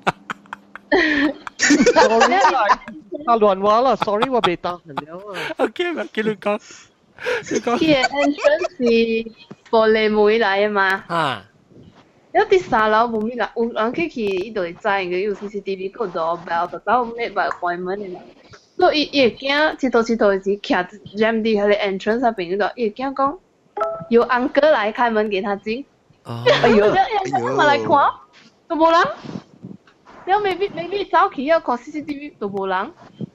亂話啦 ，sorry 我被答人了啊。 OK， 叫你講。 佢嘅 entrance 是玻璃門嚟啊嘛。有啲3樓冇咩啦，有人去伊就會知嘅，有 CCTV 嗰度 doorbell，就走咩by appointment 嘅啦。所以伊會驚，佚佗時徛 jam 啲喺個 entrance 入邊嗰度，伊會驚講。有 uncle 來開門給他進，哎呦，他們來看，都冇人，然後 maybe 早起要看 CCTV 都冇人，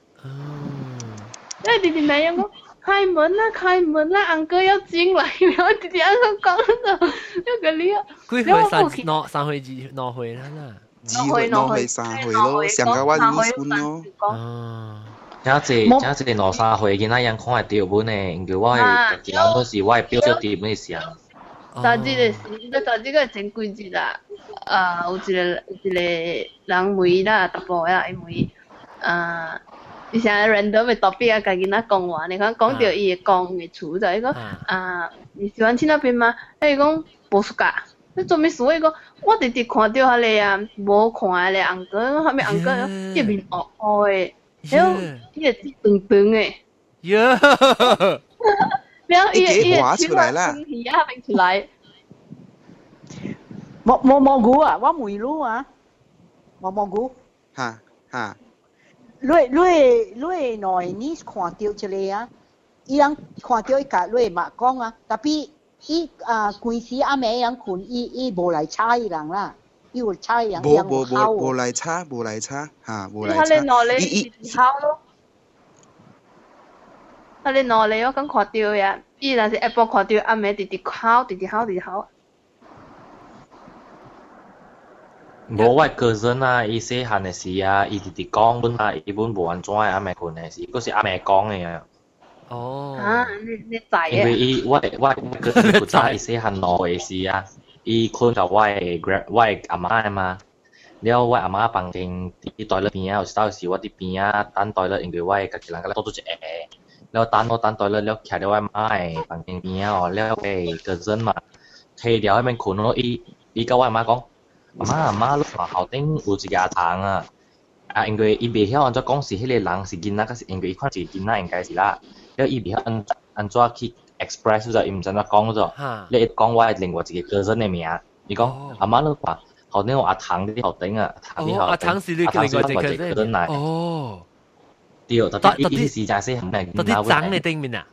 因為弟弟妹樣講開門啦 ，uncle 要進來，然後弟弟uncle 講就一個你啊， 幾歲3歲啦 ，2歲3歲咯，上個月2歲咯。 有一個攞3歲嘅那樣看係掉本咧，叫我係其他都是我係標咗碟嗰時啊。 但係呢個真貴啲啦，有一個人妹啦，特步啦，因為以前 random 嘅 topic 啊，家己那講話，你看講到伊嘅講嘅處就係講你喜歡去那邊嗎？伊講無暑假，你做咩事？伊講我直接看到迄個啊，無看迄個 uncle，後面 uncle 一面黑黑嘅。 伊个长长诶。 呀！ 然后伊画出来啦。 鱼啊，变出来。 蘑菇啊，我梅露啊，蘑菇。 哈。 你內你看到一個啊，伊人看到伊甲你嘛講啊，特別伊關時阿妹人困，伊無來吵伊人啦，伊有吵伊人， 無來吵，嚇，無來吵。 伊吵咯，你攞嚟我咁看到呀，伊若是下晡看到阿妹直直哭。 無我個人啊，伊細漢嘅時啊，伊直直講本啊，伊本無安怎阿妹困嘅事，嗰是阿妹講嘅啊。 哦。 你知啊？ 因為伊我個人負責伊細漢攞嘅事啊，伊困到我阿媽嘛，了我阿媽房間啲袋咧邊啊，有時我啲邊啊等袋咧，因為我家己人個多咗一個，了等袋咧了徛喺我阿媽房間邊啊，了個人嘛，摕掉喺邊困咯，伊甲我阿媽講。阿媽，你話後頂有一個阿堂啊！因為伊袂曉安怎講是迄個人是囡仔，還是因為伊看是囡仔應該是啦。了伊袂曉安怎去 express 咗，伊唔知安怎講咗。你講我另外一個個人嘅名，伊講阿媽你話後頂有阿堂啲後頂啊， 阿堂是你另外一個個人嚟。哦。 對，特別伊是真係很靚。 特別長你頂面啊！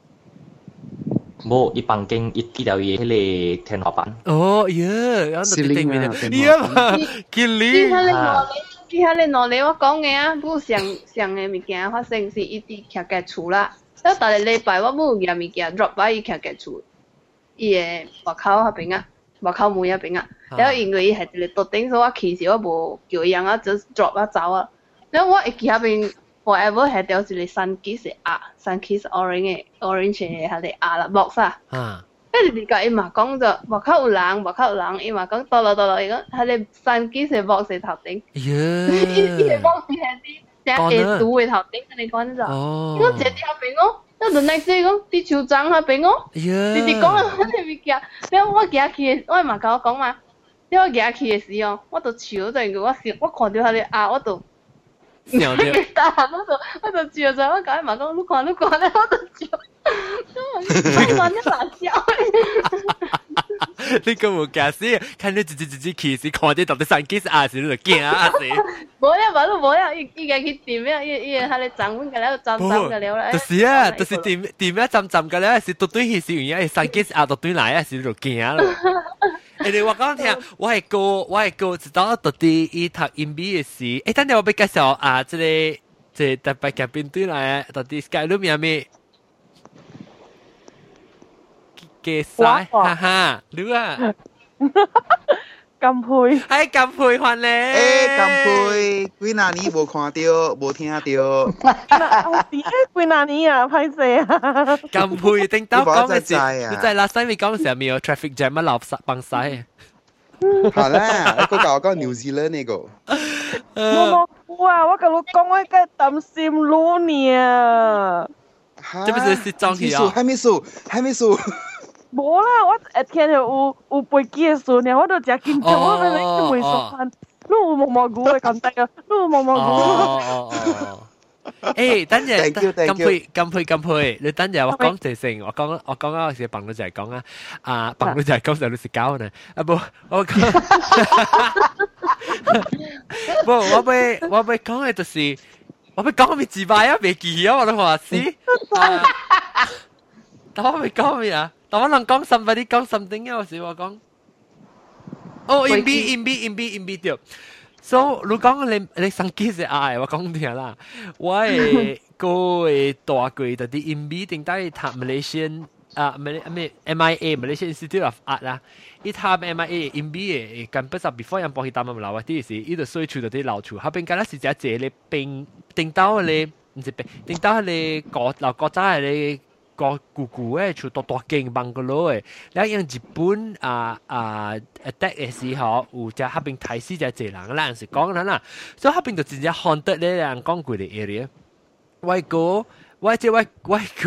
冇，伊房間伊記到伊迄個天花板。 哦，呀， 是另外呀嘛，見你。 伊遐個兩日我講嘅啊，不上嘅物件發生是伊佇徛家厝啦。了，逐個禮拜我冇件物件 drop 喺伊徛家厝，伊個外口迄邊啊，外口門迄邊啊。了，因為伊係一個獨頂，所以我其實我無叫伊人啊，就 drop 啊走啊。了，我會記迄邊。forever 係掉一個sun kiss 啊 ，sun kiss orange 嘅係個啊啦 box 啊，跟住佢伊嘛講咗，外口有人，伊嘛講到啦，伊講係個 sun kiss 嘅 box 嘅頭頂，伊個 box 係啲隻下肚嘅頭頂，你講咗，伊講坐喺後邊哦，了 the next day 講啲手掌後邊哦，直講啦，你咪驚，了我行去嘅，我嘛甲我講嘛，了我行去嘅時候，我就笑咗，我看到佢個啊，我就。 笑掉， 我就笑咗，我講埋講，你看，我就笑，我玩得難笑。 你咁冇假死，看你自己其實看啲到底三幾時啊時你就驚啊時。 冇呀，伊個去點呀，伊係你站穩嘅了，站嘅了啦。 就是啊，就是點呀站嘅了，是對對是原因，三幾時啊到對來啊時你就驚咯。你我講聽，我係個知道到底伊讀 MBA 嘅事。等陣我俾介紹啊，即特別嘅邊對來，到底 Sky 裏面咩？嘅曬，哈哈，你啊， 金配， 金配翻咧， 金配，幾那年無看到，無聽到， 幾那年啊，歹勢啊， 金配頂到講嘅時，你在last time 你講嘅時候咪有 traffic jam 乜流崩曬。 係啦，我教我講 New Zealand 呢個。 哇！我跟你講，我梗係擔心路呢。 這不是裝起啊？ 還沒數。 冇啦，我聽到有飛機嘅時呢，我都真緊張，我哋都未熟飯。你有蘑菇嘅咁得啊？你有蘑菇。 誒，等陣，金配，你等陣我講就成，我講嗰時bằng女就係講啊，bằng女就係講就你食膠呢，不，我講，不，我俾講嘅就是，我俾講咪自敗啊，未記啊，我都話是，但我未講咩啊，但我能講 somebody 講 something 啊，有時我講，哦 ，in B 掉。So 如講你生機是愛，我講聽啦。我係個大貴就啲 MB 定係讀 Malaysian MIA Malaysian Institute of Art 啦。伊讀 MIA MB 嘅 campus before 人幫佢打埋樓啲時，伊就衰處到啲樓處，後邊嗰陣時就借你並定到你唔是並定到你樓國家係你。個姑姑誒，就大間bungalow誒，然後用日本attack 嘅時候，有隻嗰邊睇死隻濟人啦，陣時講啦，所以嗰邊就真正 haunted 咧，人講過嘅 area。我個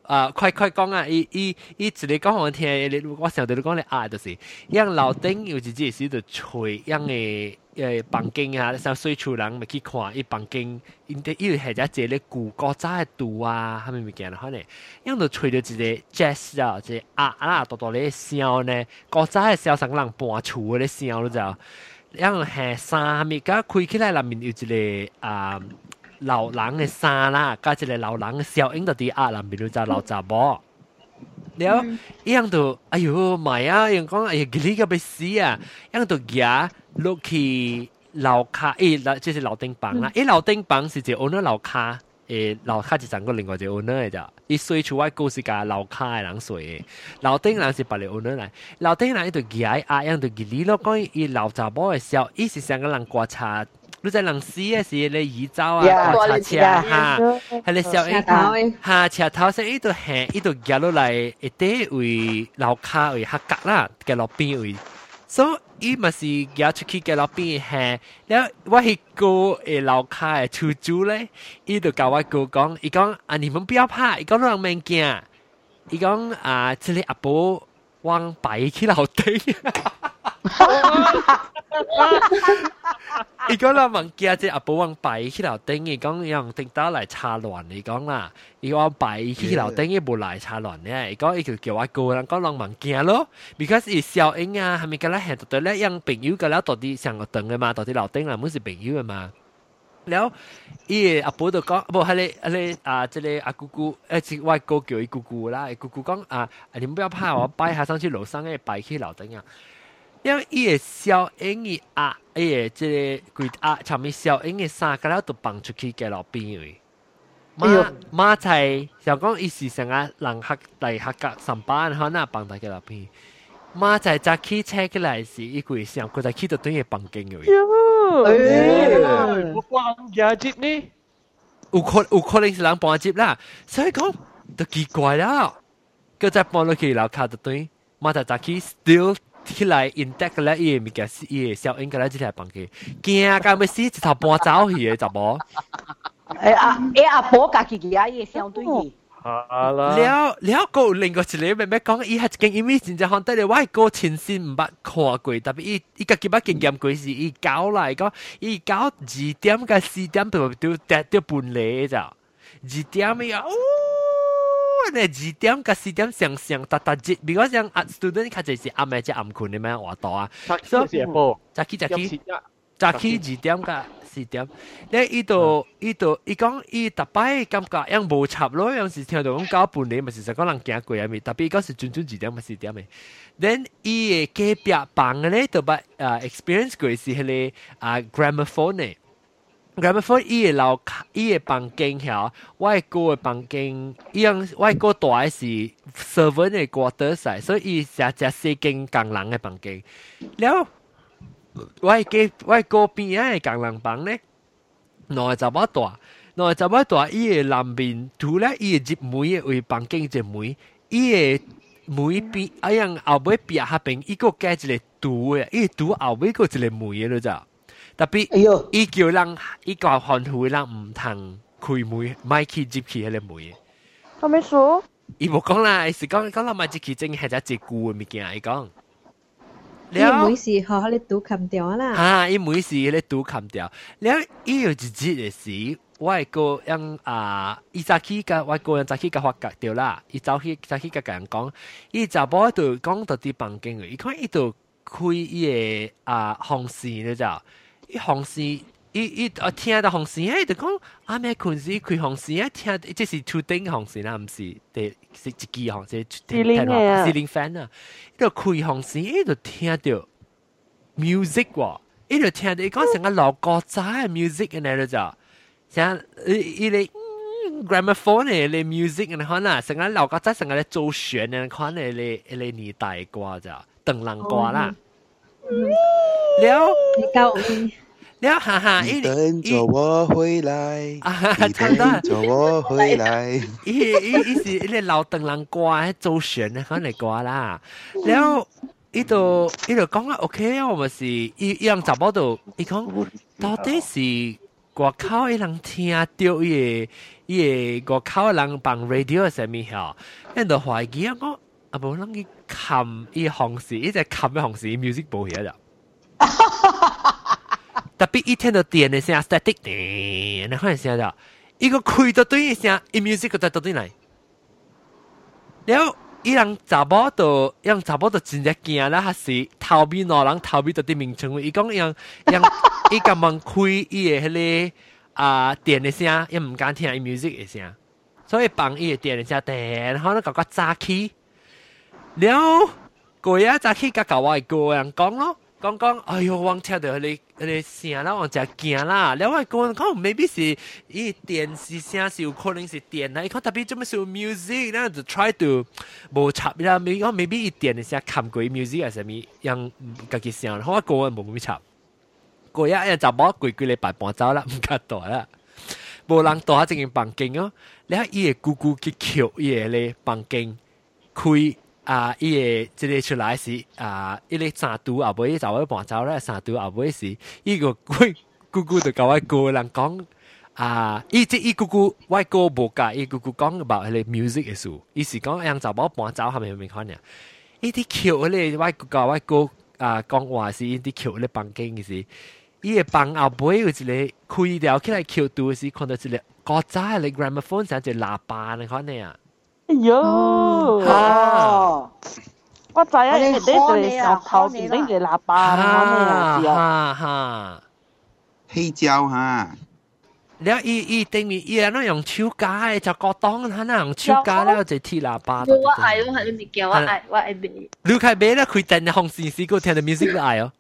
快講啊！伊一個講我聽，我想到你講咧啊，就是樣樓頂有一隻時就吹樣嘅房間啊，像水厝人咪去看伊房間，伊係只隻咧古古早嘅杜啊，係咪物件啦？可能樣就吹到一個 jazz 啊，一個啊多咧聲呢，古早嘅聲，成個人搬厝嘅咧聲，你知道？樣係衫咪，甲開起來內面有一個老人嘅衫啦，加一個老人嘅小影就啲壓啦，比如就老雜波。了，一樣就，哎呦媽呀！人講，哎呀，佢個要死啊！一樣就夾落去樓卡，即係樓頂房啦。樓頂房是隻 owner 樓卡，樓卡就整個另外隻 owner 嘅咋。伊睡厝外故事架樓卡嘅人睡嘅，樓頂人是別個 owner 嚟。樓頂人伊就夾啊，樣就佢咯講，伊老雜波嘅小，伊是成個人觀察。你在人死嘅時，你移走啊，車車嚇，係你小英嚇車頭先，伊度行，伊度夾落嚟，一啲為樓卡為黑格啦，嘅落邊為，所以伊咪是夾出去嘅落邊行，แล้ว我係個樓卡嘅出租咧，伊度教我個講，伊講啊，你們不要怕，伊講讓免驚，伊講啊，這裡阿婆往擺去樓頂。伊講啦，問家姐阿寶往擺起樓頂，伊講用頂刀嚟插亂，伊講啦，伊講擺起樓頂，伊冇嚟插亂咧，伊講伊就叫我個人講讓問家咯 ，because 伊小英啊，係咪咁啦？係到底咧，讓朋友咁啦，到底上個凳嘅嘛，到底樓頂啦，冇是朋友嘅嘛。แล้ว伊阿寶就講，冇係你啊，即係阿姑姑，即係外國叫伊姑姑啦，姑姑講啊，你唔好怕，我擺下上去樓上嘅擺起樓頂啊。因為伊個小英嘅壓，伊個即個佢壓，前面小英嘅衫，咁樣都放出去嘅落邊位。馬仔就講伊是成日人客嚟客家上班，可能放大嘅落邊。馬仔揸起車嘅嚟時，伊個上佢就起到對嘅房間嘅位。 我搬家接呢？ 有可能是人搬接啦，所以講都奇怪啦。佢再搬落去樓下就對，馬仔揸起 still。起來 intact 咧，伊個物件是伊個小英個咧，即條房間，驚甲要死，一頭搬走去嘅，就無。 阿婆家己嘅伊個相對嘅。 了個另外一個妹妹講，伊係一間因為真正看得嚟，我係個親身唔捌看過，特別伊家己捌經驗過是伊搞嚟講，伊搞2點甲4點都半嚟咋，2點嘅你2點甲4點上搭節，比如講啊 student 較濟是暗暝即暗困嘅咩活動啊， 所以早起2點甲4點，咧伊講伊逐擺感覺樣無插咯，有時聽到講搞半年，咪是實講人行過啊咪，特別嗰時準2點咪4點嘅。then 伊嘅隔壁房嘅咧，就捌experience 過是迄個gramophone 嘅。gramophone 伊個樓伊個房間遐，外國個房間，伊樣外國大嘅是 servant 嘅 quarters， 所以伊只4間工人嘅房間。了外國邊仔嘅工人房咧，兩個咁大，伊個南邊圖咧，伊個入門嘅為房間一門，伊個門邊啊樣後尾邊下邊，伊個加一個圖嘅，伊個圖後尾個一個門嘅咯咋。特別，伊叫人，伊教韓語人唔通開門，咪去接去迄個門。 咁咩數？ 伊冇講啦，是講啦，咪接去真係只舊嘅物件，伊講。 伊門是學迄個圖砍掉啦。 嚇！伊門是迄個圖砍掉，了伊有一日嘅時，我個樣伊早起甲我個人早起甲發覺掉啦，伊早起甲人講，伊查某就講到啲房間嘅，伊看伊就開伊個風扇你知？伊風扇，伊聽到風扇，伊就講阿咩困時開風扇，聽即是厝頂風扇啦，唔是是一支風扇，ceiling fan 啊，伊就開風扇，伊就聽到 music 喎，伊就聽到伊講成個老歌仔嘅 music 嘅嚟咗，像伊個gramophone 嘅咧 music 嘅可能成個老歌仔成個咧做旋嘅可能咧年代歌咋，鄧人歌啦。了哈哈， 你等着我回來，你等着我回來。 伊是迄個老鄧人歌，做旋嘅可能歌啦。了，伊就講啊 ，OK， 我咪是伊樣查某度，伊講到底是外口的人聽到伊個外口的人放 radio 什麼嚇，因就懷疑我啊無人去冚伊紅時，伊隻冚嘅紅時 music 冇嘢啦。特別伊聽到電嘅聲 static 你看嘅聲就，伊個開到對嘅聲，伊 music 個在到對嚟，然後伊人查某就真係驚啦，還是逃避哪人逃避到啲名稱？伊講伊咁樣開伊嘅迄個電嘅聲，伊唔敢聽伊 music 嘅聲，所以放伊嘅電嘅聲，然後咧感覺早起，然後過日早起甲我嘅個人講咯，講，哎喲，我聽到迄個聲啦，我真驚啦，然後我個人講 maybe 是伊電視聲是有可能是電啦，伊講特別做咩是 music，然後就 try to 無插啦，maybe 伊電嘅聲冚過 music 係啥物，讓家己聲，我個人無插。過日就冇攰禮拜半走啦，唔敢大啦，無人大下正經房間哦。你睇伊個姑姑去撬伊個咧房間開伊個即個出來時伊個三度後尾就尾半走啦，三度後尾時伊個姑姑就甲我個人講伊姑姑我個無甲伊姑姑講about 迄個 music 嘅事，伊是講樣就冇半走係咪明看呀？伊啲撬咧我甲我個講話是伊啲撬咧房間嘅事。伊個房後尾有一個開掉起來橋度時，看到一個古早嘅 gramophone 像一個喇叭你看呢啊！ 哎呦，我知啊，你對上頭邊拎住喇叭，你哈，黑膠哈。 แล้วอีเต็งมีอีนั่น用手架嘅就個當佢นั่น用手架แล้ว就鐵喇叭。 我愛，我係你叫我愛買。 你開買啦，佢等紅線絲個聽到 music 都愛哦。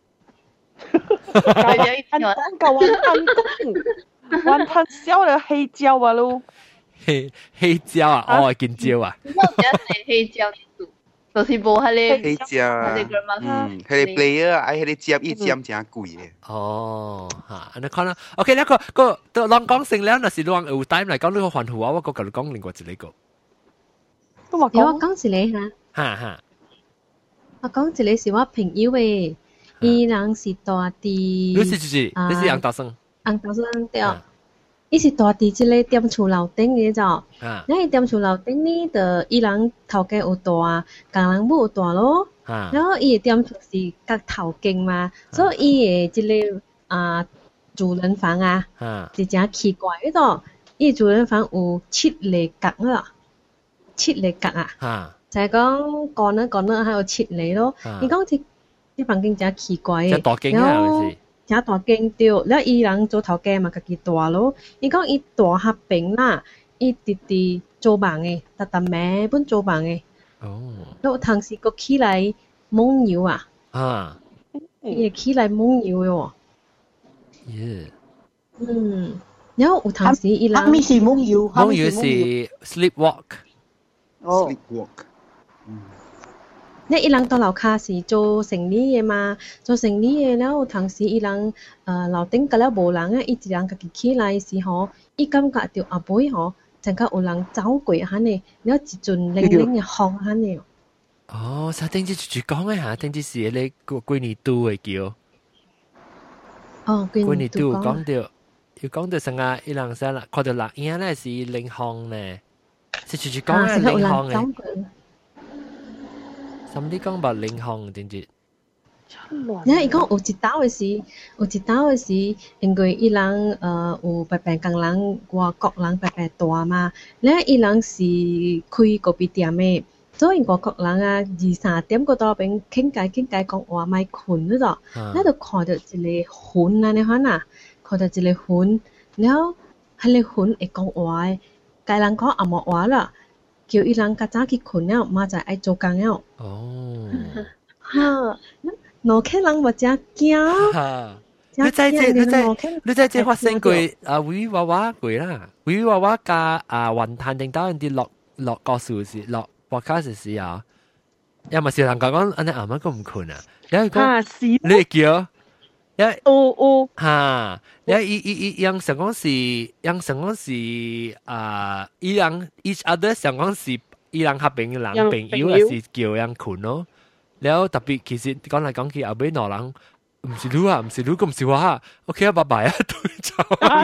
雲吞燒了黑椒啊咯， 黑椒啊，哦，見椒啊。 我只係黑椒煮，就是無迄個黑椒啊，迄個 player 啊，迄個尖一尖真貴嘅。 哦，嚇，你看啦 ，OK，呢個啷講成了，那是啷有 time 嚟講呢個環湖啊，我個講另外一個。 有我講一個嚇， 我講一個是我朋友嘅。伊人是大佇， 你是楊大生， 對，伊是大佇即個店厝樓頂嘅就，伊店厝樓頂呢，就伊人頭家有大，工人母有大咯，然後伊嘅店厝是甲頭間嘛，所以伊嘅即個主人房啊，是真奇怪嗰度，伊主人房有7個角啦，7個角啊，就係講講呢，還有7個咯，伊講啲房間真奇怪嘅，然後真大間對，然後伊人做頭家嘛，家己大咯。伊講伊大合併啦，伊直做房嘅，特咩本做房嘅。哦。然後當時個起來蒙油啊。伊起來蒙油嘅喎。 耶。 然後有當時伊人。 咩是蒙油？ 蒙油是 sleepwalk。 哦。sleepwalk。 伊人到樓下是做生意嘅嘛，做生意嘅，然後當時伊人樓頂個了無人啊，伊一人家己起來時候，伊感覺到後尾吼，真係有人走過遐呢，然後一陣冷冷嘅風遐呢。 哦，啥頂住講嘅嚇，頂住是你個幾年度嘅叫。 哦，幾年度講到成啊，伊人生啦，看到落影咧是冷風呢，是住講嘅冷風嘅。什麼講about領航定住？ 因為講有一道嘅時，因為伊人有白白工人外國人白白大嘛，然後伊人是開咖啡店嘅，所以外國人啊2-3點嗰度邊傾偈講話咪困嗰度，然後就看到一個雲啊，你看啊，看到一個雲，然後迄個雲會講話嘅，介人講阿冇話啦。叫伊人較早去困了，嘛就愛做工了。 哦， 哈，老客人或者驚。 你在這發生過維娃娃過啦，維娃娃加雲探定到人哋落個數時落podcast時啊，又咪是人講安尼阿媽咁唔困啊，你講你叫。哈，然後伊想講是伊人 each other 想講是伊人合併人朋友還是叫人困咯。然後特別其實講嚟講去後尾兩人唔是你啊，唔是你，咁唔是我啊。OK 啊，拜拜啊，對就。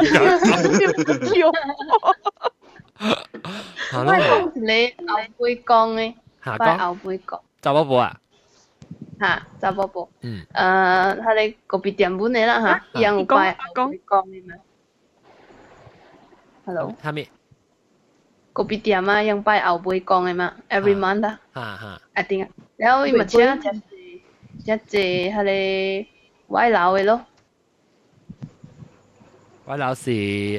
我係講你牛背降嘅，拜牛背降。 查某婆啊？ 嚇，查某婆。佢哋個別店本嚟啦嚇，一樣拜牛背降嘅嘛。Hello。 係咪？ 個別店啊，一樣拜牛背降嘅嘛 ，every month 啊。一定啊。然後伊咪請一隻佢哋歪樓嘅咯。 歪樓是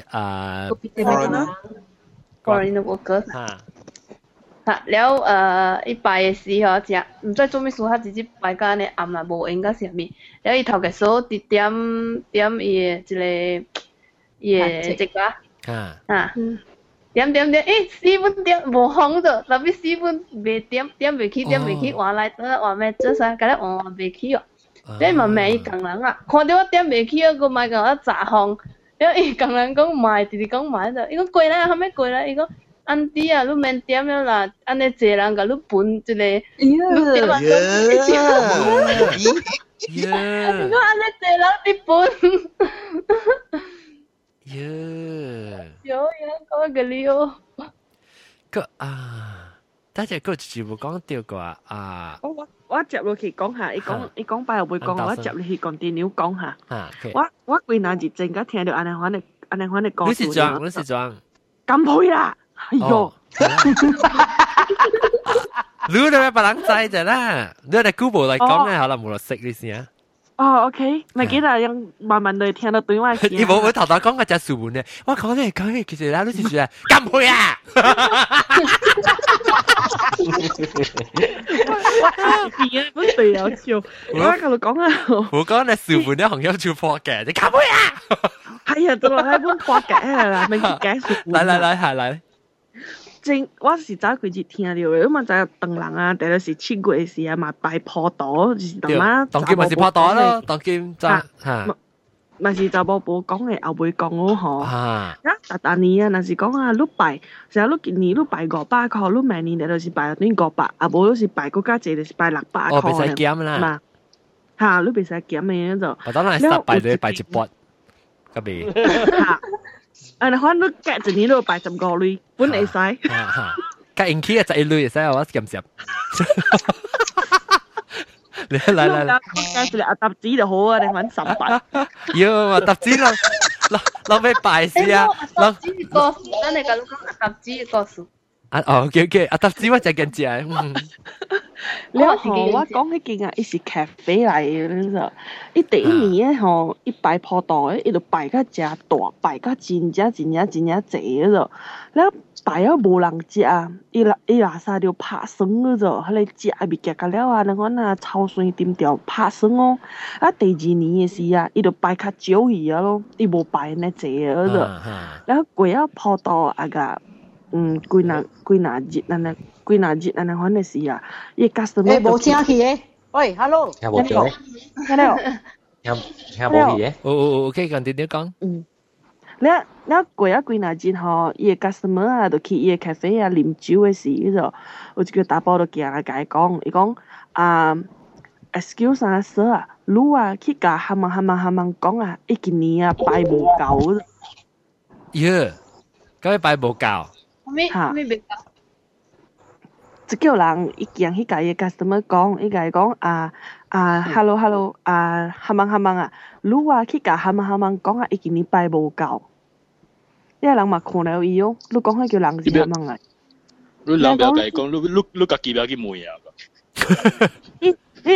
foreign worker。嚇，แล้ว伊拜嘅時候只唔知做咩事，佢直接拜間呢暗啦，無應該是咩？然後伊頭嘅手啲點伊嘅一個這個點，4分點無紅咗，特別4分未點未起，換來換咩做啥？嗰啲換未起哦，即係咪咩工人啊？看到我點未起啊，個買個我砸紅，因為工人講賣，直直講賣就，伊講貴啦，後尾貴啦，伊講。安啲啊，你免點樣啦，安尼濟人甲你分一個，你點啊？你講安尼濟人你分，有講個理由。 個大隻個全部講掉個啊！ 我接落去講下，伊講拜又會講，我接落去continue講下。我幾難節正，而聽到安尼款嘅講。 你是裝？ 咁配啦！哎呦， 你都係白人仔啫啦，你係古堡嚟講咧，可能冇得識呢先啊。 哦 ，OK， 咪記得用慢慢地聽到對話。 你冇頭講嗰隻樹門咧，我講咧，其實啦，你是啊，咁配啊！ 我隊友笑，我喺度講啊。 我講你樹門咧，紅油照破嘅，你咁配啊！ 係啊，就係本破嘅啦，咪解樹門。 嚟。 正我是早幾日聽到嘅，因為就係鄧人啊，第時七月時啊嘛拜破島，就是當媽。 當今咪是破島咯，當今就嚇。 咪是就冇講嘅後尾講咯嗬。但年啊，那是講啊，你拜，成日你今年你拜500塊，你明年就是拜短500，啊無你是拜更加濟，就是拜600塊。 哦，別使減啦。 嚇，你別使減嘅就。 我當然係10拜你拜一撥，咁咪。 嚇。你可能隔一年都80個鐳，本嚟使。 隔延期啊，11鐳使我減少。嚟， 隔住嚟阿搭子就好啊，你揾10拜。 要啊，搭子攞咩拜師啊？ 搭子個數，等你講搭子個數。 OK， 搭子我就緊接。 你我講起件啊，伊是咖啡嚟嘅就，伊第一年咧吼，伊擺鋪頭咧，伊就擺甲真大，擺甲真濟嘅就，แล้ว擺啊無人食啊，伊拉沙就拍酸嘅就，佢哋食啊未夾個了啊，你講啊臭酸點條拍酸哦，啊第2年嘅時啊，伊就擺較少去啊咯，伊無擺呢濟嘅就，แล้ว貴啊鋪頭啊個。幾那日安尼款嘅事啊！伊家屬咩？ 冇聽去嘅。喂 ，hello。 聽冇嘅。 聽到。 聽冇嘅。 OK，咁點講？ 你過啊幾那日吼，伊個家屬咩啊？就去伊個咖啡啊啉酒嘅時，就有一個大寶就行來甲伊講，伊講excuse 啊 sir 啊，你啊去甲他們講啊，伊今年啊拜無夠。 耶，咁拜無夠。 咩別搞？ 即叫人伊行去甲伊個 customer 講，伊甲伊講hello 他們啊，你啊去甲他們講啊，伊今年拜無夠。因為人嘛看了伊哦，你講叫人是他們啊。 你人不要甲伊講，你家己不要去問啊。 伊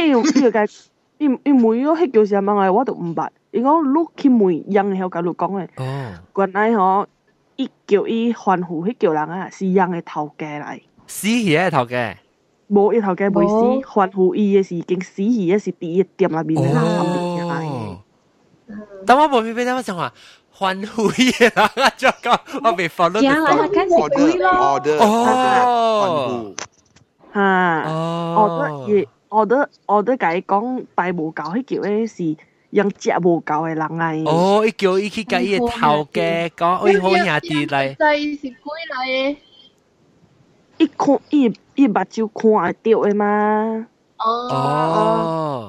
問我迄叫啥物啊，我都毋捌。伊講你去問人後甲你講誒。原來吼。伊叫伊歡呼，迄叫人啊，是人嘅頭家嚟。 死魚嘅頭家？ 無，伊頭家未死，歡呼伊嘅是已經死魚，是第一店入面嘅人。 但我冇俾我想話歡呼伊嘅人啊，就講我未放到。 講嚟係開始貴咯。 哦。 嚇。我都甲伊講拜無夠，迄叫咧是。人食無夠嘅人嚟。 哦，伊叫伊去甲伊個頭家講，喂好兄弟嚟。 仔是幾來嘅？ 伊看伊目睭看會到嘅嘛。 哦。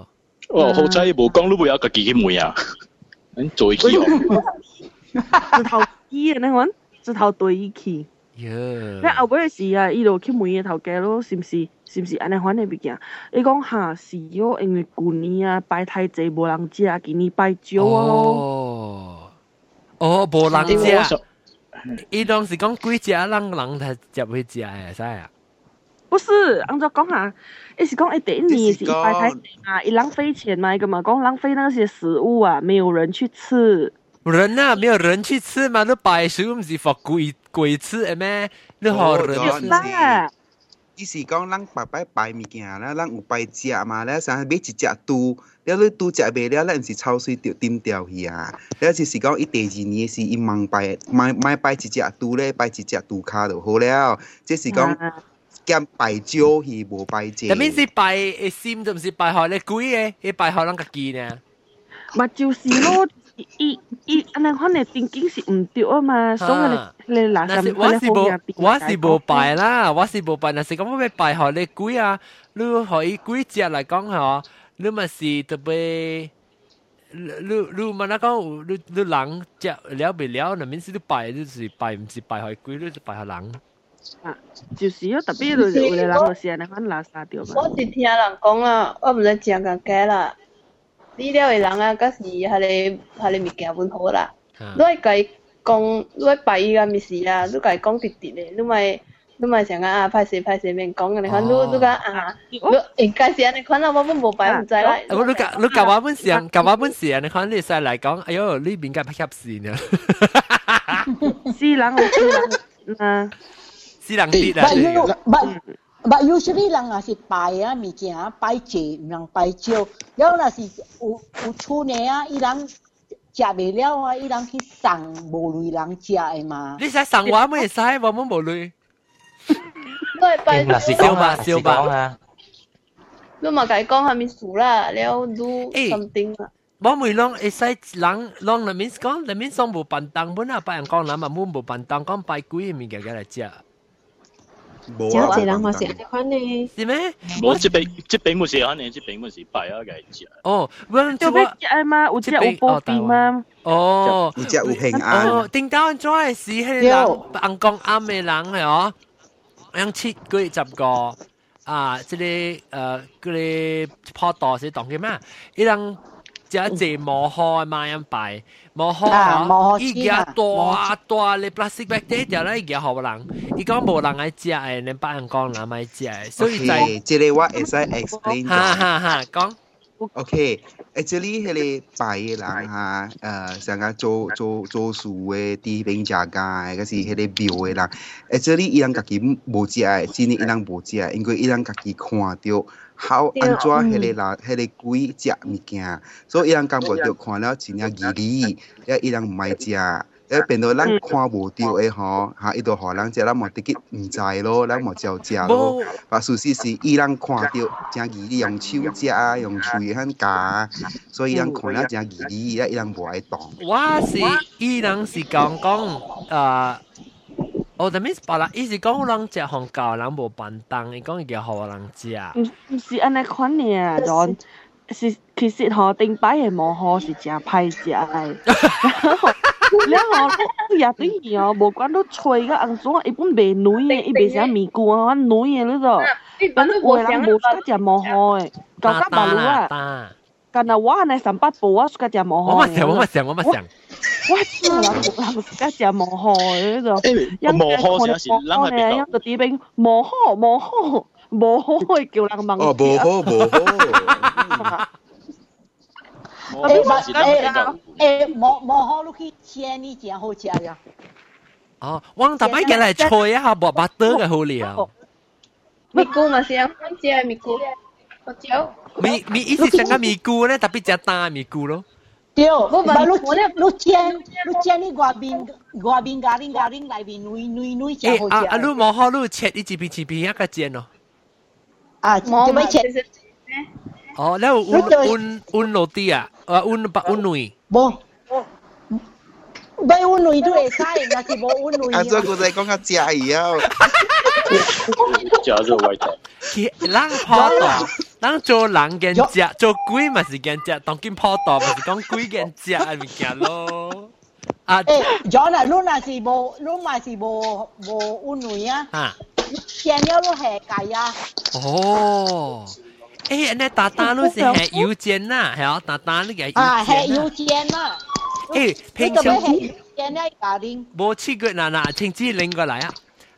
哦，好彩無講，你唔要家己去問啊，你做去哦。 直頭醫啊，你講直頭對去。你後尾時啊，伊就去問伊頭家咯，是唔是安尼款嘅物件？伊講嚇是哦，因為舊年啊拜太濟無人食，今年拜少啊。 哦，無人食。伊當時講幾隻人才接去食誒，使啊？ 不是，按照講下，伊是講第一年是拜太濟嘛，伊浪費錢嘛，個嘛講浪費那些食物啊，沒有人去吃。 人啊，沒有人去吃嘛，你拜食物唔是服鬼吃誒咩？你何人吃？ 伊是講咱拜物件啦，咱有拜食嘛，咱想買一隻豬，了你豬食袂了，咱毋是抽水就點掉去啊。了就是講伊第二年是伊盲拜一隻豬咧，拜一隻豬卡就好了。即是講兼拜少去無拜濟。 但係是拜誒心，就唔是拜學你鬼嘅，你拜學咱家己呢？ 嘛就是咯。伊安尼款嘅定經是唔對啊嘛，所以你嗱咁我是無拜啦，我是無拜，但是講要拜互你鬼啊，你互伊鬼隻嚟講吼，你嘛是特別，你嘛那講你人食了未了，那面是你拜，你是拜唔是拜互鬼，你是拜互人。 啊，就是啊，特別就是有個人就是安尼款垃圾掉嘛。 我是聽人講啊，我唔知正個假啦。呢啲嘅人啊，嗰時係你物件本好啦。你係計講，你係拜依個物事啊，你計講直直嘅，你咪成日啊，歹勢免講嘅，你看你講啊，你應該是安尼款啦，我本無拜唔知啦。 你教我本事啊，你看你細嚟講，哎呦，呢邊嘅不合事呢。 是人啊， 是人啲啊。 But usually 人也是拜啊物件，拜濟唔能拜少。了若是有厝內啊，伊人食袂了啊，伊人去送無類人食誒嘛。 你使送我咪使，我冇無類。 都係拜燒吧。 你嘛甲伊講下面事啦，了do something 啦。 我咪講會使人那面講，那面送無便當本啊，拜人講人嘛冇無便當，講拜鬼嘅物件嚟食。 真濟人嘛是安尼款呢？ 是咩？ 我這邊冇是安尼，這邊冇是拜啊嘅食。 哦，我就要食嘛，有隻有保庇嘛。 哦，有隻有平安。 哦，頂到怎係是迄人人講啱嘅人係哦，樣7個10個啊，即個嗰個坡道是當嘅咩？伊人食濟無好嘅嘛樣拜。無好啊！伊個大你 plastic bag 啲掉咧，伊個好人，伊講無人愛食誒，你別人講人愛食誒，所以在即個我會使 explain。 哈，講。 OK，這裡迄個拜嘅人哈，成個做事嘅啲兵家家，嗰是迄個廟嘅人。這裡伊人家己無食誒，真係伊人無食，因為伊人家己看到。好安怎迄個鬼食物件，所以伊人感覺到看了真正義理，了伊人唔愛食，了變到咱看無到誒吼，哈，伊就互人食，咱嘛得去唔知咯，咱嘛照食咯。啊，事實是伊人看到真義理，用手食啊，用喙響夾，所以伊人看了真義理，了伊人無愛當。 我是伊人是講哦，但係別啦，伊是講人食紅教人無便當，伊講伊個好人食。 唔是安尼款嘅，就是其實吼頂擺嘅無好是真歹食嘅。然後也對伊哦，無管你吹個安怎，伊本袂嫩嘅，伊袂啥味菇啊，嫩嘅你就，反正有人無甲食無好嘅，舊甲馬路啊。但係我安尼300步啊，甲食無好。 我乜想。 我真係人家食無好嘅就， 無好先是人係邊度？ 一個啲兵無好嘅叫人問。 哦，無好。 無好，你去切你真好食呀。 哦，我特別嘅嚟吹一下薄巴得嘅好料。 咪菇嘛是啊，我食咪菇，我椒。 咪意思成個咪菇咧，特別食大咪菇咯。 對，你煎你外邊咖喱內面嫩真好食。 你無好，你切一片一個煎咯。 啊，點樣切？ 哦，แล้วอุ่นโรตีอ่ะอุ่นหนุ่ยบ่ไม่อุ่นหนุ่ยด้วยใช่นะสิบ่อุ่นหนุ่ย啊這個在講個食以後食咗胃痛ล้างพอต่อ咱做人間食，做鬼嘛是間食，當今破道嘛是講鬼間食嘅物件咯。啊， John 啊，你那是無，你嘛是無運動啊？啊，見了都係計啊。 哦。誒，那打打都是係油煎呐，係啊，打打那個油煎啊，係油煎呐。 誒，平常係油煎咧，家丁。 冇試過嗱，請自己拎過來啊。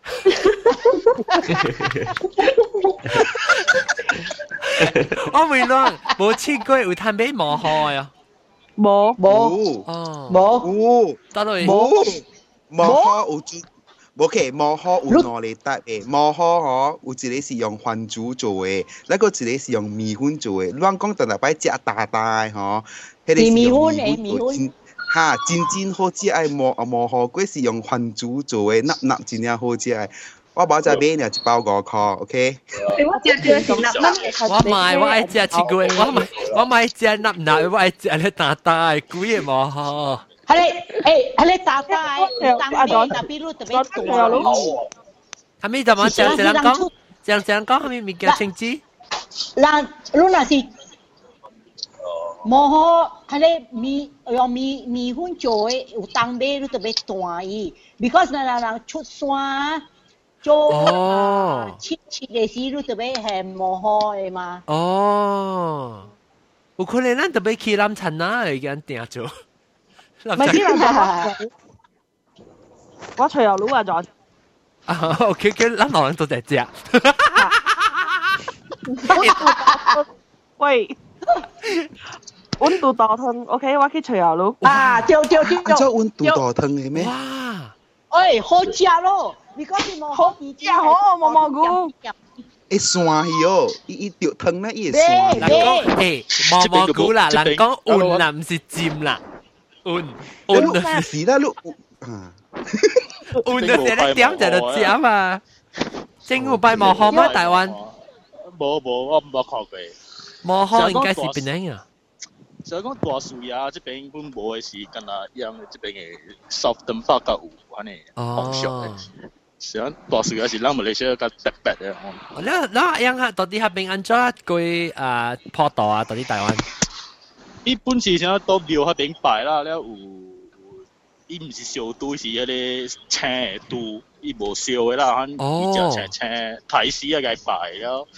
我未講，冇試過有攤俾磨開啊。 冇。 哦。 冇。 得咯。 冇。磨開有煮。OK， 磨殼有兩類搭嘅，磨殼嗬有一個是用番薯做嘅，那個一個是用米粉做嘅。亂講，但係擺食大大嗬，迄個是用米粉哈，真好食嘅磨殼，嗰是用番薯做嘅，粒真正好食嘅。我冇只買呢，一包5塊 ，OK。 我買，我愛食一個，我買食粒，我愛食咧大大嘅貴嘅磨殼。 係打打特別路特別多。 係咪就話正講？正講係咪物件清知？ 嗱，你那是磨好，係咧用米粉做嘅，有當買你特別大意 ，because 人出山做切嘅時，你特別係磨好嘅嘛。 哦，有可能咱特別去南產啊，會咁定做。 咪知啦，我隨後佬啊咗。 啊，OK， 咱老人都在食。 喂，溫度大湯 ，OK， 我去隨後佬。 啊，對。 做溫度大湯嘅咩？ 哇！ 哎，好食咯，你講是冇好食好，冇蘑菇。 會酸去哦，伊條湯咧，伊會酸。 人講誒，蘑菇啦，人講อุ่啦，唔是尖啦。อุ่是啦，ลูกอุ่就成日點就到食嘛。政府擺磨殼嗎？台灣冇，我冇看過。 磨殼應該是邊樣啊？ 就講大樹呀，這邊本冇嘅是跟啊樣，這邊嘅 soft 燈泡較有安尼方向嘅。想大樹也是咱馬來西亞較特別嘅。 嗱樣下到底下邊安怎佢坡道啊？到底台灣？ 伊本時想到廟迄邊擺啦，了有，伊毋是燒豬，是迄個青嘅豬，伊無燒嘅啦，伊只青台絲啊，該擺了，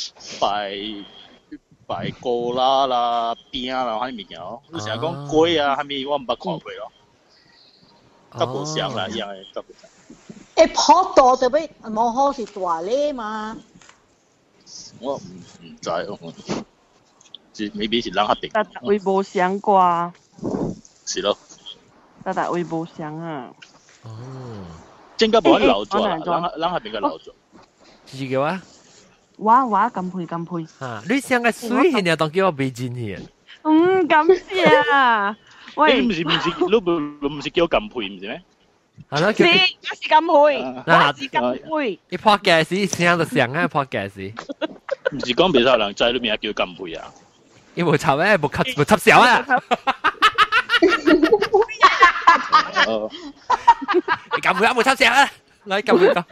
擺糕啦、餅啦，迄物件咯。你成日講粿啊，迄物我毋捌看過咯，較無像啦，一樣嘅較無像。 坡道特別冇好是大咧嘛？ 我唔知哦。maybe 是人較定。 但會無相啩。 是咯。 但會無相啊。 哦。 應該冇人留咗啦，人係邊個留咗？ 是嘅話。 我咁配。 嚇，你想個水現在當叫我未進去。 感謝啊。喂。 你唔是叫我咁配唔是咩？ 係咯， 我是咁配，我是咁配。 你破嘅時，聲就聲啊，破嘅時。 唔是講別曬人仔裏面叫咁配啊？ 你冇插咩？冇插小啊！你撳佢啊！冇插小啊！你撳佢個。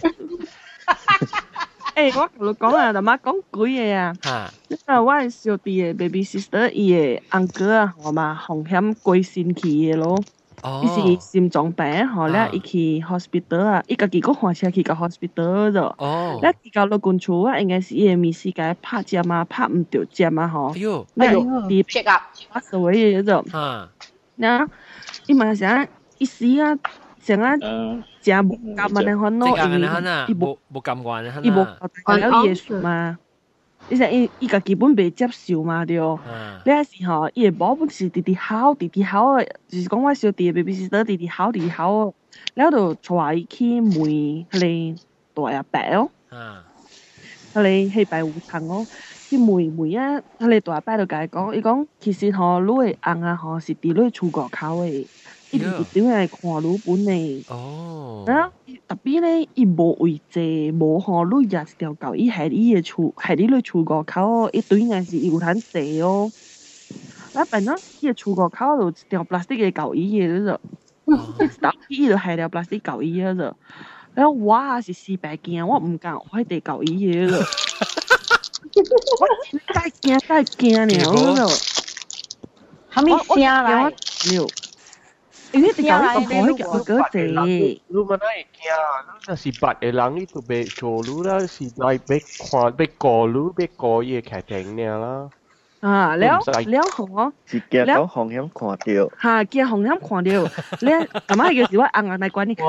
誒，我同你講啊，大媽講鬼嘢啊！因為我係小弟嘅 baby sister，伊嘅 uncle 啊，我嘛紅險貴先去嘅咯。伊是心臟病，後咧伊去 hospital 啊，伊家己個換車去個 hospital 咗。哦。咧伊到落關厝啊，應該是伊嘅面試界拍針啊，拍唔到針啊，嗬。哎呦，check up，我所謂嘅咗。啊。嗱，伊嘛想伊死啊，想啊，食無咁樣嘅款咯，伊無咁慣嘅， 伊無慣了耶穌嘛。你想伊家基本袂接受嘛對，你係時候伊個某本是直考，就是講我小弟 baby sister 直考，了就帶伊去問迄個大阿伯咯，迄個拜有堂咯，去問啊，迄個大阿伯就甲伊講，伊講其實吼，你個翁啊吼是佇你厝外口誒。伊直直點來看女本誒，然後特別咧，伊無位坐，無吼你也一條狗，伊係你嘅厝，係你厝外口，一堆硬是有通坐哦。那反正伊嘅厝外口就一條 plastic 嘅狗椅嘅咗，打伊就係條 plastic 狗椅咗。然後我是400件，我唔敢開地狗椅嘅咗。 我太惊了，我还没下来， 了。因為你講呢個冇叫個字， 你咪那會驚，你就是八個人，你就被做路啦，是來被看被過路被過嘢劇情呢啦。 啊，了紅是驚講紅險看到， 嚇驚紅險看到，咧咁啊叫是我硬硬嚟管你。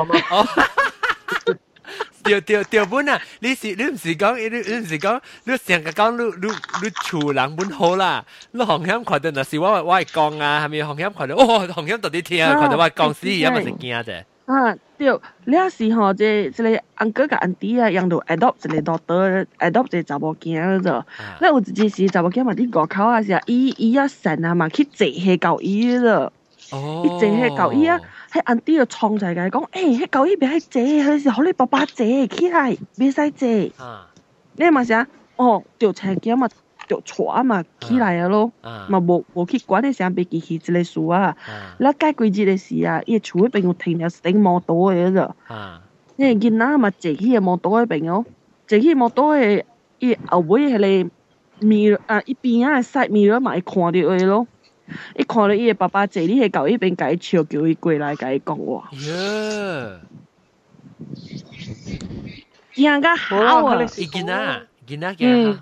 條本啊！你唔是講，你唔是講，你成日講你厝人本好啦，你紅險看到那是我講啊，係咪紅險看到？哦，紅險到底聽看到我講死，而家咪是驚啫。 啊，對，你也是吼，即個翁哥甲翁弟啊，用到 adopt 一個 daughter，adopt 一個查某囝咗。那有一件事查某囝嘛，啲外口啊是啊，伊啊神啊嘛去坐迄狗椅咗。哦，伊坐迄狗椅啊。喺安啲就創就係講，迄狗椅別喺坐，佢是好你爸爸坐起來，別使坐。你嘛是啊？哦，就請囝嘛，就坐啊嘛，起來啊咯，嘛無去管你啥別記起一個事啊。你解決一個事啊，伊厝嗰邊有停了頂摩托嘅咗。你囡仔嘛坐起個摩托嗰邊哦，坐起摩托嘅，伊後尾係個面啊，伊邊啊曬面咗嘛會看到嘅咯。一看到伊個爸爸坐你迄狗伊邊甲伊笑，叫伊過來甲伊講哇。驚甲好啊！ 伊囡仔驚。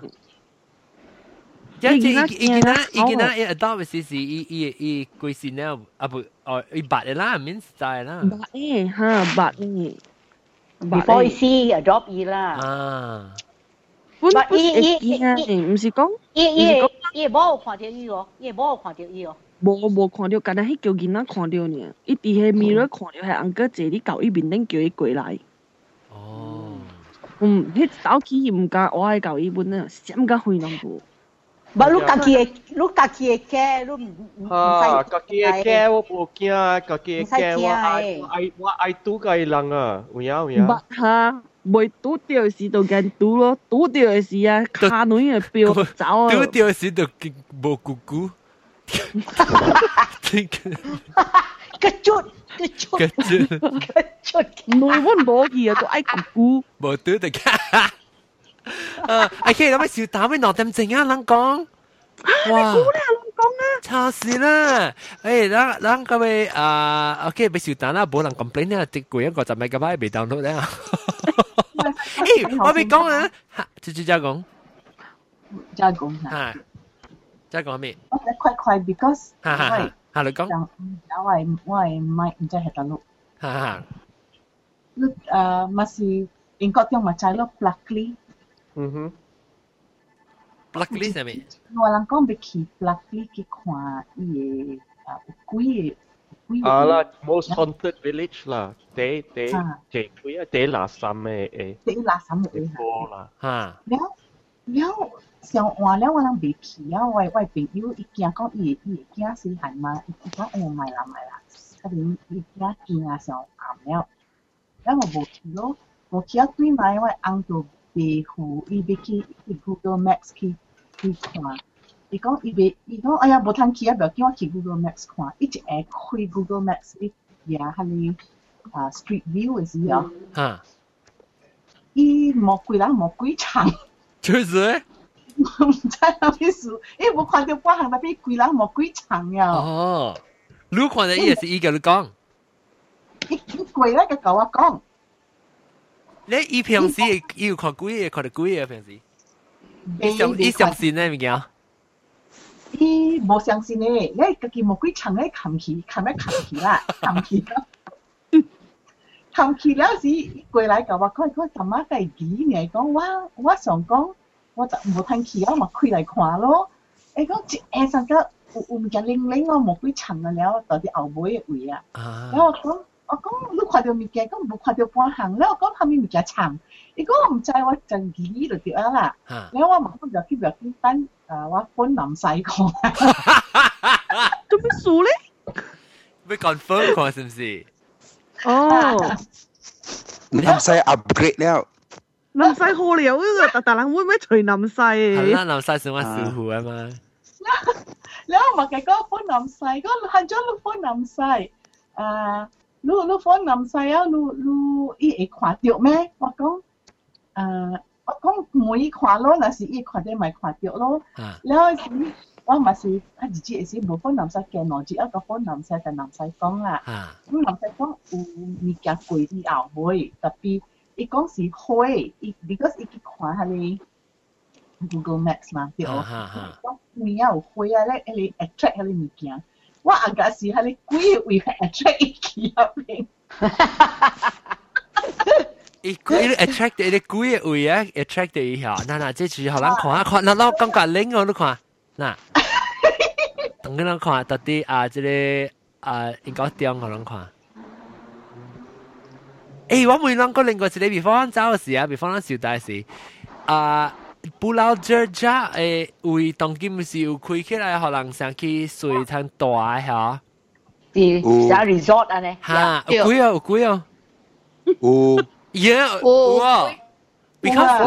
伊囡仔伊 adopt 時伊貴時呢啊不哦伊白嘅啦，免曬啦。 白嘅嚇白嘅。 Before 伊先 adopt 伊啦。 啊。 本伊唔是講， 伊冇看到伊哦，伊冇看到伊哦。 無看到，干那迄叫囡仔看到呢。伊佇迄mirror看到迄翁哥坐伫狗伊面頂叫伊過來。哦。迄早起伊毋敢我迄狗伊本啊，閃甲灰攏無。 唔，你家己嘅家，你唔家己嘅家我無驚，家己嘅家我愛賭家人啊，有影。 捌哈。未拄到時就緊拄咯，拄到嘅時啊，卡女嘅飆走啊！ 拄到嘅時就無姑姑， 個出， 女我冇去啊，都愛姑姑。 無拄得㗎，可以諗起小打咩6點正啊，人講。 哇！你估咧，人講啊？ 吵死啦！人各位OK，俾小打啦，冇人 complain 咧，啲貴一個就咪咁快被 download 咧。我未講啊，直接再講。 再講嚇。 再講咩？ 我快 because 嚇你講。 我係咪唔知係大陸？你masih ingkot yang macam lo plakli. Plakli 係咩？ 我人講別去 plakli 去看伊個啦 most haunted village 啦，第幾啊？第垃圾嘅第垃圾嘅波啦嚇。 了上換了我人別去啊！我朋友伊驚講伊驚死係嘛？伊講買啦，佢哋伊驚驚啊上暗了，咁我無去咯，無去啊對埋我翁就別赴伊別去 Google Maps 去看。伊講哎呀無通去啊，不要叫我去 Google Maps 看，伊一下開 Google Maps 伊呀迄個Street View 嘅時候，伊冇幾人冇幾長， 就是。 唔知係咩事，伊冇看到半行，但係幾人冇幾長呀。 哦，你看到伊是伊叫你講， 伊過來個甲我講， 伊平時伊有看幾個，看到幾個平時，伊相信呢物件。 伊無相信咧，你家己冇幾長咧，冚起啦，冚起了時，伊過來甲我講，佢怎麼計幾年講，我想講。我就冇睇起啊，咪開嚟看咯。誒講一上個有物件零我冇幾長啊了，到啲後尾嘅位啊。然後我講你看到物件，講冇看到半行，然後講後面物件長。伊講我唔知我真記就對啊啦。然後我馬上就去表見單，我本南西講。 做咩數咧？ 要 confirm 看是唔是？ 哦， 南西 upgrade 了。 南西好了啊！但人會唔會隨南西？ 係啦，南西算我師傅啊嘛。 你話嘅嗰個南西，嗰係咗你分南西，你分南西啊，你會看到咩？我講我講每看咯，那是伊看啲咪看到咯。然後是我咪是啊，自己是無分男仔見咯，只一個分男仔同男仔講啦。咁男仔講有物件貴啲後會，特別伊講是花，because 伊去看下你 Google Maps 嘛，對。講邊有花啊咧，你 attract 下你物件。我阿家是下你幾位 attract 伊去入邊。 伊 attract 你幾個位啊 ？attract 伊下，嗱，即係互人看，嗱，感覺靈我都看，嗱，等佢人看，到底即個應該點互人看？我每人講另外一個，比方走嘅時比方咱小大時，布勞傑加為當今是有開起來，互人上去睡餐大嚇。 啲啥 resort 啊呢？ 嚇，有幾啊？有。Yeah, wow. Because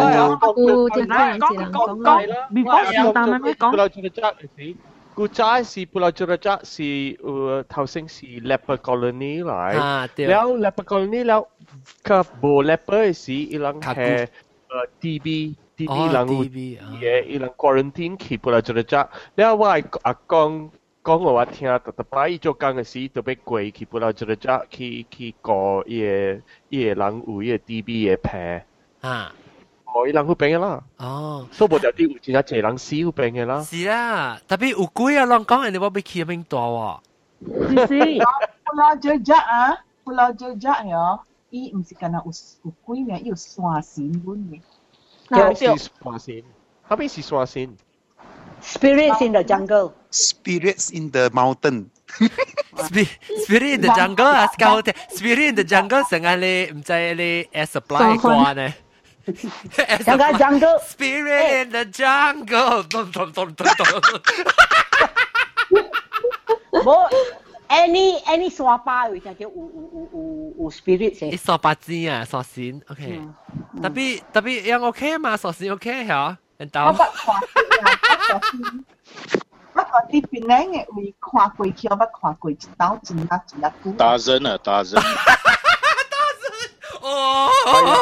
กูจ่ายสิปุราจุรจักสิเท่าสิ่งสิ leper colony หลายแล้ว leper colony แล้วกับโบ leper สิอีหลังแค่TB หลังอีหลัง quarantine ที่ปุราจุรจักแล้วว่าอากง講我話聽，特別伊做工嘅時，特別貴，去不了這個只去搞伊個人有伊個 DB 嘅病啊，伊人好病嘅啦。哦，所以無條啲有真係濟人死好病嘅啦。 是啊，特別有幾啊人講人哋話要去嗰邊大喎。 是，不老就喏，伊唔是干那有幾年有山神本嘅。 哪是山神？後邊是山神。 Spirits in the jungle. Spirits in the mountain. Spirit in the jungle 啊，搞嘅 Spirit in the jungle 成日你唔知你 air supply 掛呢？ 成個 jungle. Spirit in the jungle. 冇 any 沙巴會就叫有 spirit 先。 沙巴子啊，沙線 OK。特別樣 OK 嘛，沙線 OK 嚇。我捌看我啲邊咧嘅會看過去，我捌看過一刀真啊真啊股。 打人啊，打人！ 哦！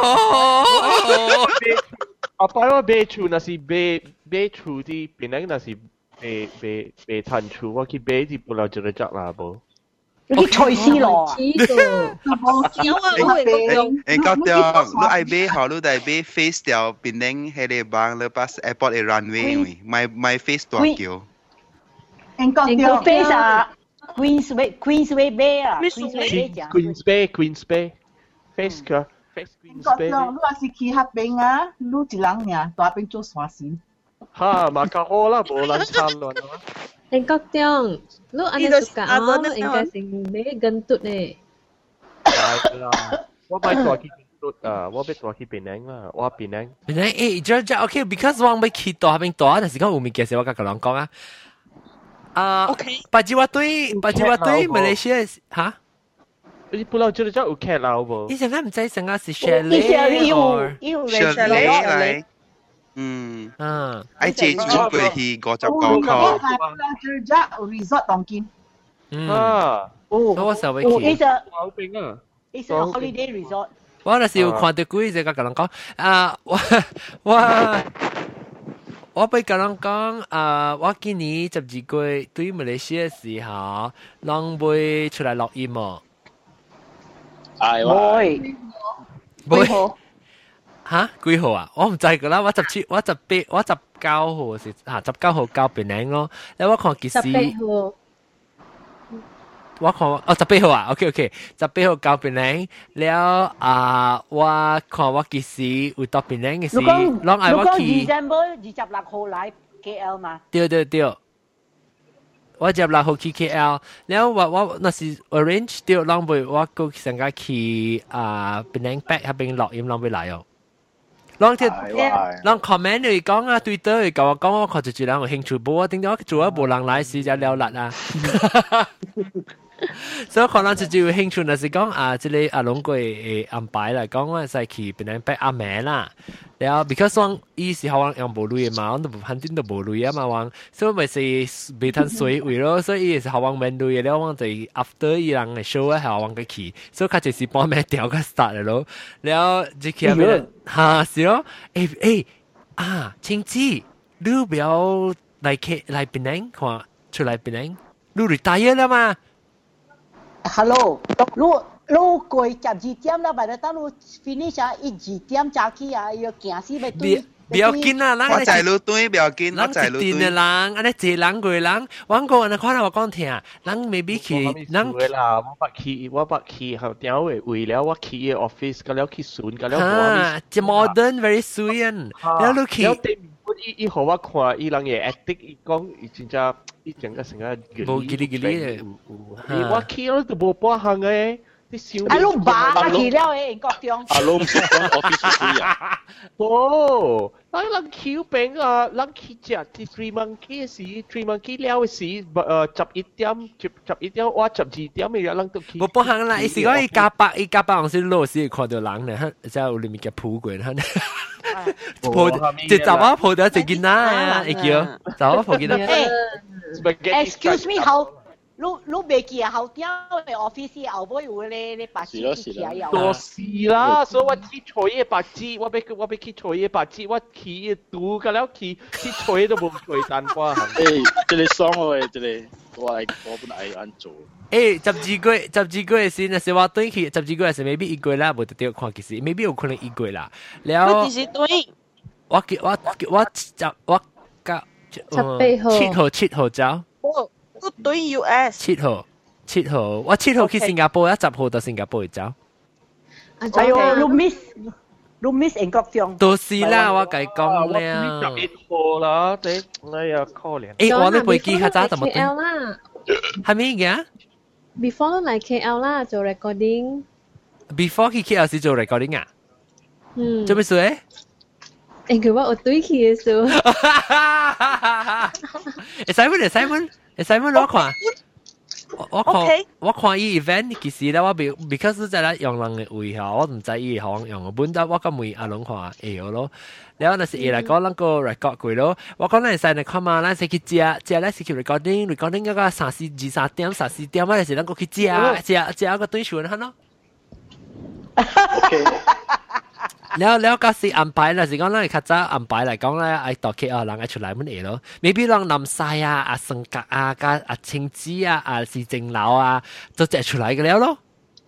阿爸我買厝那是買厝啲邊咧，那是買炭厝，我去買啲不了就嚟執啦噃。 你菜絲咯啊！ 搞掉，你愛買好，你得買 face 掉邊咧喺你幫你把 airport 嘅 runway，my face 大叫。 個 face 啊 ，Queensway Bay 啊 ，Queens Bay face 個 face Queens Bay。 你話是去黑邊啊？你一人呀，大邊做山神。 嚇，嘛較好啦，無人參亂啊！ Anh có tiếng, lúc anh suka anh應該成咩跟嘟呢？ 係啦，我買ตัว去跟嘟啊，我買ตัว去檳城啦，我檳城。 檳城，OK，because 我買去到邊度，但是講有物件是我甲人講啊。OK，巴吉瓦對馬來西亞嚇？ 你不嬲就有劇啦，好冇？ 你成日唔知成日是 chalet，chalet 愛借住過去59塊。 resort 當見。 我稍微去。 It's a holiday resort。 我那時有看到幾隻個人講我俾個人講我今年12月對馬來西亞時候，人會出來落雨冇？ 會。 嚇幾號啊？我唔知㗎啦，我19號是19號交檳城咯。你我看幾時？18號。我看18號啊 ，OK， 18號交檳城了我看我幾時會到檳城嘅時，啷嗌我去 December 26號來 KL 嘛？ 對，我26號去 KL，แล้ว我那是 arrange 掉啷會我個成日去檳城 back 喺邊落雨啷會來哦。啷comment 嚟講啊 ，Twitter 嚟講我看住人有興趣，不過點解做一部人來時就了辣啊？ 所以可能就有興趣，就是講啊，即個阿龍佢安排嚟講，我係去邊樣擺阿妹啦。然後 because 我伊時候我用無類嘛，我都肯定都無類啊嘛，我所以咪是未通水位咯，所以伊時候我面對了，我就 after 伊人嘅 show 咧，係我嘅去，所以佢就是幫咩調個 start 嚟咯。然後就去邊嚇是咯，啊，親子，你不要嚟邊樣看出嚟邊樣，你 retire 啦嘛？ Hello， 你過12點啦，但係等你 finish 啊，1、2點早起啊，要行死咪對。 不要緊啊， 我在路對，不要緊，我在路對。 人安尼一人過人，我個人看到我講聽，人未必去，人啦，我不去，後點為了我去 office，個了去船，個了啊，即 modern very sweet，了你去。 伊互我看，伊人嘅 acting，伊講伊真正，伊整個成個無叽哩叽哩， 我去我都無半項嘅。 啊，你爸去了誒，國中。 啊，你唔是講 office 水啊？ 哦，人橋餅啊，人去食啲 Three Monkey 時 ，Three Monkey 了時，11點，我12點嘅人都去。 我半項啦，伊是講伊加百行是老師看到人咧，即係裏面嘅鋪櫃，鋪即雜話鋪到一件啦，會叫雜話鋪件啦。 Excuse me，好。你未記啊？後點嘅 office 後尾有咧白紙起來有。 多是啦，所以我去吹嘅白紙，我俾去吹嘅白紙，我去讀嘅了去吹都冇吹單瓜。 這裡爽喎，這裡我本來安做。 12個月先，是我對去12個月是 maybe 1個月啦，冇得掉看其實 maybe 有可能1個月啦。 了，你是對。 我7號走。 我對 US 7號，我7號去新加坡，10號到新加坡走。 哎呦，你 miss 英國中。 都是啦，我計講了。 11號啦，哎呀，可憐。 我呢飛機較早怎麼對？係咩嘅 ？Before 嚟 KL 啦，做 recording。Before 去 KL 是做 recording 啊？做咩事？ 因為我對去嘅時候。 Simon 我看伊 event 其實咧，我 because 在咧用人嘅位嚇，我唔知伊行用嘅本，但我咁問阿龍看會咯。然後那是嚟講那個 record 過咯，我講咱使嚟看嘛，咱是去食咧是去 recording 嗰個3點4點啊，是咱個去食個對船嚇咯。แล้วก็สิอันไป啦สิ講咱較早安排嚟講咧，愛到 KL 人愛出來乜嘢咯 ？maybe 人南西啊、阿聖格啊、加阿青枝啊、阿是正樓啊，都隻出來嘅了咯。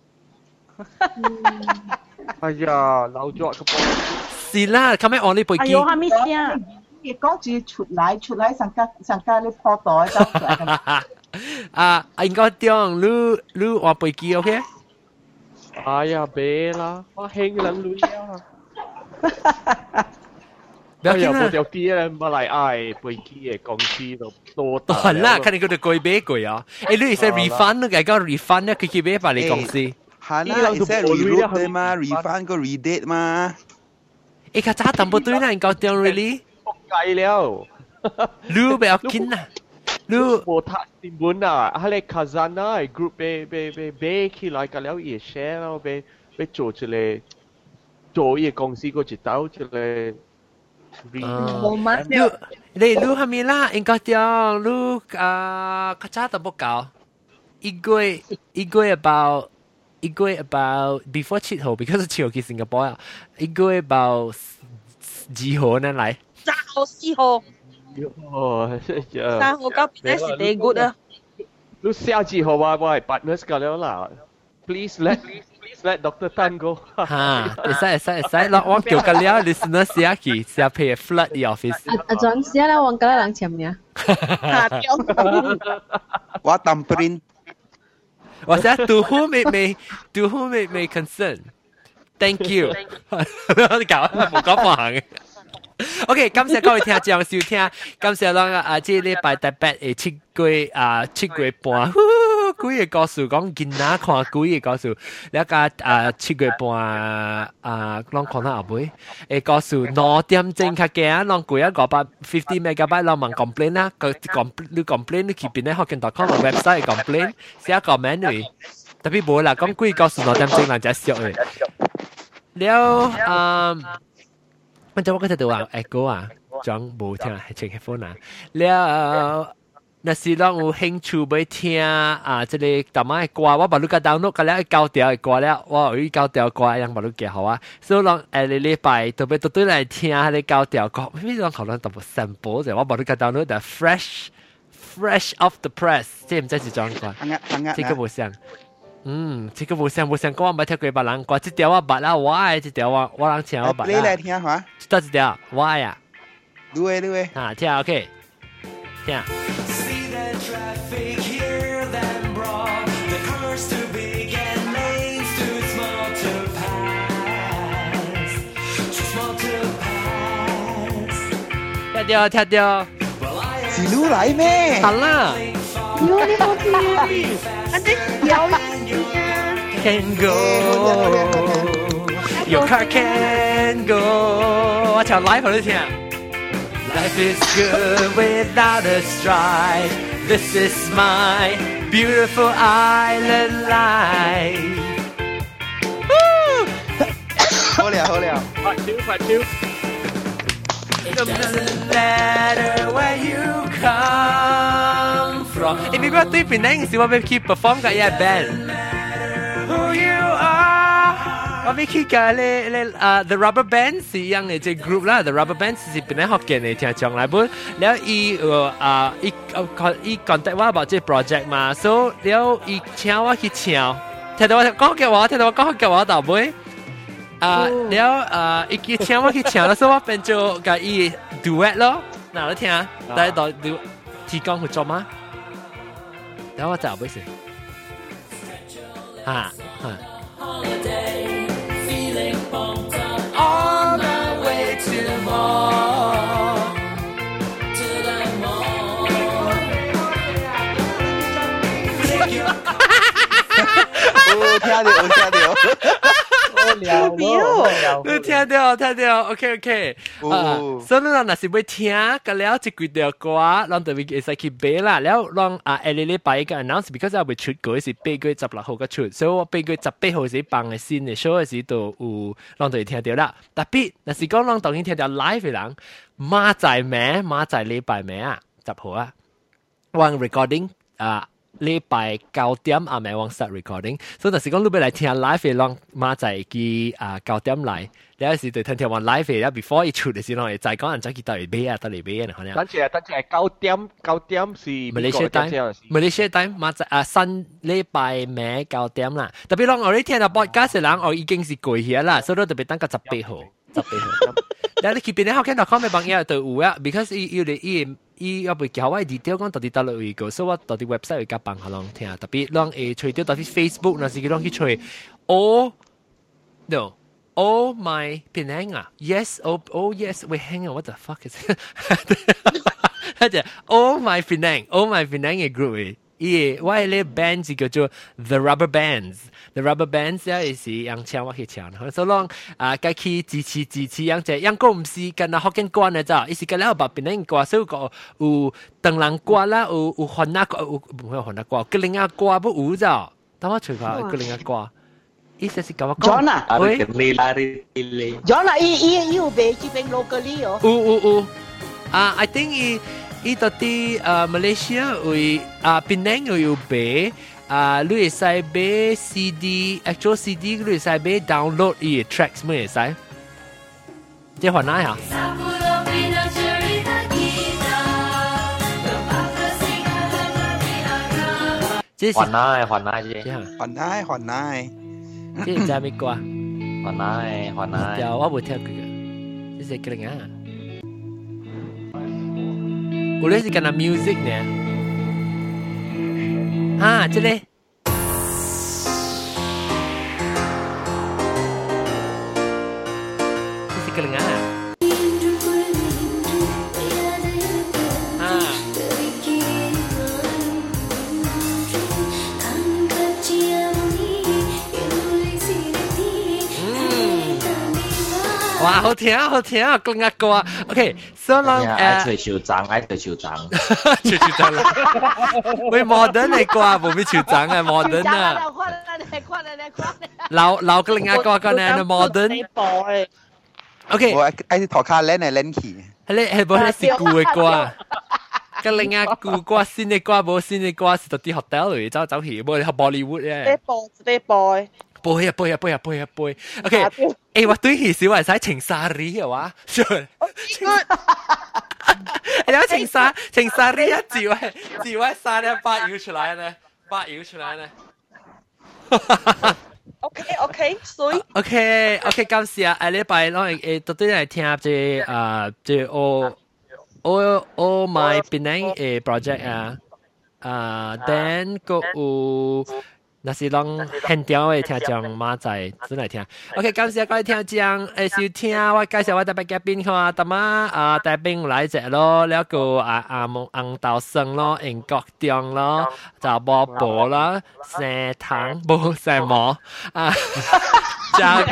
哎呀，老咗個波。 是啦，咁樣我呢背機。 哎呦，係咪先？你講住出來上架你破袋走出來。 啊，應該點？你我背機 OK？ 哎呀，別啦，我興人女啊！ 哎呀， 冇條啲咧，冇嚟嗌飛機嘅公司度多大。 係啦，看你嗰度貴俾貴啊！誒，你係 refund 都計講 refund 咧，佢俾翻你公司。 係啦，係 reload 對嘛 ，refund 個 redate 嘛。 誒，佢咋淡薄對啦，應該點 really？ 仆街了， 你不要緊啊！你冇睇新聞啊？係你 cousin 啊，group 俾起來個了嘢 share 咯，俾做出嚟。做嘢公司嗰隻刀出嚟， 你係咪啦？應該點？你較早都冇搞，一個月 about before 7號 ，because 7號去新加坡啊，一個月 about 2號呢嚟 ？3號4號。 哦 ，3號到邊係最 good 啊？ 你下2號我係 partners 㗎了啦 ，please let Dr. Tan go。 哈，會使，我叫個了 listener 寫去，寫配 flood the office。 阿莊寫啦，我嗰人簽名。 我當 print。 我寫 to whom it may concern。Thank you。你搞冇講話嘅。OK， 感謝各位聽眾收聽，感謝咱即禮拜特別7月半， 鬼嘅故事，講囡仔看鬼嘅故事，แล้วก็7月半ลอง看下後尾嘅故事2點鐘較驚，ลอง鬼550 megabyte ลอง問 complain 啦，佢complain 你去邊咧？Hokkien.com 嘅 website complain 寫 comment 嚟，特別冇啦，講鬼故事2點鐘人就笑嘅。แล้วมันจะว่าก็จะตัวecho จัง冇聽係淨係 phone แล้ว那是讓有興趣要聽這個台灣嘅歌，我把你個 download 個了9條嘅歌了，我有9條歌樣把你記好啊，所以讓禮拜特別對來聽下啲9條歌，咩讓可能特別 sample 啫，我把你個 download 的 fresh off the press， 即係唔知是怎講，這個冇像，這個冇像歌，我唔係聽過別人歌，這條我捌啦，我係這條我人聽我捌啦， 你來聽下， 這條我呀， 你聽 OK， 聽。 Traffic here then broad, the cars too big and lanes too small to pass, too small to pass. 跳掉， 是你來咩？ 好啦， 你好聽，你搖 Can go, your car can go。我唱 live 你聽。Life is good without a strife. This is my beautiful island life. 好了， 發超。 It doesn't matter where you come from. 你如果對邊呢時我要去 perform 嘅一 band。 Who you are. 我要去嘅咧The Rubber Band 是一樣嘅隻 group 啦 ，The Rubber Band 是邊咧學嘅嚟聽唱來本，然後伊contact 我about 這 project 嘛，所以然後伊請我去唱，聽到我講嘅話到尾，然後伊請我去唱啦，所以我變做甲伊 duet 咯，嗱你聽，大家到提供合作嗎？然後我就後尾先， On my way to the mall, to the mall. 聽到。 你聽到 ，OK， 所以咱若是要聽，咁了一幾條歌，咱就會會使去買啦。แล้ว咱禮拜一個 announce，because 我會出歌是8月16號個出，所以我8月18號是放嘅新嘅 show 嘅時度有，咱就會聽到啦。特別若是講咱當然聽到 live 嘅人，馬仔禮拜尾啊10號啊，我 recording 禮拜9點啊，咪往 start recording， 所以就是講你要來聽 live 嘅，讓馬仔佢9點來，你有時對聽完 live 嘅，然後 before 一出嘅時候，就係講人再去到嚟買啊，可能。 等陣9點是 Malaysia time， 馬仔新禮拜尾9點啦，特別讓我哋聽到 podcast 嘅人，我已經是過去啦，所以特別等個18號。然後你去邊咧？Hokkien.com 嘅朋友就有啊 ，because 伊要袂叫我 detail 講到底到落位個，所以我到底 website 會甲幫下人聽，特別讓隨到到啲 Facebook， 若是佢讓去隨 all my Penang 啊 ，yes yes， wait hang on，what the fuck is it？ 佢就 all my Penang 嘅 group 嘅。我係咧 band 是叫做 The Rubber Bands，The Rubber Bands 咧是樣唱我去唱，所以講該去支持樣隻，樣歌唔是跟福建歌嘅咋，伊是跟了把別人歌，所以個有鄧蘭歌啦，有韓國歌，唔係韓國歌，吉林歌不有咋，等我隨下吉林歌，伊就是講我講。 John 啊，伊有賣這邊 locally 哦。 有，I think 伊到啲Malaysia 會Penang 有賣你會使買 CD，actual CD 你會使買 download 伊嘅 tracks 咩會使？即係換哪呀？即係換哪啫？ 即係咩歌？ 換哪？ 就我冇聽過嘅，即係吉林啊。我哋是跟那 music 呢，這裡，這是個人啊， 哇，好聽啊，好聽啊，講一個啊。OK，所以愛吹手掌，愛吹手掌， 吹手掌啦。喂，modern 嚟個啊，冇咩手掌啊，modern 啊。老個另一個個呢 modern。OK， 我愛頭卡練嚟練去。 係冇係是舊嘅歌。個另一個歌新嘅歌冇新嘅歌是到啲 hotel 嚟走去，冇係 Bollywood 嘅。 boy。 背啊！OK，誒，我對起小維使情沙里嘅話，有情沙里一字位沙咧八搖出來呢。 OK， 所以 OK， 感謝啊！禮拜咯，到底嚟聽這my Penang project then 個有。那是讓很屌嘅聽眾馬仔真嚟聽。OK， 感謝各位聽眾收聽，我介紹我特別嘉賓看，大媽大兵來隻咯，แล้วก็紅豆生咯，英國中咯，就波波啦，蛇糖波蛇毛加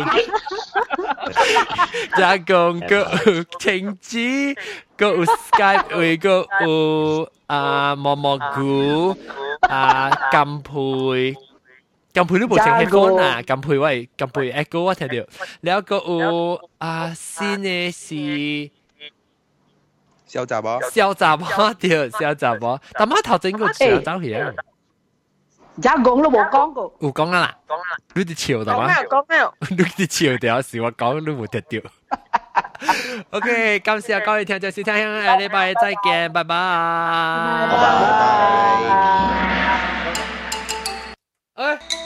工個青枝個有 Skype 會個有蘑菇金培都冇請起歌啊！金培 echo 我聽到，แล้วก็有新嘅是小雜寶， 對，小雜寶，但媽頭整個笑走去啊！ 而家講都冇講過， 有講啦，你啲笑得嘛？ 講咩？ 你啲笑掉是我講都冇得掉。OK， 感謝各位聽眾收聽，下禮拜再見，拜拜。哎。